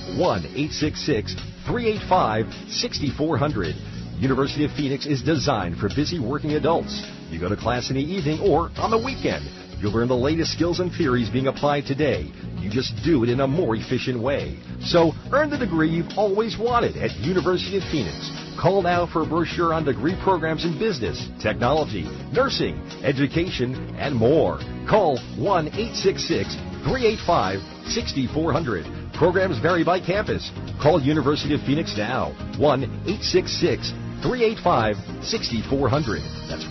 1-866-385-6400. University of Phoenix is designed for busy working adults. You go to class in the evening or on the weekend. You'll learn the latest skills and theories being applied today. You just do it in a more efficient way. So earn the degree you've always wanted at University of Phoenix. Call now for a brochure on degree programs in business, technology, nursing, education, and more. Call 1-866-385-6400. Programs vary by campus. Call University of Phoenix now. 1-866-385-6400. That's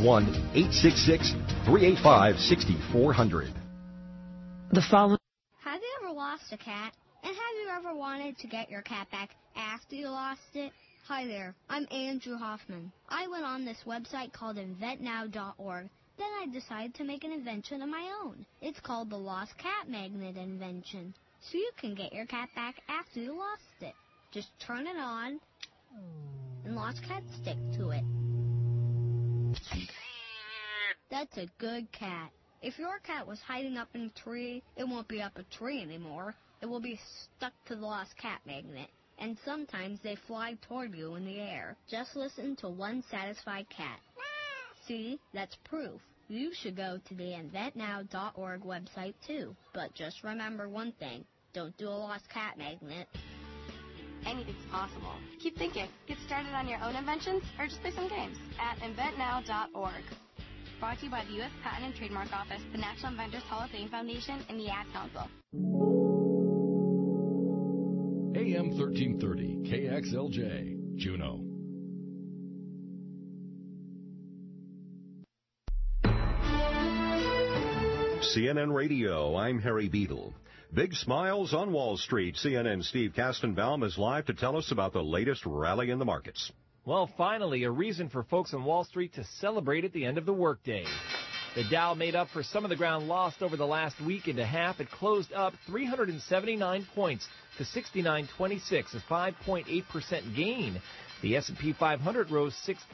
1-866-385-6400. The following. Have you ever lost a cat? And have you ever wanted to get your cat back after you lost it? Hi there, I'm Andrew Hoffman. I went on this website called InventNow.org. Then I decided to make an invention of my own. It's called the Lost Cat Magnet Invention. So you can get your cat back after you lost it. Just turn it on, and lost cats stick to it. That's a good cat. If your cat was hiding up in a tree, it won't be up a tree anymore. It will be stuck to the lost cat magnet. And sometimes they fly toward you in the air. Just listen to one satisfied cat. See, that's proof. You should go to the InventNow.org website too. But just remember one thing. Don't do a lost cat magnet. Anything's possible. Keep thinking. Get started on your own inventions or just play some games at InventNow.org. Brought to you by the U.S. Patent and Trademark Office, the National Inventors Hall of Fame Foundation, and the Ad Council. AM 1330, KXLJ, Juneau. CNN Radio, I'm Harry Beadle. Big smiles on Wall Street. CNN's Steve Kastenbaum is live to tell us about the latest rally in the markets. Well, finally, a reason for folks on Wall Street to celebrate at the end of the workday. The Dow made up for some of the ground lost over the last week and a half. It closed up 379 points to 6926, a 5.8% gain. The S&P 500 rose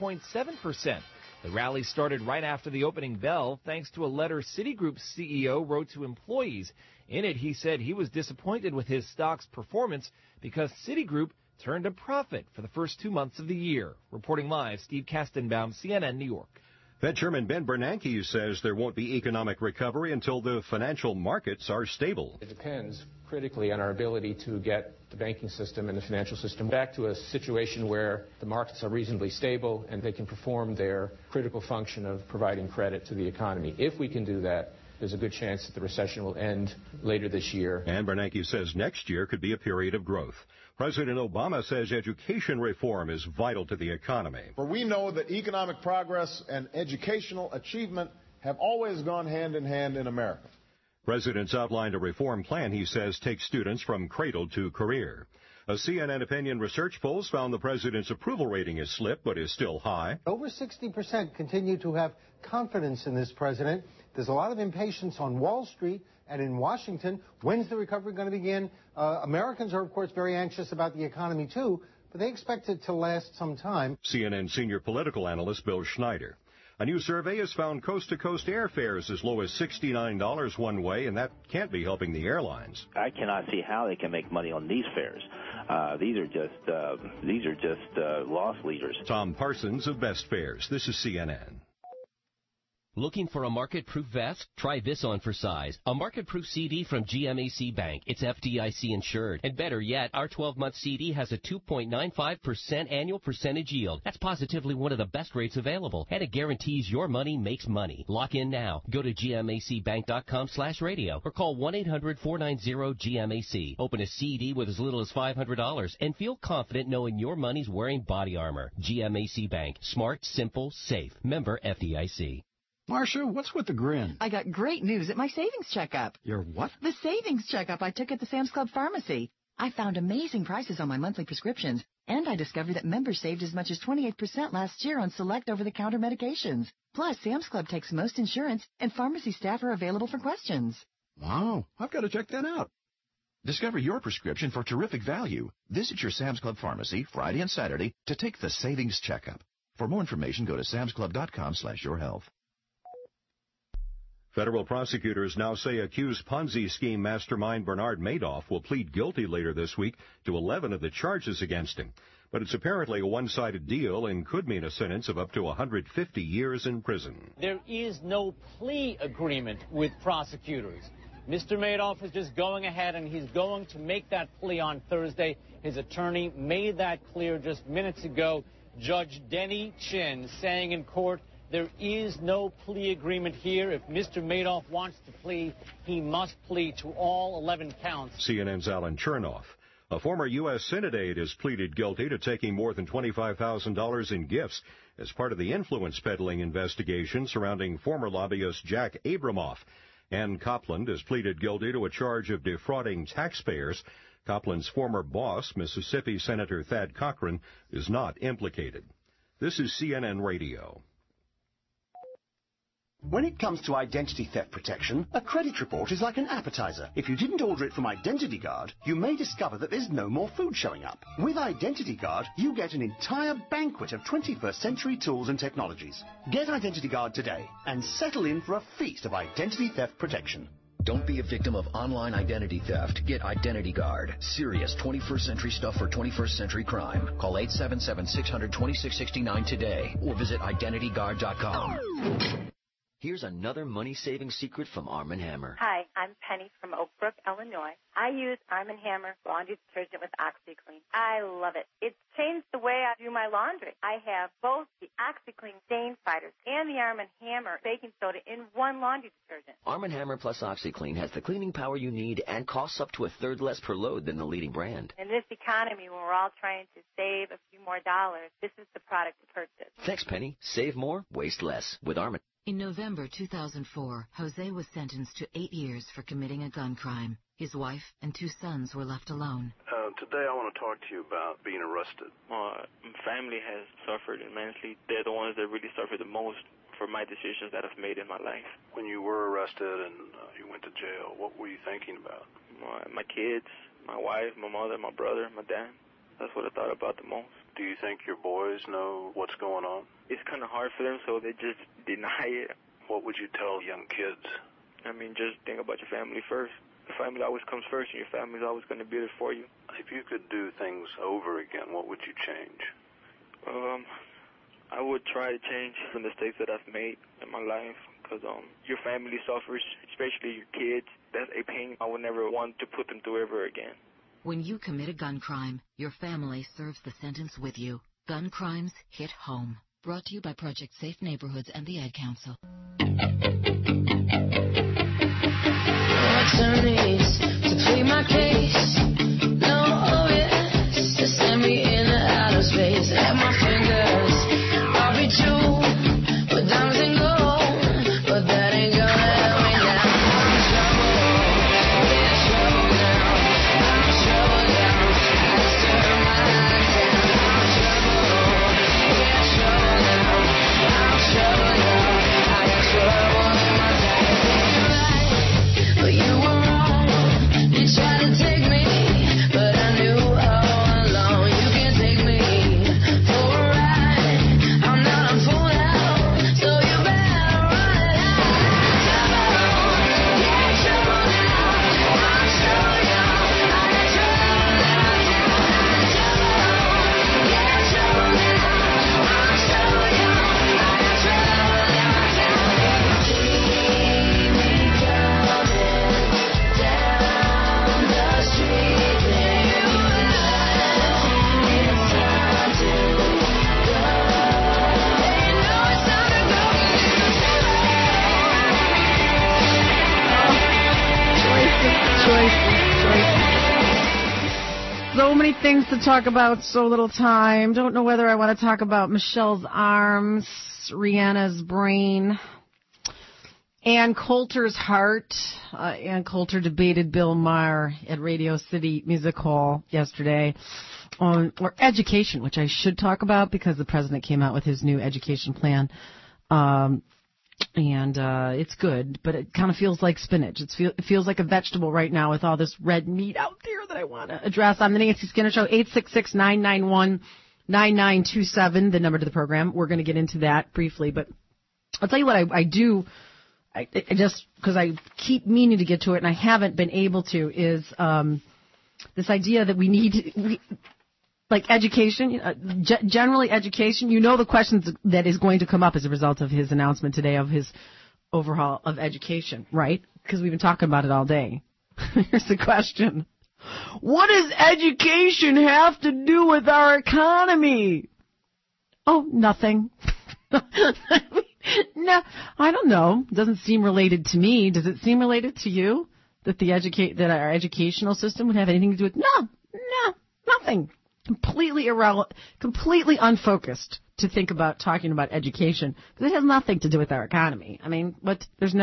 6.7%. The rally started right after the opening bell, thanks to a letter Citigroup's CEO wrote to employees. In it, he said he was disappointed with his stock's performance because Citigroup turned a profit for the first 2 months of the year. Reporting live, Steve Kastenbaum, CNN, New York. Fed Chairman Ben Bernanke says there won't be economic recovery until the financial markets are stable. It depends critically on our ability to get the banking system and the financial system back to a situation where the markets are reasonably stable and they can perform their critical function of providing credit to the economy. If we can do that, there's a good chance that the recession will end later this year. And Bernanke says next year could be a period of growth. President Obama says education reform is vital to the economy. For we know that economic progress and educational achievement have always gone hand in hand in America. President's outlined a reform plan he says takes students from cradle to career. A CNN opinion research poll found the president's approval rating has slipped but is still high. Over 60% continue to have confidence in this president. There's a lot of impatience on Wall Street and in Washington. When's the recovery going to begin? Americans are, of course, very anxious about the economy, too, but they expect it to last some time. CNN senior political analyst Bill Schneider. A new survey has found coast-to-coast airfares as low as $69 one way, and that can't be helping the airlines. I cannot see how they can make money on these fares. These are just loss leaders. Tom Parsons of Best Fares. This is CNN. Looking for a market-proof vest? Try this on for size. A market-proof CD from GMAC Bank. It's FDIC insured. And better yet, our 12-month CD has a 2.95% annual percentage yield. That's positively one of the best rates available. And it guarantees your money makes money. Lock in now. Go to gmacbank.com/radio or call 1-800-490-GMAC. Open a CD with as little as $500 and feel confident knowing your money's wearing body armor. GMAC Bank. Smart, simple, safe. Member FDIC. Marcia, what's with the grin? I got great news at my savings checkup. Your what? The savings checkup I took at the Sam's Club pharmacy. I found amazing prices on my monthly prescriptions, and I discovered that members saved as much as 28% last year on select over-the-counter medications. Plus, Sam's Club takes most insurance, and pharmacy staff are available for questions. Wow, I've got to check that out. Discover your prescription for terrific value. Visit your Sam's Club pharmacy Friday and Saturday to take the savings checkup. For more information, go to samsclub.com/yourhealth. Federal prosecutors now say accused Ponzi scheme mastermind Bernard Madoff will plead guilty later this week to 11 of the charges against him. but it's apparently a one-sided deal and could mean a sentence of up to 150 years in prison. There is no plea agreement with prosecutors. Mr. Madoff is just going ahead, and he's going to make that plea on Thursday. His attorney made that clear just minutes ago. Judge Denny Chin saying in court, there is no plea agreement here. If Mr. Madoff wants to plea, he must plead to all 11 counts. CNN's Alan Chernoff. A former U.S. Senate aide has pleaded guilty to taking more than $25,000 in gifts as part of the influence peddling investigation surrounding former lobbyist Jack Abramoff. Ann Copland has pleaded guilty to a charge of defrauding taxpayers. Copland's former boss, Mississippi Senator Thad Cochran, is not implicated. This is CNN Radio. When it comes to identity theft protection, a credit report is like an appetizer. If you didn't order it from Identity Guard, you may discover that there's no more food showing up. With Identity Guard, you get an entire banquet of 21st century tools and technologies. Get Identity Guard today and settle in for a feast of identity theft protection. Don't be a victim of online identity theft. Get Identity Guard. Serious 21st century stuff for 21st century crime. Call 877-600-2669 today or visit identityguard.com. Here's another money-saving secret from Arm & Hammer. Hi, I'm Penny from Oak Brook, Illinois. I use Arm & Hammer laundry detergent with OxyClean. I love it. It's changed the way I do my laundry. I have both the OxyClean stain fighters and the Arm & Hammer baking soda in one laundry detergent. Arm & Hammer plus OxyClean has the cleaning power you need and costs up to a third less per load than the leading brand. In this economy, when we're all trying to save a few more dollars, this is the product to purchase. Thanks, Penny. Save more, waste less with Arm & In November 2004, Jose was sentenced to 8 years for committing a gun crime. His wife and 2 sons were left alone. Today I want to talk to you about being arrested. My family has suffered immensely. They're the ones that really suffered the most for my decisions that I've made in my life. When you were arrested and you went to jail, what were you thinking about? My kids, my wife, my mother, my brother, my dad. That's what I thought about the most. Do you think your boys know what's going on? It's kind of hard for them, so they just deny it. What would you tell young kids? I mean, just think about your family first. The family always comes first, and your family's always going to be there for you. If you could do things over again, what would you change? I would try to change the mistakes that I've made in my life, because your family suffers, especially your kids. That's a pain I would never want to put them through ever again. When you commit a gun crime, your family serves the sentence with you. Gun crimes hit home. Brought to you by Project Safe Neighborhoods and the Ad Council. Attorneys to plead my case. No, yes, to send me in and out of space. At my fingers, I'll be true with diamonds and gold, but that ain't gonna help me now. I'm in trouble, yeah, trouble now. I'm in trouble now. I just turn my eyes down. I'm in trouble, yeah, trouble now. I'm in trouble now. I got trouble in my life. But you were wrong. You tried to take me, but I knew all along you can't take me for a ride. I'm not a fool now, so you better run it out. Yeah, trouble now. I'm trouble now. I got trouble now. Yeah, trouble now. I'm trouble now. I got trouble now. See me coming down the street, then you know it's time to go. You know it's time to go. So many things to talk about, so little time. Don't know whether I want to talk about Michelle's arms, Rihanna's brain, Ann Coulter's heart. Ann Coulter debated Bill Maher at Radio City Music Hall yesterday on or education, which I should talk about because the president came out with his new education plan. And it's good, but it kind of feels like spinach. It feels like a vegetable right now with all this red meat out there that I want to address. I'm the Nancy Skinner Show, 866-991-9927, the number to the program. We're going to get into that briefly, but I'll tell you what I do, I just because I keep meaning to get to it and I haven't been able to, is this idea that we need like education, generally education, you know the questions that is going to come up as a result of his announcement today of his overhaul of education, right? Because we've been talking about it all day. Here's the question. What does education have to do with our economy? Oh, nothing. No, I don't know. It doesn't seem related to me. Does it seem related to you that that our educational system would have anything to do with? No, nothing. Completely irrelevant, completely unfocused to think about talking about education because it has nothing to do with our economy. I mean, I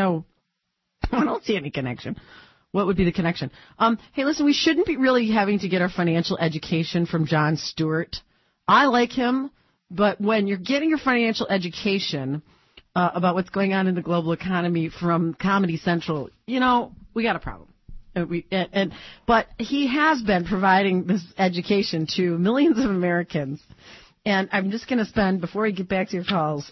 don't see any connection. What would be the connection? Hey, listen, we shouldn't be really having to get our financial education from Jon Stewart. I like him, but when you're getting your financial education about what's going on in the global economy from Comedy Central, we got a problem. But he has been providing this education to millions of Americans. And I'm just going to spend, before we get back to your calls,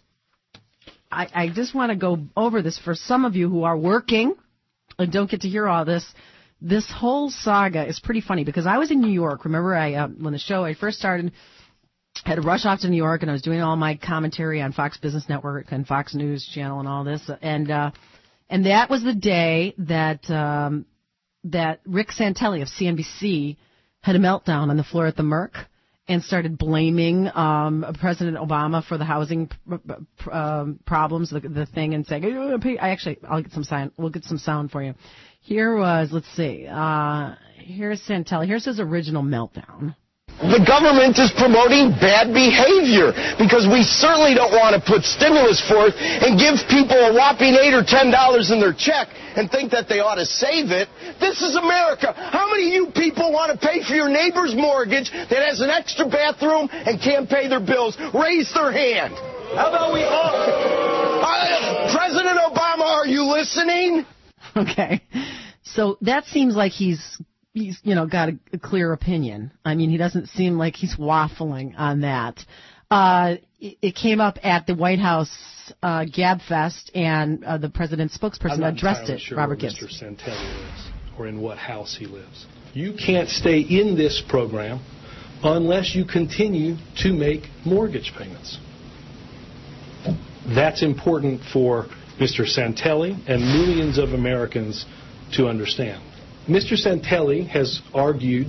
I just want to go over this for some of you who are working and don't get to hear all this. This whole saga is pretty funny because I was in New York. Remember, when the show I first started, I had to rush off to New York, and I was doing all my commentary on Fox Business Network and Fox News Channel and all this. And that was the day that Rick Santelli of CNBC had a meltdown on the floor at the Merc and started blaming President Obama for the housing problems, the thing, and saying, I'll get some sound. We'll get some sound for you. Here was, let's see, here's Santelli. Here's his original meltdown. The government is promoting bad behavior because we certainly don't want to put stimulus forth and give people a whopping $8 or $10 in their check and think that they ought to save it. This is America. How many of you people want to pay for your neighbor's mortgage that has an extra bathroom and can't pay their bills? Raise their hand. How about we all? President Obama, are you listening? Okay. So that seems like he's got a clear opinion. I mean, he doesn't seem like he's waffling on that. It came up at the White House Gabfest, and the president's spokesperson addressed it, sure Robert where Gibbs. Mr. Santelli lives or in what house he lives. You can't stay in this program unless you continue to make mortgage payments. That's important for Mr. Santelli and millions of Americans to understand. Mr. Santelli has argued,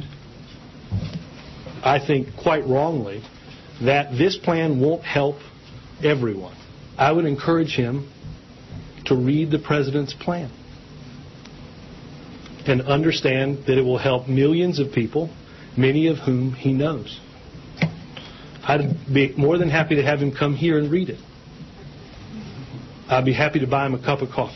I think quite wrongly, that this plan won't help everyone. I would encourage him to read the president's plan and understand that it will help millions of people, many of whom he knows. I'd be more than happy to have him come here and read it. I'd be happy to buy him a cup of coffee.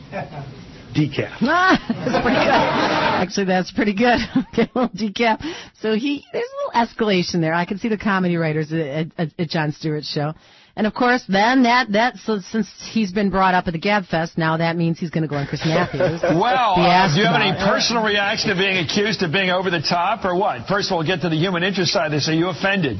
Decaf. That's pretty good. Actually, that's pretty good. Okay, a little decaf. So there's a little escalation there. I can see the comedy writers at Jon Stewart's show. And, of course, then so since he's been brought up at the Gabfest, now that means he's going to go on Chris Matthews. Well, do you have any personal reaction to being accused of being over the top or what? First of all, get to the human interest side of this. Are you offended?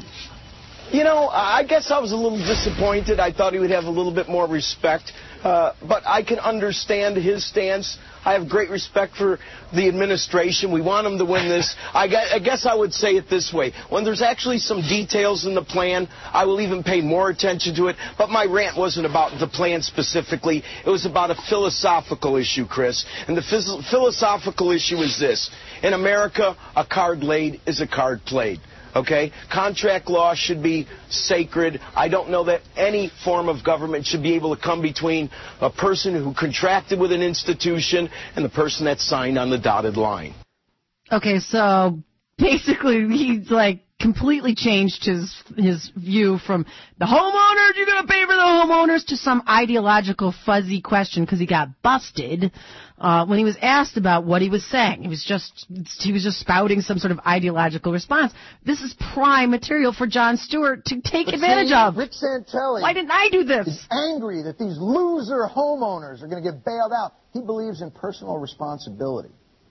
I guess I was a little disappointed. I thought he would have a little bit more respect. But I can understand his stance. I have great respect for the administration. We want him to win this. I guess I would say it this way. When there's actually some details in the plan, I will even pay more attention to it. But my rant wasn't about the plan specifically. It was about a philosophical issue, Chris. And the philosophical issue is this. In America, a card laid is a card played. Okay? Contract law should be sacred. I don't know that any form of government should be able to come between a person who contracted with an institution and the person that signed on the dotted line. Okay, so basically he's completely changed his view from the homeowners, you're going to pay for the homeowners, to some ideological fuzzy question because he got busted when he was asked about what he was saying. He was just spouting some sort of ideological response. This is prime material for Jon Stewart to take advantage of. Rick Santelli. Why didn't I do this? He's angry that these loser homeowners are going to get bailed out. He believes in personal responsibility.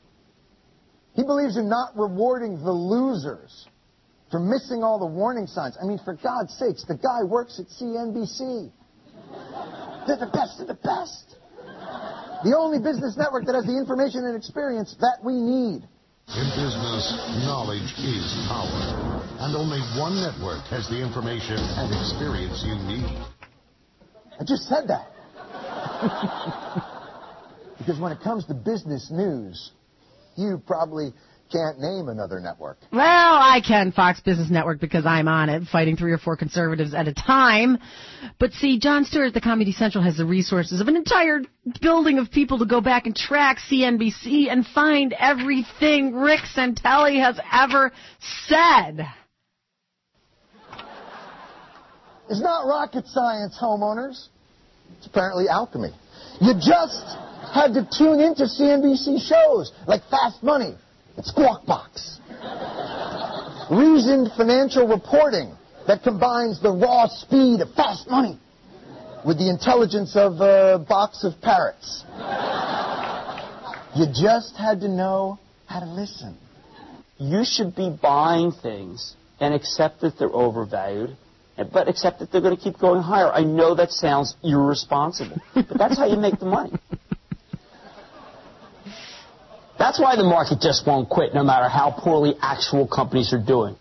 He believes in not rewarding the losers for missing all the warning signs. I mean, for God's sakes, the guy works at CNBC. They're the best of the best. The only business network that has the information and experience that we need. In business, knowledge is power. And only one network has the information and experience you need. I just said that. Because when it comes to business news, you probably can't name another network. Well, I can, Fox Business Network, because I'm on it, fighting 3 or 4 conservatives at a time. But see, Jon Stewart at the Comedy Central has the resources of an entire building of people to go back and track CNBC and find everything Rick Santelli has ever said. It's not rocket science, homeowners. It's apparently alchemy. You just had to tune into CNBC shows like Fast Money and Squawk Box. Reasoned financial reporting that combines the raw speed of Fast Money with the intelligence of a box of parrots. You just had to know how to listen. You should be buying things and accept that they're overvalued, but accept that they're going to keep going higher. I know that sounds irresponsible, but that's how you make the money. That's why the market just won't quit, no matter how poorly actual companies are doing.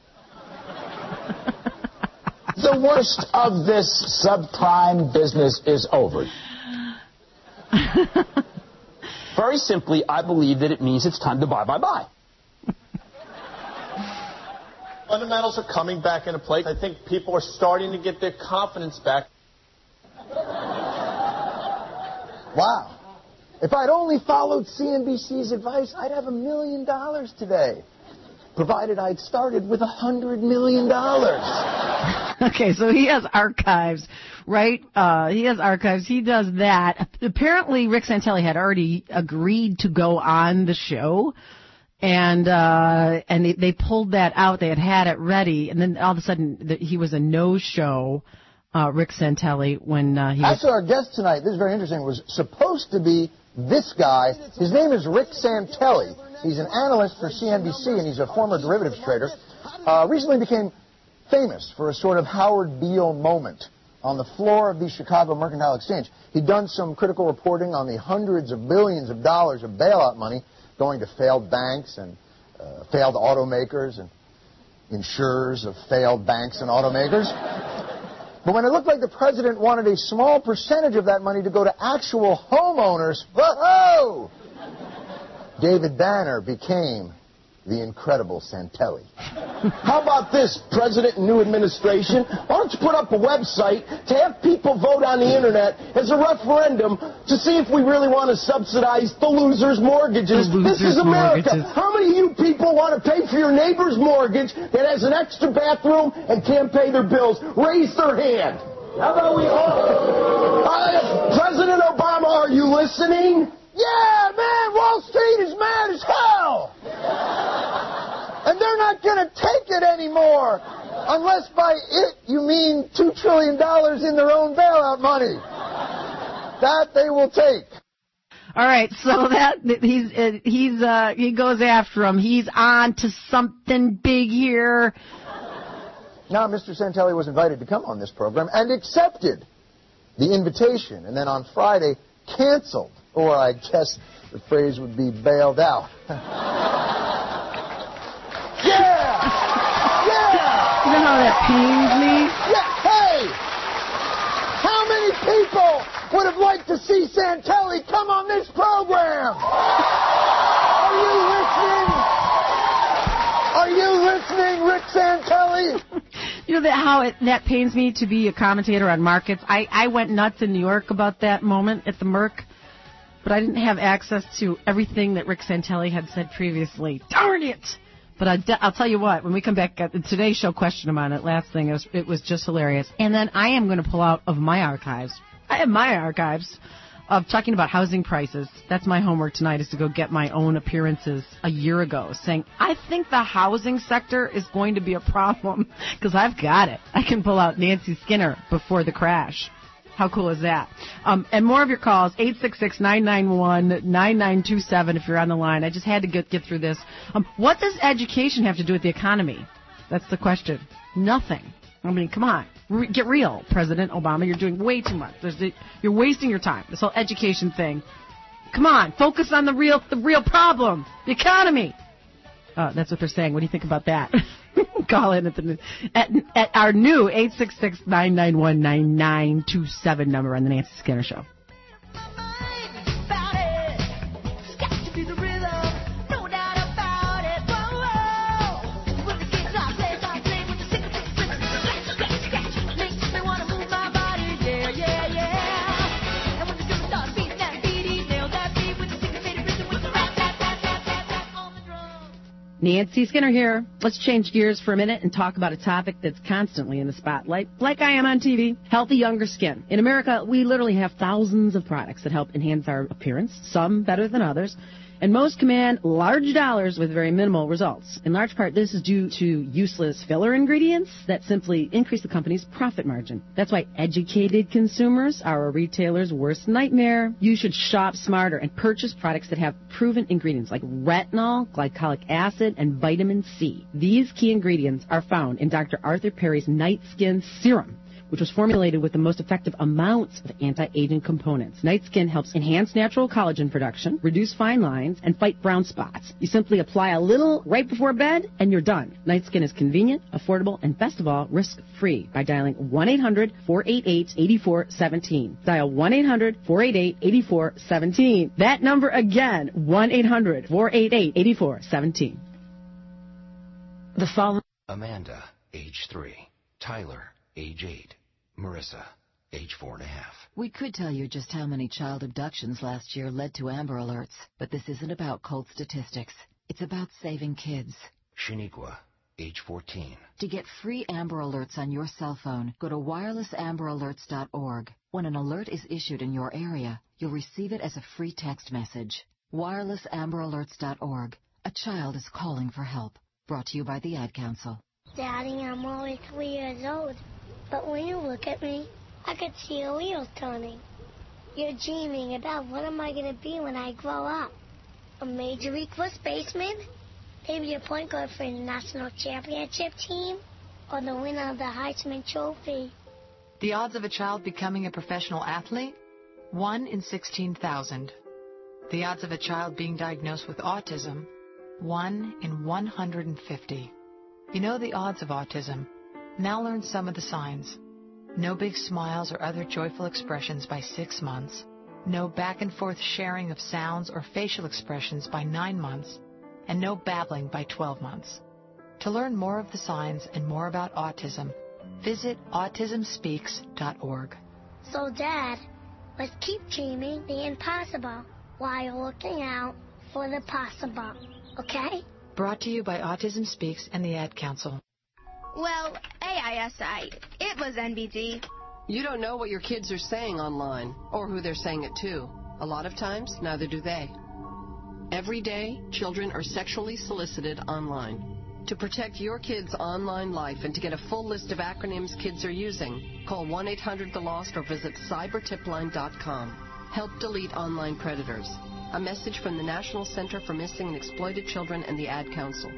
The worst of this subprime business is over. Very simply, I believe that it means it's time to buy. Fundamentals are coming back into place. I think people are starting to get their confidence back. Wow. If I'd only followed CNBC's advice, I'd have $1 million today, provided I'd started with $100 million. Okay, so he has archives, right? He has archives. He does that. Apparently, Rick Santelli had already agreed to go on the show, and they pulled that out. They had it ready, and then all of a sudden he was a no-show. Rick Santelli, when he was... Actually, our guest tonight, this is very interesting, was supposed to be this guy. His name is Rick Santelli. He's an analyst for CNBC, and he's a former derivatives trader. Recently became famous for a sort of Howard Beale moment on the floor of the Chicago Mercantile Exchange. He'd done some critical reporting on the hundreds of billions of dollars of bailout money going to failed banks and failed automakers and insurers of failed banks and automakers. But when it looked like the president wanted a small percentage of that money to go to actual homeowners, whoa! David Banner became the incredible Santelli. How about this, President and new administration? Why don't you put up a website to have people vote on the Internet as a referendum to see if we really want to subsidize the losers' mortgages? This is America. Mortgages. How many of you people want to pay for your neighbor's mortgage that has an extra bathroom and can't pay their bills? Raise their hand. How about we all? President Obama, are you listening? Yeah, man, Wall Street is mad as hell. And they're not going to take it anymore. Unless by it you mean $2 trillion in their own bailout money. That they will take. All right, so that he goes after him. He's on to something big here. Now, Mr. Santelli was invited to come on this program and accepted the invitation, and then on Friday canceled, or I guess the phrase would be bailed out. Yeah! Yeah! You know how that pains me? Yeah, hey! How many people would have liked to see Santelli come on this program? Are you listening, Rick Santelli? You know that pains me to be a commentator on markets. I went nuts in New York about that moment at the Merc, but I didn't have access to everything that Rick Santelli had said previously. Darn it! But I'll tell you what, when we come back, today's show questioned him on it. Last thing, it was just hilarious. And then I am going to pull out of my archives. I have my archives of talking about housing prices. That's my homework tonight, is to go get my own appearances a year ago saying, I think the housing sector is going to be a problem, because I've got it. I can pull out Nancy Skinner before the crash. How cool is that? And more of your calls, 866-991-9927 if you're on the line. I just had to get through this. What does education have to do with the economy? That's the question. Nothing. I mean, come on. Get real, President Obama. You're doing way too much. You're wasting your time. This whole education thing. Come on. Focus on the real problem. The economy. That's what they're saying. What do you think about that? Call in at our new 866-991-9927 number on the Nancy Skinner Show. Nancy Skinner here. Let's change gears for a minute and talk about a topic that's constantly in the spotlight, like I am on TV, healthy younger skin. In America, we literally have thousands of products that help enhance our appearance, some better than others, and most command large dollars with very minimal results. In large part, this is due to useless filler ingredients that simply increase the company's profit margin. That's why educated consumers are a retailer's worst nightmare. You should shop smarter and purchase products that have proven ingredients like retinol, glycolic acid, and vitamin C. These key ingredients are found in Dr. Arthur Perry's Night Skin Serum, which was formulated with the most effective amounts of anti-aging components. Night Skin helps enhance natural collagen production, reduce fine lines, and fight brown spots. You simply apply a little right before bed, and you're done. Night Skin is convenient, affordable, and best of all, risk-free by dialing 1-800-488-8417. Dial 1-800-488-8417. That number again, 1-800-488-8417. The following... Amanda, age 3. Tyler, age 8. Marissa, age 4.5. We could tell you just how many child abductions last year led to Amber Alerts, but this isn't about cold statistics. It's about saving kids. Shaniqua, age 14. To get free Amber Alerts on your cell phone, go to wirelessamberalerts.org. When an alert is issued in your area, you'll receive it as a free text message. wirelessamberalerts.org. A child is calling for help. Brought to you by the Ad Council. Daddy, I'm only 3 years old, but when you look at me, I could see the wheels turning. You're dreaming about what am I going to be when I grow up? A Major League First baseman? Maybe a point guard for the national championship team? Or the winner of the Heisman Trophy? The odds of a child becoming a professional athlete? 1 in 16,000. The odds of a child being diagnosed with autism? 1 in 150. You know the odds of autism. Now learn some of the signs. No big smiles or other joyful expressions by 6 months. No back and forth sharing of sounds or facial expressions by 9 months. And no babbling by 12 months. To learn more of the signs and more about autism, visit autismspeaks.org. So, Dad, let's keep dreaming the impossible while looking out for the possible, okay? Brought to you by Autism Speaks and the Ad Council. Well, AISI, it was NBD. You don't know what your kids are saying online or who they're saying it to. A lot of times, neither do they. Every day, children are sexually solicited online. To protect your kids' online life and to get a full list of acronyms kids are using, call 1-800-THE-LOST or visit cybertipline.com. Help delete online predators. A message from the National Center for Missing and Exploited Children and the Ad Council.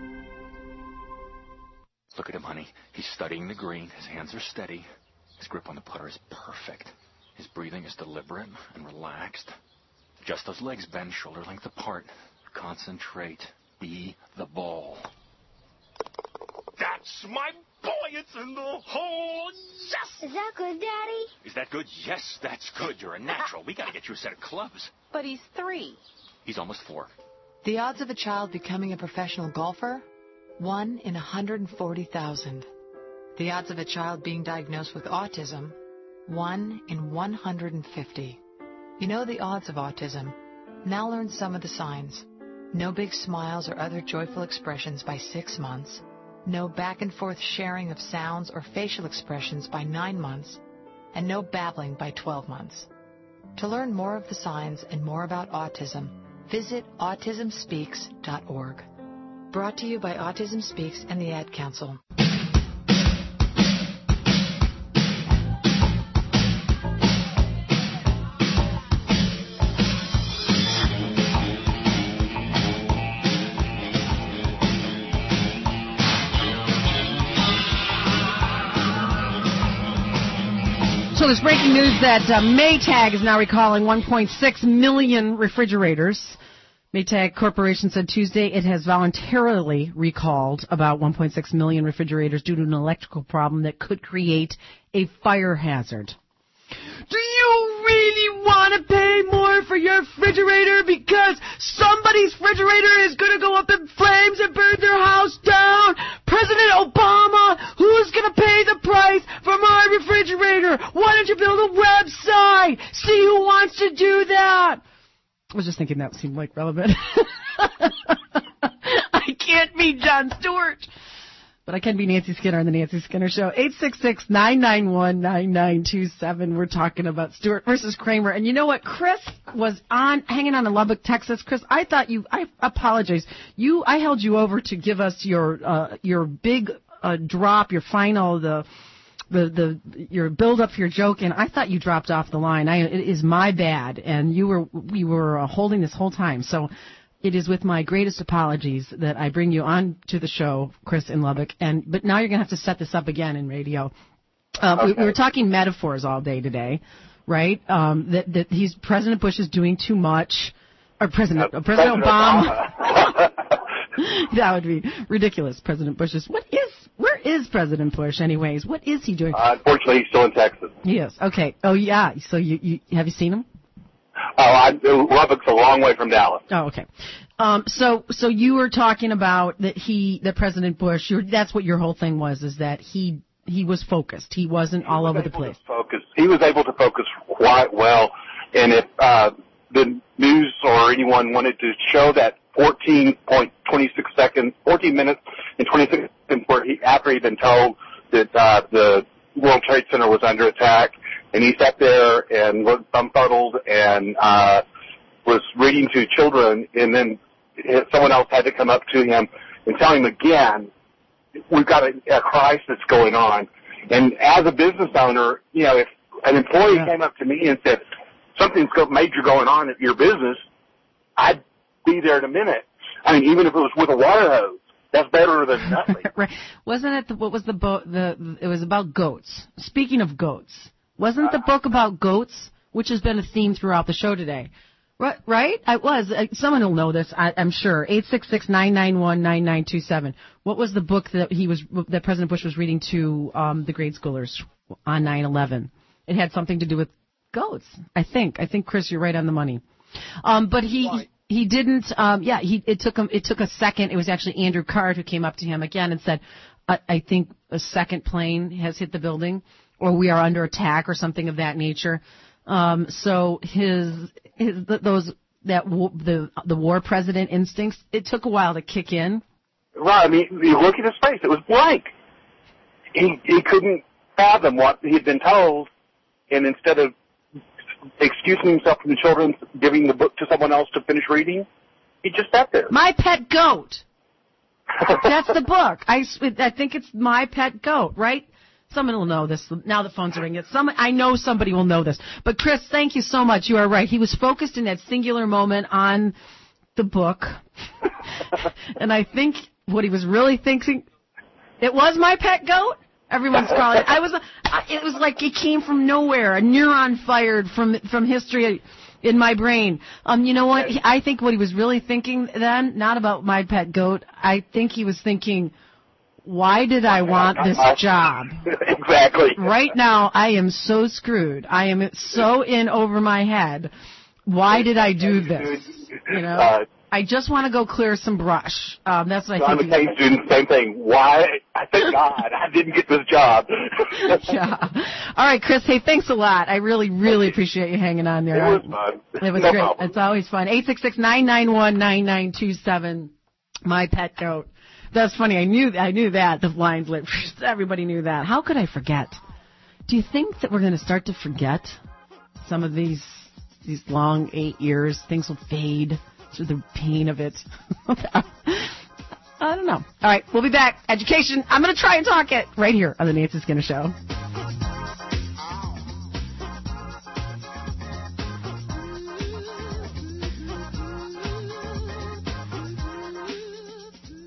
Look at him, honey. He's studying the green. His hands are steady. His grip on the putter is perfect. His breathing is deliberate and relaxed. Just those legs bend shoulder length apart. Concentrate. Be the ball. That's my boy. It's in the hole. Yes! Is that good, Daddy? Is that good? Yes, that's good. You're a natural. We got to get you a set of clubs. But he's 3. He's almost 4. The odds of a child becoming a professional golfer? 1 in 140,000. The odds of a child being diagnosed with autism? 1 in 150. You know the odds of autism. Now learn some of the signs. No big smiles or other joyful expressions by 6 months. No back and forth sharing of sounds or facial expressions by 9 months. And no babbling by 12 months. To learn more of the signs and more about autism, visit autismspeaks.org. Brought to you by Autism Speaks and the Ad Council. So there's breaking news that Maytag is now recalling 1.6 million refrigerators Maytag Corporation said Tuesday it has voluntarily recalled about 1.6 million refrigerators due to an electrical problem that could create a fire hazard. Do you really want to pay more for your refrigerator because somebody's refrigerator is going to go up in flames and burn their house down? President Obama, who's going to pay the price for my refrigerator? Why don't you build a website? See who wants to do that. I was just thinking that seemed like relevant. I can't be Jon Stewart. But I can be Nancy Skinner on the Nancy Skinner Show. 866-991-9927. We're talking about Stewart versus Kramer. And you know what? Chris was hanging on in Lubbock, Texas. Chris, I apologize. I held you over to give us your big drop, your final, your build up for your joke, and I thought you dropped off the line. It is my bad, and we were holding this whole time. So it is with my greatest apologies that I bring you on to the show, Chris in Lubbock. But now you're going to have to set this up again in radio. Okay. We were talking metaphors all day today, right? That President Bush is doing too much, or President Obama. That would be ridiculous. President Bush is. Where is President Bush, anyways? What is he doing? Unfortunately, he's still in Texas. Yes. Okay. Oh, yeah. So you have you seen him? Lubbock's a long way from Dallas. Oh, okay. So you were talking about that President Bush. That's what your whole thing was, is that he was focused. He wasn't all over the place. He was able to focus quite well, and if the news or anyone wanted to show that 14 minutes and 26 seconds after he'd been told that the World Trade Center was under attack, and he sat there and looked befuddled and was reading to children, and then someone else had to come up to him and tell him again, we've got a crisis going on. And as a business owner, if an employee came up to me and said, something's major going on at your business, I'd be there in a minute. I mean, even if it was with a water hose, that's better than nothing. Right. Wasn't it? What was the book? It was about goats. Speaking of goats, wasn't the book about goats, which has been a theme throughout the show today? Right? I was. Someone will know this, I'm sure. 866-991-9927. What was the book that President Bush was reading to the grade schoolers on 9/11? It had something to do with goats. I think, Chris, you're right on the money. But he didn't. It took a second. It was actually Andrew Card who came up to him again and said, I think a second plane has hit the building, or we are under attack, or something of that nature. So the war president instincts, it took a while to kick in. Right. I mean, you look at his face; it was blank. He couldn't fathom what he had been told, and instead of excusing himself from the children, giving the book to someone else to finish reading, he just sat there. My Pet Goat. That's the book. I think it's My Pet Goat, right? Someone will know this. Now the phones are ringing. I know somebody will know this. But Chris, thank you so much. You are right. He was focused in that singular moment on the book. And I think what he was really thinking, it was My Pet Goat? Everyone's calling. It was like it came from nowhere. A neuron fired from history in my brain. You know what? I think what he was really thinking then, not about My Pet Goat. I think he was thinking, why did I want this job? Exactly. Right now, I am so screwed. I am so in over my head. Why did I do this? I just want to go clear some brush. That's what I think. I'm a K student, same thing. Why? I thank God I didn't get this job. Yeah. All right, Chris. Hey, thanks a lot. I really, really appreciate you hanging on there. It was fun. It was great. Problem. It's always fun. 866-991-9927. My Pet Goat. That's funny. I knew that. The lines lit. Everybody knew that. How could I forget? Do you think that we're going to start to forget some of these long 8 years? Things will fade through the pain of it. I don't know. All right, we'll be back. Education. I'm going to try and talk it right here on the Nancy Skinner Show.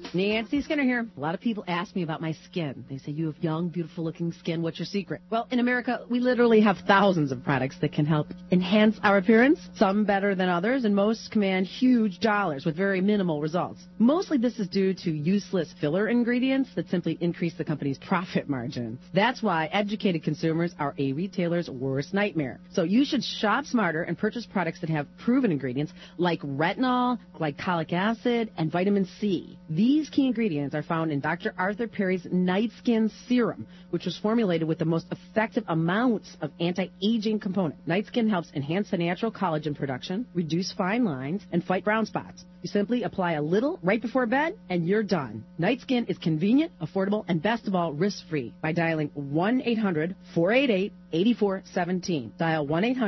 Nancy Skinner here. A lot of people ask me about my skin. They say, you have young, beautiful-looking skin. What's your secret? Well, in America, we literally have thousands of products that can help enhance our appearance, some better than others, and most command huge dollars with very minimal results. Mostly this is due to useless filler ingredients that simply increase the company's profit margin. That's why educated consumers are a retailer's worst nightmare. So you should shop smarter and purchase products that have proven ingredients like retinol, glycolic acid, and vitamin C. These key ingredients are found in Dr. Arthur Perry's Night Skin Serum, which was formulated with the most effective amounts of anti-aging component. Night Skin helps enhance the natural collagen production, reduce fine lines, and fight brown spots. You simply apply a little right before bed, and you're done. Night Skin is convenient, affordable, and best of all, risk-free by dialing 1-800-488-8417. Dial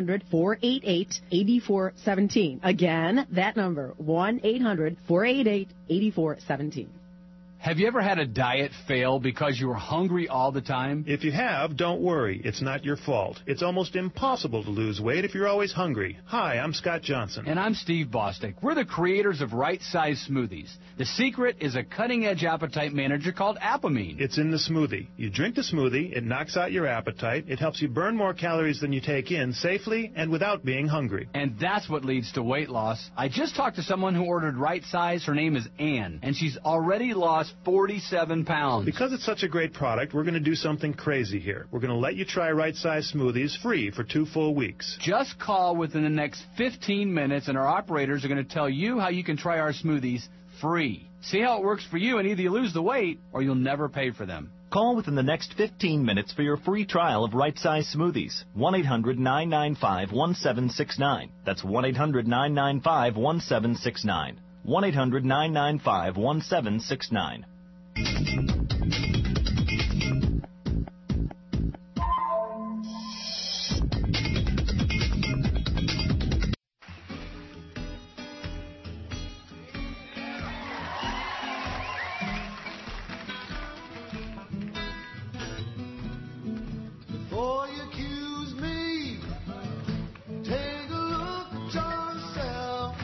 1-800-488-8417. Again, that number, 1-800-488-8417. Have you ever had a diet fail because you were hungry all the time? If you have, don't worry. It's not your fault. It's almost impossible to lose weight if you're always hungry. Hi, I'm Scott Johnson. And I'm Steve Bostic. We're the creators of Right Size Smoothies. The secret is a cutting-edge appetite manager called Apamine. It's in the smoothie. You drink the smoothie, it knocks out your appetite, it helps you burn more calories than you take in safely and without being hungry. And that's what leads to weight loss. I just talked to someone who ordered Right Size. Her name is Ann, and she's already lost 47 pounds. Because it's such a great product, we're going to do something crazy here. We're going to let you try Right Size Smoothies free for 2 full weeks. Just call within the next 15 minutes, and our operators are going to tell you how you can try our smoothies free. See how it works for you, and either you lose the weight or you'll never pay for them. Call within the next 15 minutes for your free trial of Right Size Smoothies. 1-800-995-1769. That's 1-800-995-1769. 1-800-995-1769. Before you accuse me, take a look at yourself.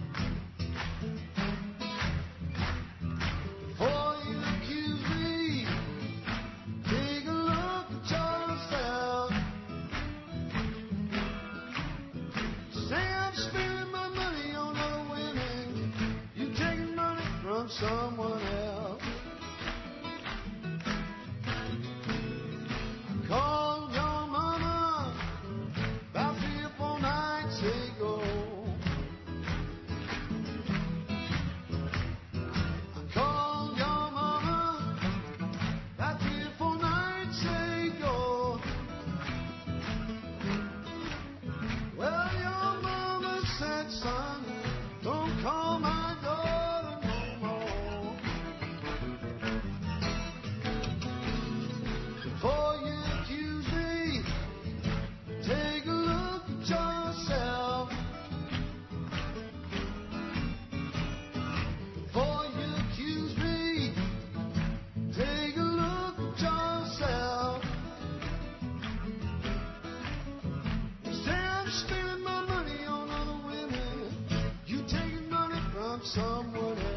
Before you accuse me, take a look at yourself. Say I'm spending my money on other women, you taking money from someone else. Called your mama about 3 or 4 nights ago. I called your mama about 3 or 4 nights ago. Well, your mama said, son, don't call my daughter no more. Before you accuse me, take a look at yourself. Before you accuse me, take a look at yourself. You say I'm spending my money on other women, you taking money from someone else.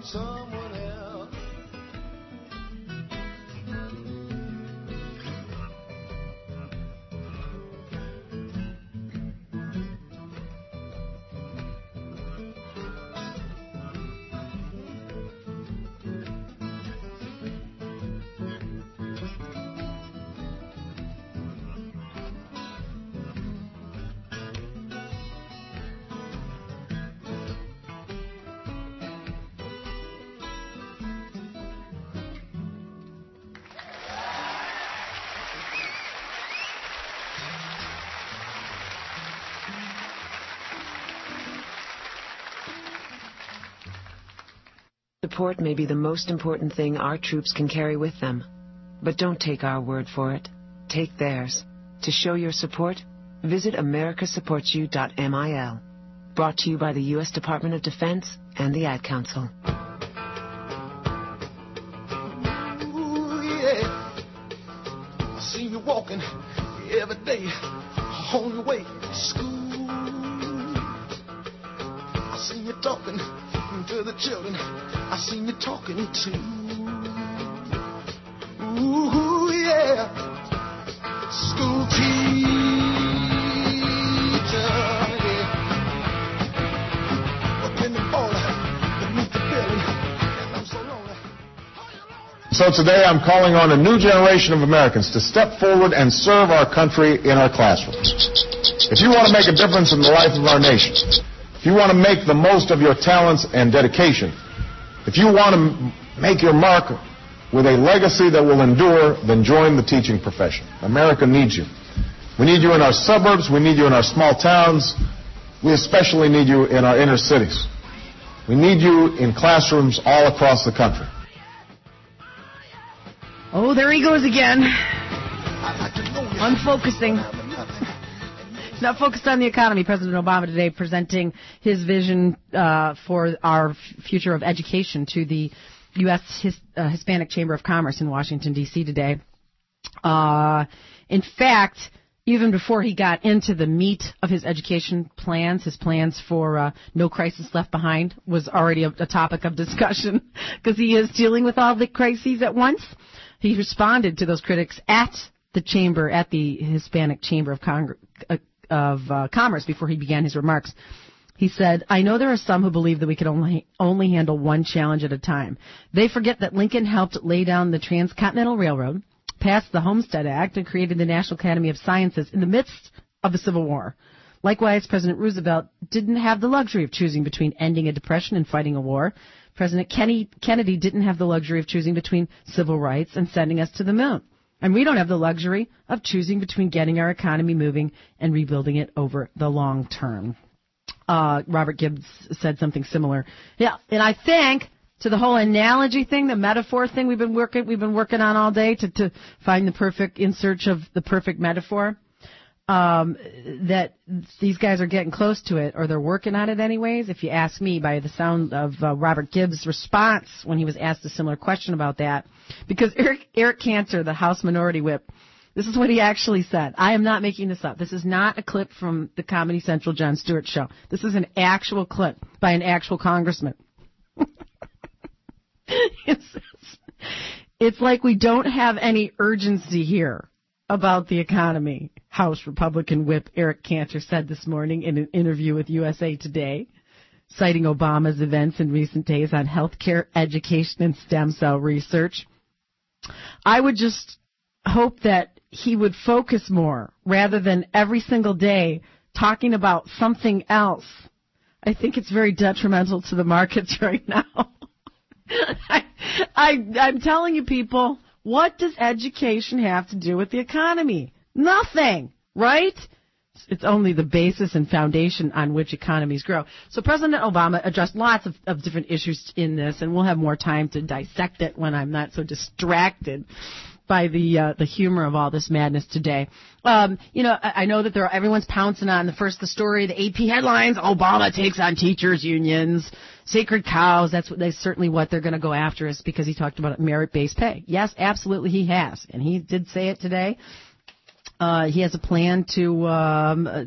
want someone else. Support may be the most important thing our troops can carry with them. But don't take our word for it. Take theirs. To show your support, visit americasupportsyou.mil. Brought to you by the U.S. Department of Defense and the Ad Council. Ooh, yeah. I see you walking every day on your way to school. I see you talking to the children. I seen you talking to. Ooh, yeah. School teacher, yeah. Working the baller beneath the building, and I'm so lonely. So today I'm calling on a new generation of Americans to step forward and serve our country in our classrooms. If you want to make a difference in the life of our nation, if you want to make the most of your talents and dedication, if you want to make your mark with a legacy that will endure, then join the teaching profession. America needs you. We need you in our suburbs. We need you in our small towns. We especially need you in our inner cities. We need you in classrooms all across the country. Oh, there he goes again. Unfocusing. Not focused on the economy. President Obama today presenting his vision for our future of education to the U.S. Hispanic Chamber of Commerce in Washington, D.C. today. In fact, even before he got into the meat of his education plans, his plans for No Crisis Left Behind was already a topic of discussion because he is dealing with all the crises at once. He responded to those critics at the chamber, at the Hispanic Chamber of Commerce before he began his remarks. He said, "I know there are some who believe that we can only handle one challenge at a time. They forget that Lincoln helped lay down the Transcontinental Railroad, passed the Homestead Act, and created the National Academy of Sciences in the midst of the Civil War. Likewise, President Roosevelt didn't have the luxury of choosing between ending a depression and fighting a war. President Kennedy didn't have the luxury of choosing between civil rights and sending us to the moon. And we don't have the luxury of choosing between getting our economy moving and rebuilding it over the long term." Robert Gibbs said something similar. Yeah, and I think to the whole analogy thing, the metaphor thing we've been working on all day to find the perfect, in search of the perfect metaphor, that these guys are getting close to it, or they're working on it anyways, if you ask me, by the sound of Robert Gibbs' response when he was asked a similar question about that. Because Eric Cantor, the House Minority Whip, this is what he actually said. I am not making this up. This is not a clip from the Comedy Central Jon Stewart show. This is an actual clip by an actual congressman. It's like we don't have any urgency here about the economy, House Republican Whip Eric Cantor said this morning in an interview with USA Today, citing Obama's events in recent days on health care, education, and stem cell research. I would just hope that he would focus more rather than every single day talking about something else. I think it's very detrimental to the markets right now. I'm telling you, people, what does education have to do with the economy? Nothing, right? It's only the basis and foundation on which economies grow. So President Obama addressed lots of different issues in this, and we'll have more time to dissect it when I'm not so distracted by the humor of all this madness today. I know that everyone's pouncing on the story, the AP headlines, Obama takes on teachers' unions, sacred cows. That's certainly what they're going to go after, is because he talked about merit-based pay. Yes, absolutely he has, and he did say it today. He has a plan to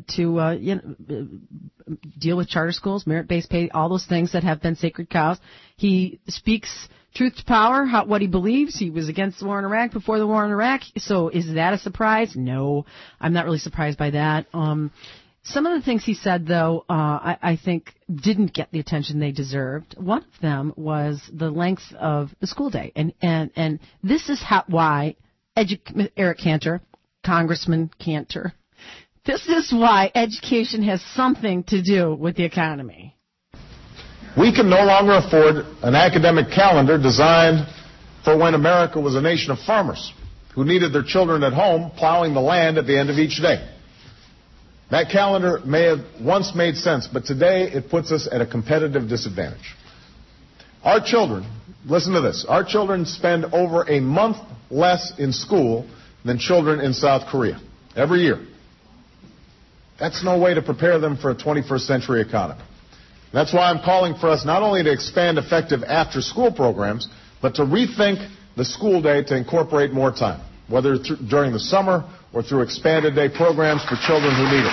deal with charter schools, merit-based pay, all those things that have been sacred cows. He speaks truth to power, what he believes. He was against the war in Iraq before the war in Iraq. So is that a surprise? No, I'm not really surprised by that. Some of the things he said, though, I think didn't get the attention they deserved. One of them was the length of the school day. And this is why Eric Cantor, Congressman Cantor, this is why education has something to do with the economy. We can no longer afford an academic calendar designed for when America was a nation of farmers who needed their children at home plowing the land at the end of each day. That calendar may have once made sense, but today it puts us at a competitive disadvantage. Our children, listen to this, our children spend over a month less in school than children in South Korea every year. That's no way to prepare them for a 21st century economy. That's why I'm calling for us not only to expand effective after-school programs, but to rethink the school day to incorporate more time, whether during the summer or through expanded day programs for children who need it.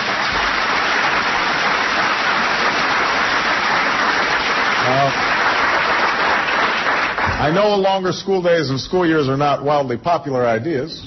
I know longer school days and school years are not wildly popular ideas.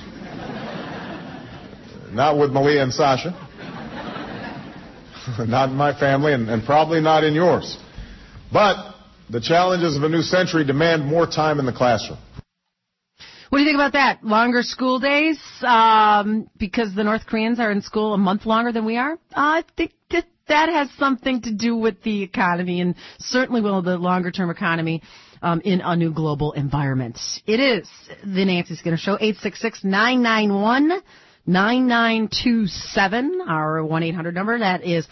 Not with Malia and Sasha. Not in my family, and probably not in yours. But the challenges of a new century demand more time in the classroom. What do you think about that? Longer school days because the North Koreans are in school a month longer than we are? I think that has something to do with the economy and certainly will the longer-term economy in a new global environment. It is the Nancy Skinner Show, 866-991-9927, our 1-800 number. That is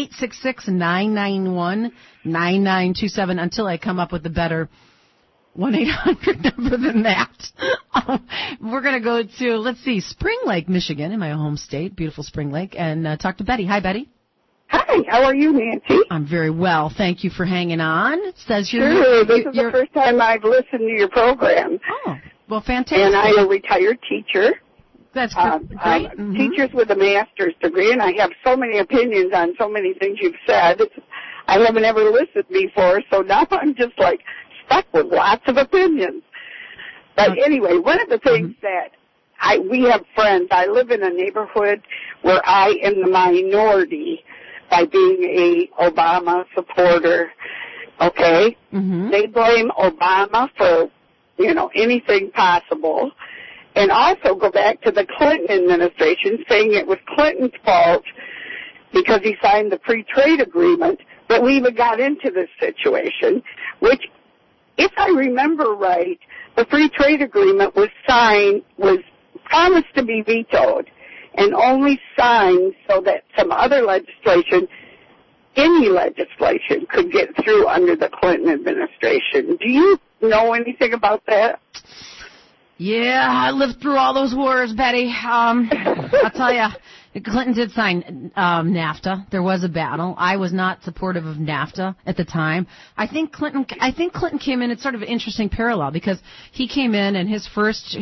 866-991-9927 until I come up with a better 1-800 number than that. We're going to go to, let's see, Spring Lake, Michigan, in my home state, beautiful Spring Lake, and talk to Betty. Hi, Betty. Hi, how are you, Nancy? I'm very well. Thank you for hanging on. It says this is the first time I've listened to your program. Oh, well, fantastic. And I'm a retired teacher. That's great. Teachers with a master's degree, and I have so many opinions on so many things you've said. I haven't ever listened before, so now I'm just like stuck with lots of opinions. But anyway, one of the things that we have friends. I live in a neighborhood where I am the minority by being a Obama supporter. Okay? They blame Obama for, anything possible. And also go back to the Clinton administration saying it was Clinton's fault because he signed the free trade agreement that we even got into this situation, which, if I remember right, the free trade agreement was promised to be vetoed and only signed so that some other legislation, any legislation, could get through under the Clinton administration. Do you know anything about that? Yeah, I lived through all those wars, Betty. I'll tell you, Clinton did sign NAFTA. There was a battle. I was not supportive of NAFTA at the time. I think Clinton came in. It's sort of an interesting parallel because he came in and his first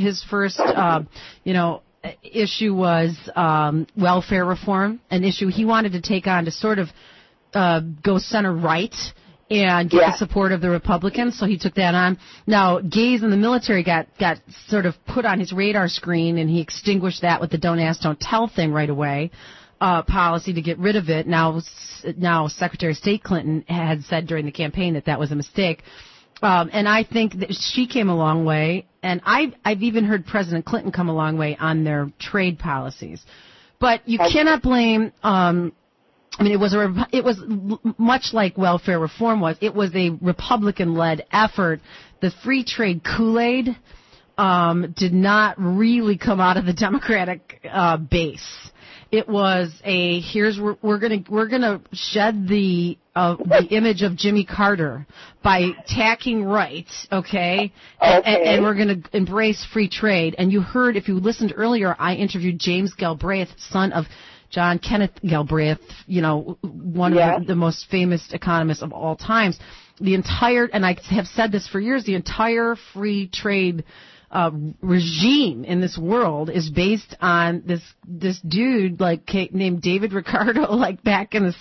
issue was welfare reform, an issue he wanted to take on to sort of go center right and get the support of the Republicans, so he took that on. Now, gays in the military got sort of put on his radar screen, and he extinguished that with the don't ask, don't tell thing right away, policy to get rid of it. Now Secretary of State Clinton had said during the campaign that was a mistake. And I think that she came a long way, and I've even heard President Clinton come a long way on their trade policies. But you cannot blame it was much like welfare reform was. It was a Republican-led effort. The free trade Kool-Aid did not really come out of the Democratic base. It was we're gonna shed the image of Jimmy Carter by tacking right, okay? And we're gonna embrace free trade. And you heard, if you listened earlier, I interviewed James Galbraith, son of John Kenneth Galbraith, one of the most famous economists of all times. And I have said this for years, the entire free trade regime in this world is based on this dude named David Ricardo, back in the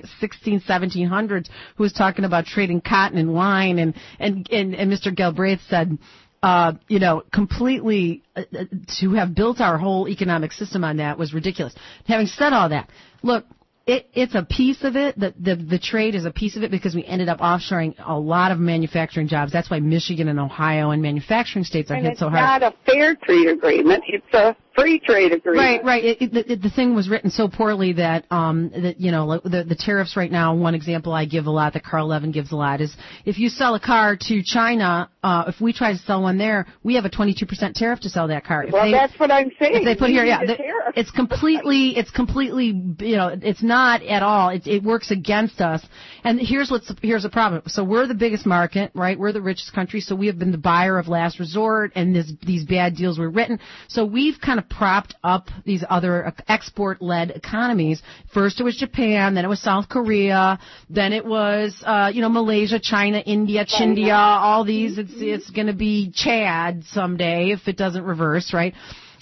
1700s, who was talking about trading cotton and wine, and Mr. Galbraith said, completely to have built our whole economic system on that was ridiculous. Having said all that, look. It's a piece of it. The trade is a piece of it because we ended up offshoring a lot of manufacturing jobs. That's why Michigan and Ohio and manufacturing states are hit so hard. It's not a fair trade agreement. It's a free trade agreement. Right. The thing was written so poorly that the tariffs right now. One example I give a lot, that Carl Levin gives a lot, is if you sell a car to China, if we try to sell one there, we have a 22% tariff to sell that car. That's what I'm saying. If they put here, it's completely, it's not at all. It works against us. And here's the problem. So we're the biggest market, right? We're the richest country, so we have been the buyer of last resort, and these bad deals were written. So we've kind of propped up these other export-led economies. First it was Japan, then it was South Korea, then it was Malaysia, China, India, Chindia, all these. It's going to be Chad someday if it doesn't reverse, right?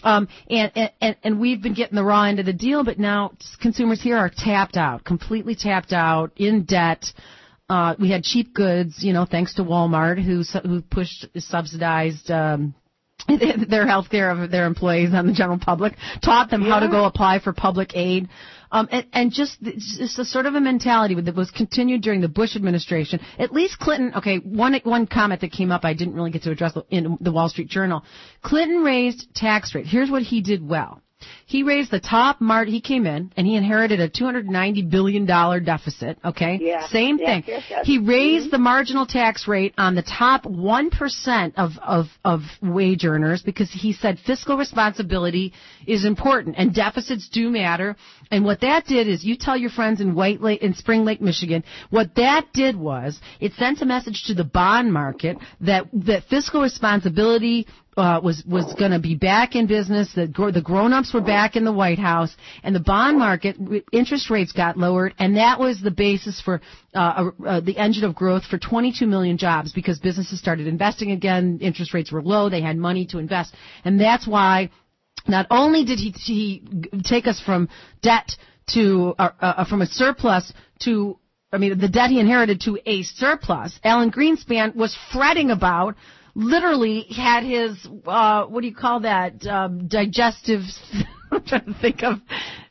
And we've been getting the raw end of the deal, but now consumers here are tapped out, completely tapped out, in debt. We had cheap goods, thanks to Walmart, who subsidized their health care of their employees on the general public, taught them how to go apply for public aid. And just a sort of a mentality that was continued during the Bush administration. At least Clinton, one comment that came up I didn't really get to address in the Wall Street Journal. Clinton raised tax rate. Here's what he did well. He raised the top he came in and he inherited a $290 billion deficit, okay? Yeah. Same thing. Yes. He raised the marginal tax rate on the top 1% of wage earners because he said fiscal responsibility is important and deficits do matter. And what that did is, you tell your friends in Spring Lake, Michigan, what that did was it sent a message to the bond market that fiscal responsibility was going to be back in business. The grown-ups were back in the White House, and the bond market interest rates got lowered, and that was the basis for the engine of growth for 22 million jobs because businesses started investing again. Interest rates were low; they had money to invest, and that's why. Not only did he take us from debt to from a surplus to, the debt he inherited to a surplus. Alan Greenspan was fretting about. Literally had his, what do you call that, digestive, I'm trying to think of,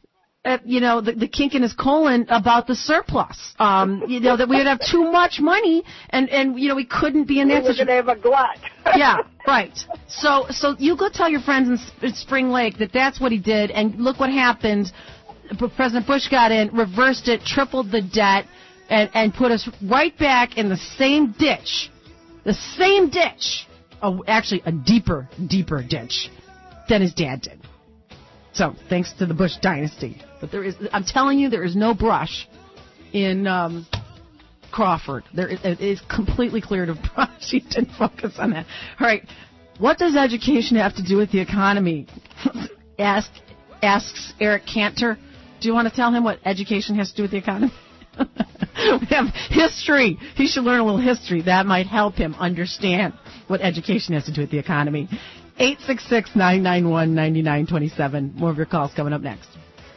the kink in his colon about the surplus, that we would have too much money and we couldn't be in that situation. We were going to have a glut. Yeah, right. So you go tell your friends in Spring Lake that's what he did, and look what happened. President Bush got in, reversed it, tripled the debt, and put us right back in the same ditch. The same ditch, actually a deeper ditch than his dad did. So, thanks to the Bush dynasty. But I'm telling you, there is no brush in Crawford. It is completely cleared of brush. You didn't focus on that. All right, what does education have to do with the economy? Asks Eric Cantor. Do you want to tell him what education has to do with the economy? We have history. He should learn a little history. That might help him understand what education has to do with the economy. 866-991-9927. More of your calls coming up next.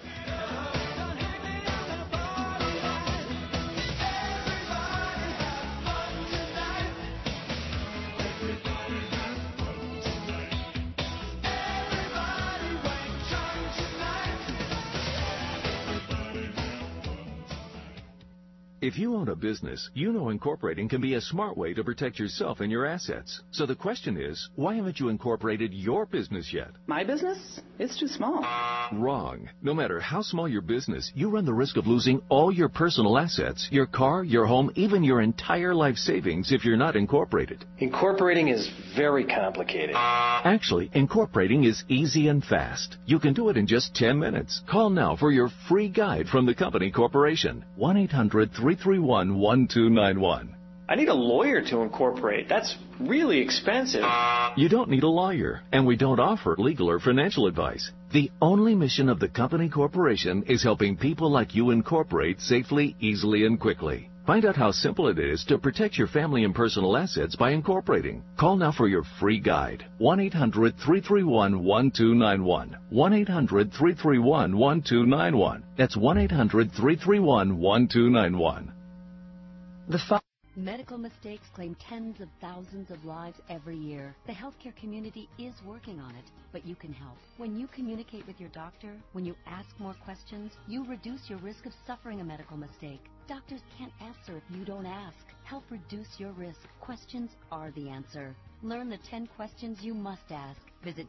If you own a business, you know incorporating can be a smart way to protect yourself and your assets. So the question is, why haven't you incorporated your business yet? My business? It's too small. Wrong. No matter how small your business, you run the risk of losing all your personal assets, your car, your home, even your entire life savings if you're not incorporated. Incorporating is very complicated. Actually, incorporating is easy and fast. You can do it in just 10 minutes. Call now for your free guide from the company corporation. 1-800-331-1291. I need a lawyer to incorporate. That's really expensive. You don't need a lawyer, and we don't offer legal or financial advice. The only mission of the company corporation is helping people like you incorporate safely, easily, and quickly. Find out how simple it is to protect your family and personal assets by incorporating. Call now for your free guide. 1-800-331-1291. 1-800-331-1291. That's 1-800-331-1291. Medical mistakes claim tens of thousands of lives every year. The healthcare community is working on it, but you can help. When you communicate with your doctor, when you ask more questions, you reduce your risk of suffering a medical mistake. Doctors can't answer if you don't ask. Help reduce your risk. Questions are the answer. Learn the 10 questions you must ask. Visit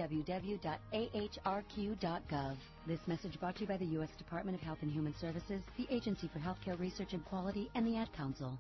www.ahrq.gov. This message brought to you by the U.S. Department of Health and Human Services, the Agency for Healthcare Research and Quality, and the Ad Council.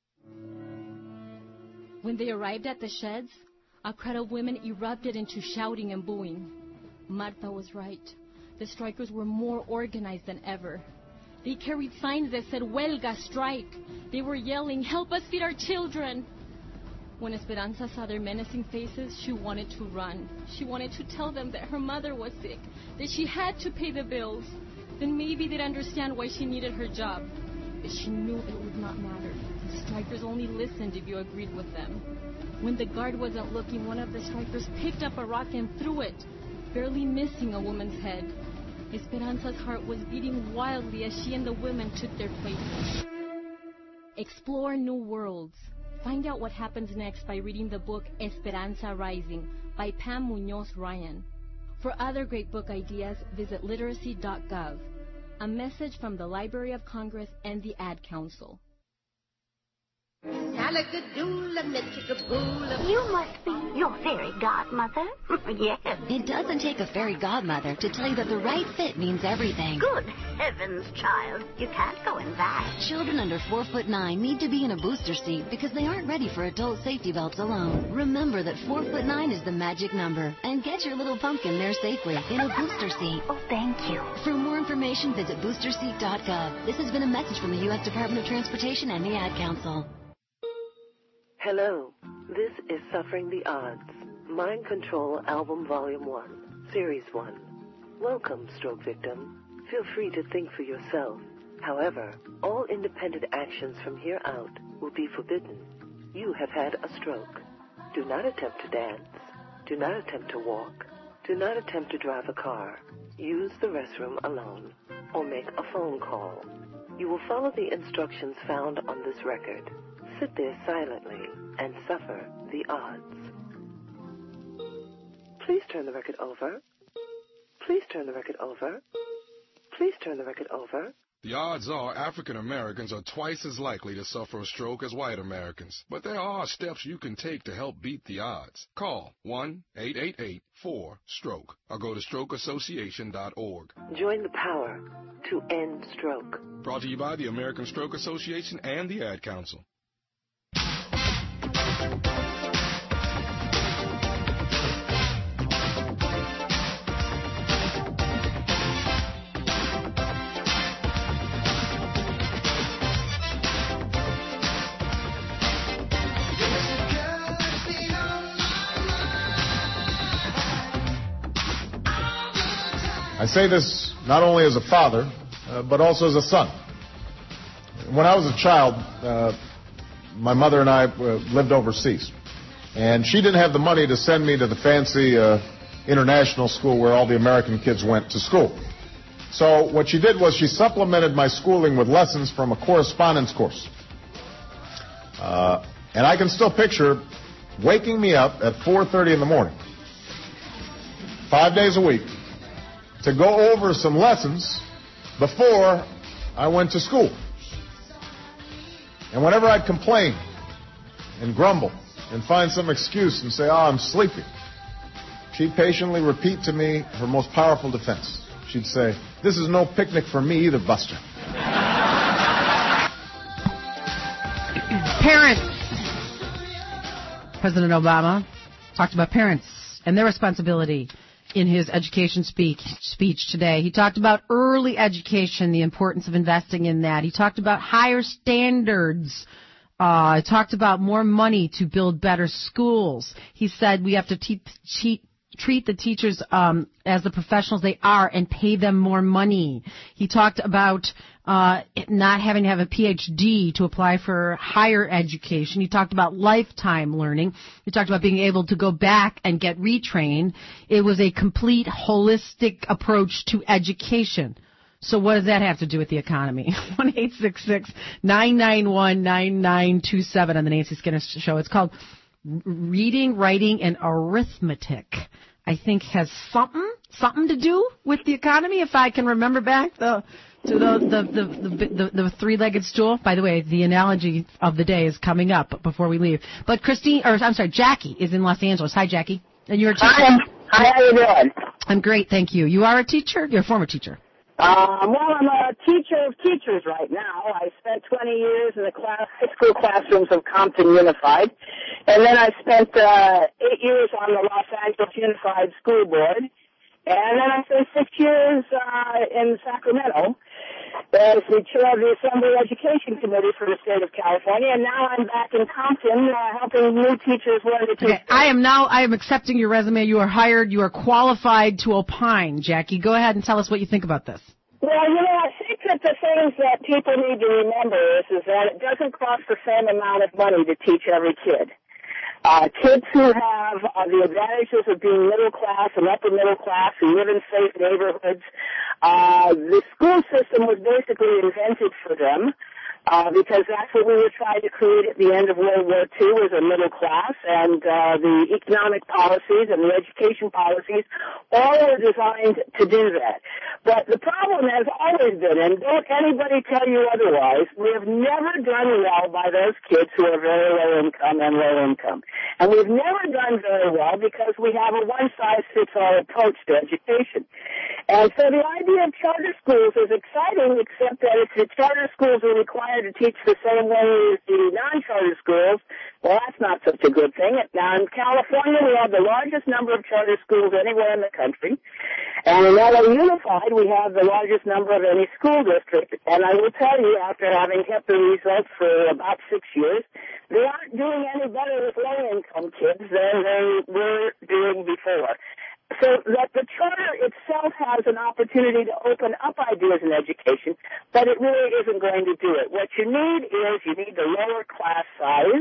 When they arrived at the sheds, a crowd of women erupted into shouting and booing. Marta was right. The strikers were more organized than ever. They carried signs that said, "Huelga, strike." They were yelling, "Help us feed our children." When Esperanza saw their menacing faces, she wanted to run. She wanted to tell them that her mother was sick, that she had to pay the bills. Then maybe they'd understand why she needed her job. But she knew it would not matter. The strikers only listened if you agreed with them. When the guard wasn't looking, one of the strikers picked up a rock and threw it, barely missing a woman's head. Esperanza's heart was beating wildly as she and the women took their places. Explore new worlds. Find out what happens next by reading the book Esperanza Rising by Pam Munoz Ryan. For other great book ideas, visit literacy.gov. A message from the Library of Congress and the Ad Council. You must be your fairy godmother. Yes. It doesn't take a fairy godmother to tell you that the right fit means everything. Good heavens, child. You can't go in that. Children under 4'9" need to be in a booster seat because they aren't ready for adult safety belts alone. Remember that 4'9" is the magic number, and get your little pumpkin there safely in a booster seat. Oh, thank you. For more information, visit boosterseat.gov. This has been a message from the U.S. Department of Transportation and the Ad Council. Hello, this is Suffering the Odds, Mind Control Album Volume 1, Series 1. Welcome, stroke victim. Feel free to think for yourself. However, all independent actions from here out will be forbidden. You have had a stroke. Do not attempt to dance. Do not attempt to walk. Do not attempt to drive a car. Use the restroom alone, or make a phone call. You will follow the instructions found on this record. Sit there silently and suffer the odds. Please turn the record over. Please turn the record over. Please turn the record over. The odds are African Americans are twice as likely to suffer a stroke as white Americans. But there are steps you can take to help beat the odds. Call 1-888-4-STROKE or go to strokeassociation.org. Join the power to end stroke. Brought to you by the American Stroke Association and the Ad Council. I say this not only as a father, but also as a son. When I was a child, my mother and I lived overseas. And she didn't have the money to send me to the fancy international school where all the American kids went to school. So what she did was she supplemented my schooling with lessons from a correspondence course. And I can still picture waking me up at 4:30 in the morning, 5 days a week, to go over some lessons before I went to school. And whenever I'd complain and grumble and find some excuse and say, I'm sleepy, she'd patiently repeat to me her most powerful defense. She'd say, this is no picnic for me either, Buster. Parents. President Obama talked about parents and their responsibility in his education speech today. He talked about early education, the importance of investing in that. He talked about higher standards. He talked about more money to build better schools. He said we have to treat the teachers as the professionals they are and pay them more money. He talked about not having to have a PhD to apply for higher education. You talked about lifetime learning. You talked about being able to go back and get retrained. It was a complete holistic approach to education. So what does that have to do with the economy? 1-866-991-9927 on the Nancy Skinner Show. It's called Reading, Writing, and Arithmetic. I think has something to do with the economy, if I can remember back to the three-legged stool. By the way, the analogy of the day is coming up before we leave. But Jackie is in Los Angeles. Hi, Jackie. And you're a teacher. Hi, how you doing? I'm great, thank you. You are a teacher? You're a former teacher. Well, I'm a teacher of teachers right now. I spent 20 years in the high school classrooms of Compton Unified, and then I spent 8 years on the Los Angeles Unified School Board, and then I spent 6 years in Sacramento as the chair of the Assembly Education Committee for the state of California, and now I'm back in Compton helping new teachers learn to teach. Okay, I am accepting your resume. You are hired. You are qualified to opine. Jackie, go ahead and tell us what you think about this. Well, I think that the things that people need to remember is that it doesn't cost the same amount of money to teach every kid. Kids who have the advantages of being middle class and upper middle class who live in safe neighborhoods, the school system was basically invented for them. Because that's what we were trying to create at the end of World War II was a middle class, and the economic policies and the education policies all were designed to do that. But the problem has always been, and don't anybody tell you otherwise, we have never done well by those kids who are very low income and low income. And we've never done very well because we have a one-size-fits-all approach to education. And so the idea of charter schools is exciting, except that if the charter schools are required to teach the same way as the non-charter schools, well, that's not such a good thing. Now, in California, we have the largest number of charter schools anywhere in the country. And in LA Unified, we have the largest number of any school district. And I will tell you, after having kept the results for about 6 years, they aren't doing any better with low-income kids than they were doing before. So that the charter itself has an opportunity to open up ideas in education, but it really isn't going to do it. What you need is you need the lower class size,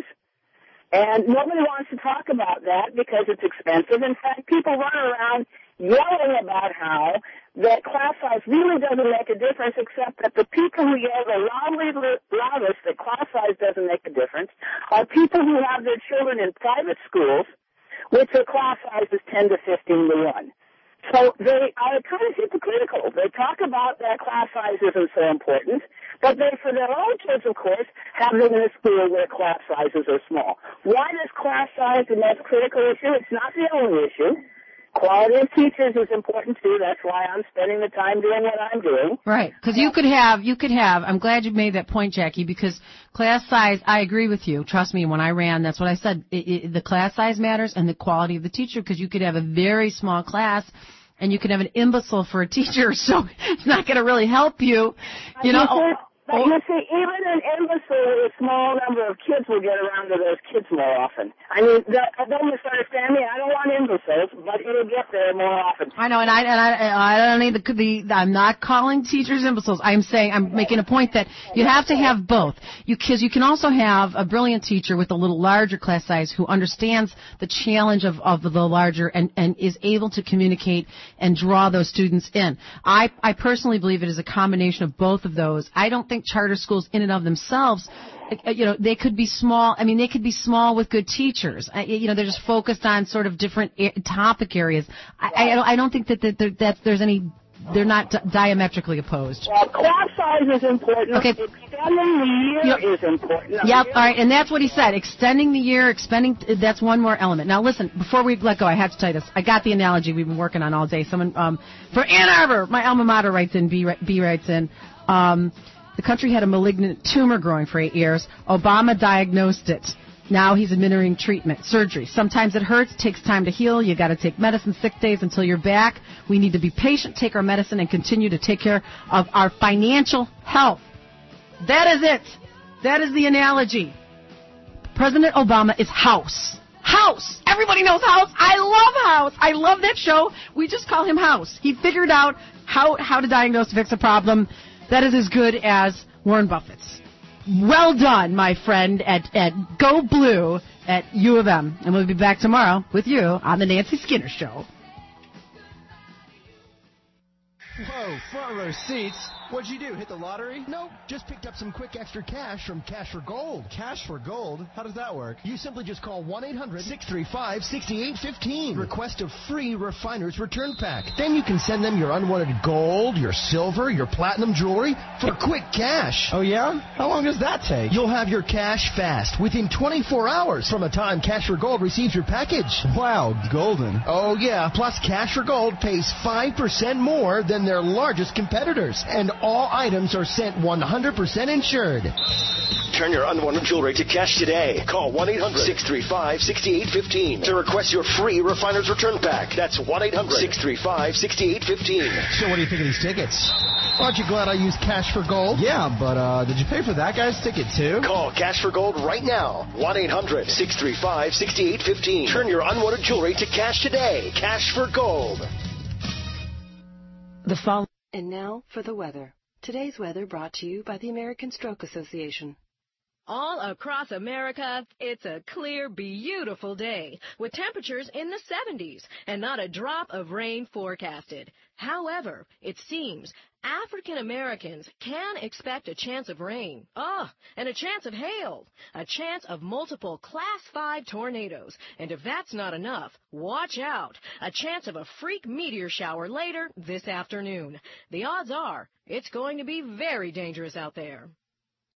and nobody wants to talk about that because it's expensive. In fact, people run around yelling about how that class size really doesn't make a difference, except that the people who yell the loudest that class size doesn't make a difference are people who have their children in private schools, which the class size is 10 to 15 to 1. So they are kind of hypocritical. They talk about that class size isn't so important, but they, for their own kids, of course, have them in a school where class sizes are small. Why is class size the most critical issue? It's not the only issue. Quality of teachers is important too. That's why I'm spending the time doing what I'm doing. Right, because you could have, I'm glad you made that point, Jackie, because class size, I agree with you. Trust me, when I ran, that's what I said. The class size matters and the quality of the teacher, because you could have a very small class and you could have an imbecile for a teacher, so it's not going to really help you. But you see, even an imbecile with a small number of kids will get around to those kids more often. I mean, don't misunderstand me. I don't want imbeciles, but it'll get there more often. I know, and I don't need I'm not calling teachers imbeciles. I'm making a point that you have to have both. Because you can also have a brilliant teacher with a little larger class size who understands the challenge of the larger and is able to communicate and draw those students in. I personally believe it is a combination of both of those. I don't think charter schools in and of themselves, they could be small. I mean, they could be small with good teachers. They're just focused on sort of different topic areas. I don't think that there's any. They're not diametrically opposed. Well, class size is important. Okay. Extending the year is important. Yep. All right, and that's what he said. Extending the year, that's one more element. Now, listen, before we let go, I have to tell you this. I got the analogy we've been working on all day. Someone for Ann Arbor, my alma mater, writes in. B writes in. The country had a malignant tumor growing for 8 years. Obama diagnosed it. Now he's administering treatment, surgery. Sometimes it hurts, takes time to heal. You got to take medicine 6 days until you're back. We need to be patient, take our medicine, and continue to take care of our financial health. That is it. That is the analogy. President Obama is House. House. Everybody knows House. I love House. I love that show. We just call him House. He figured out how to diagnose, fix a problem. That is as good as Warren Buffett's. Well done, my friend, at Go Blue at U of M. And we'll be back tomorrow with you on the Nancy Skinner Show. Whoa, front row seats. What'd you do, hit the lottery? Nope, just picked up some quick extra cash from Cash for Gold. Cash for Gold? How does that work? You simply just call 1-800-635-6815. Request a free Refiner's Return Pack. Then you can send them your unwanted gold, your silver, your platinum jewelry for quick cash. Oh yeah? How long does that take? You'll have your cash fast, within 24 hours from the time Cash for Gold receives your package. Wow, golden. Oh yeah, plus Cash for Gold pays 5% more than their largest competitors. And all items are sent 100% insured. Turn your unwanted jewelry to cash today. Call 1-800-635-6815 to request your free Refiner's Return Pack. That's 1-800-635-6815. So what do you think of these tickets? Aren't you glad I used Cash for Gold? Yeah, but did you pay for that guy's ticket too? Call Cash for Gold right now. 1-800-635-6815. Turn your unwanted jewelry to cash today. Cash for Gold. And now for the weather. Today's weather brought to you by the American Stroke Association. All across America, it's a clear, beautiful day with temperatures in the 70s and not a drop of rain forecasted. However, it seems African Americans can expect a chance of rain. And a chance of hail. A chance of multiple Class 5 tornadoes. And if that's not enough, watch out. A chance of a freak meteor shower later this afternoon. The odds are it's going to be very dangerous out there.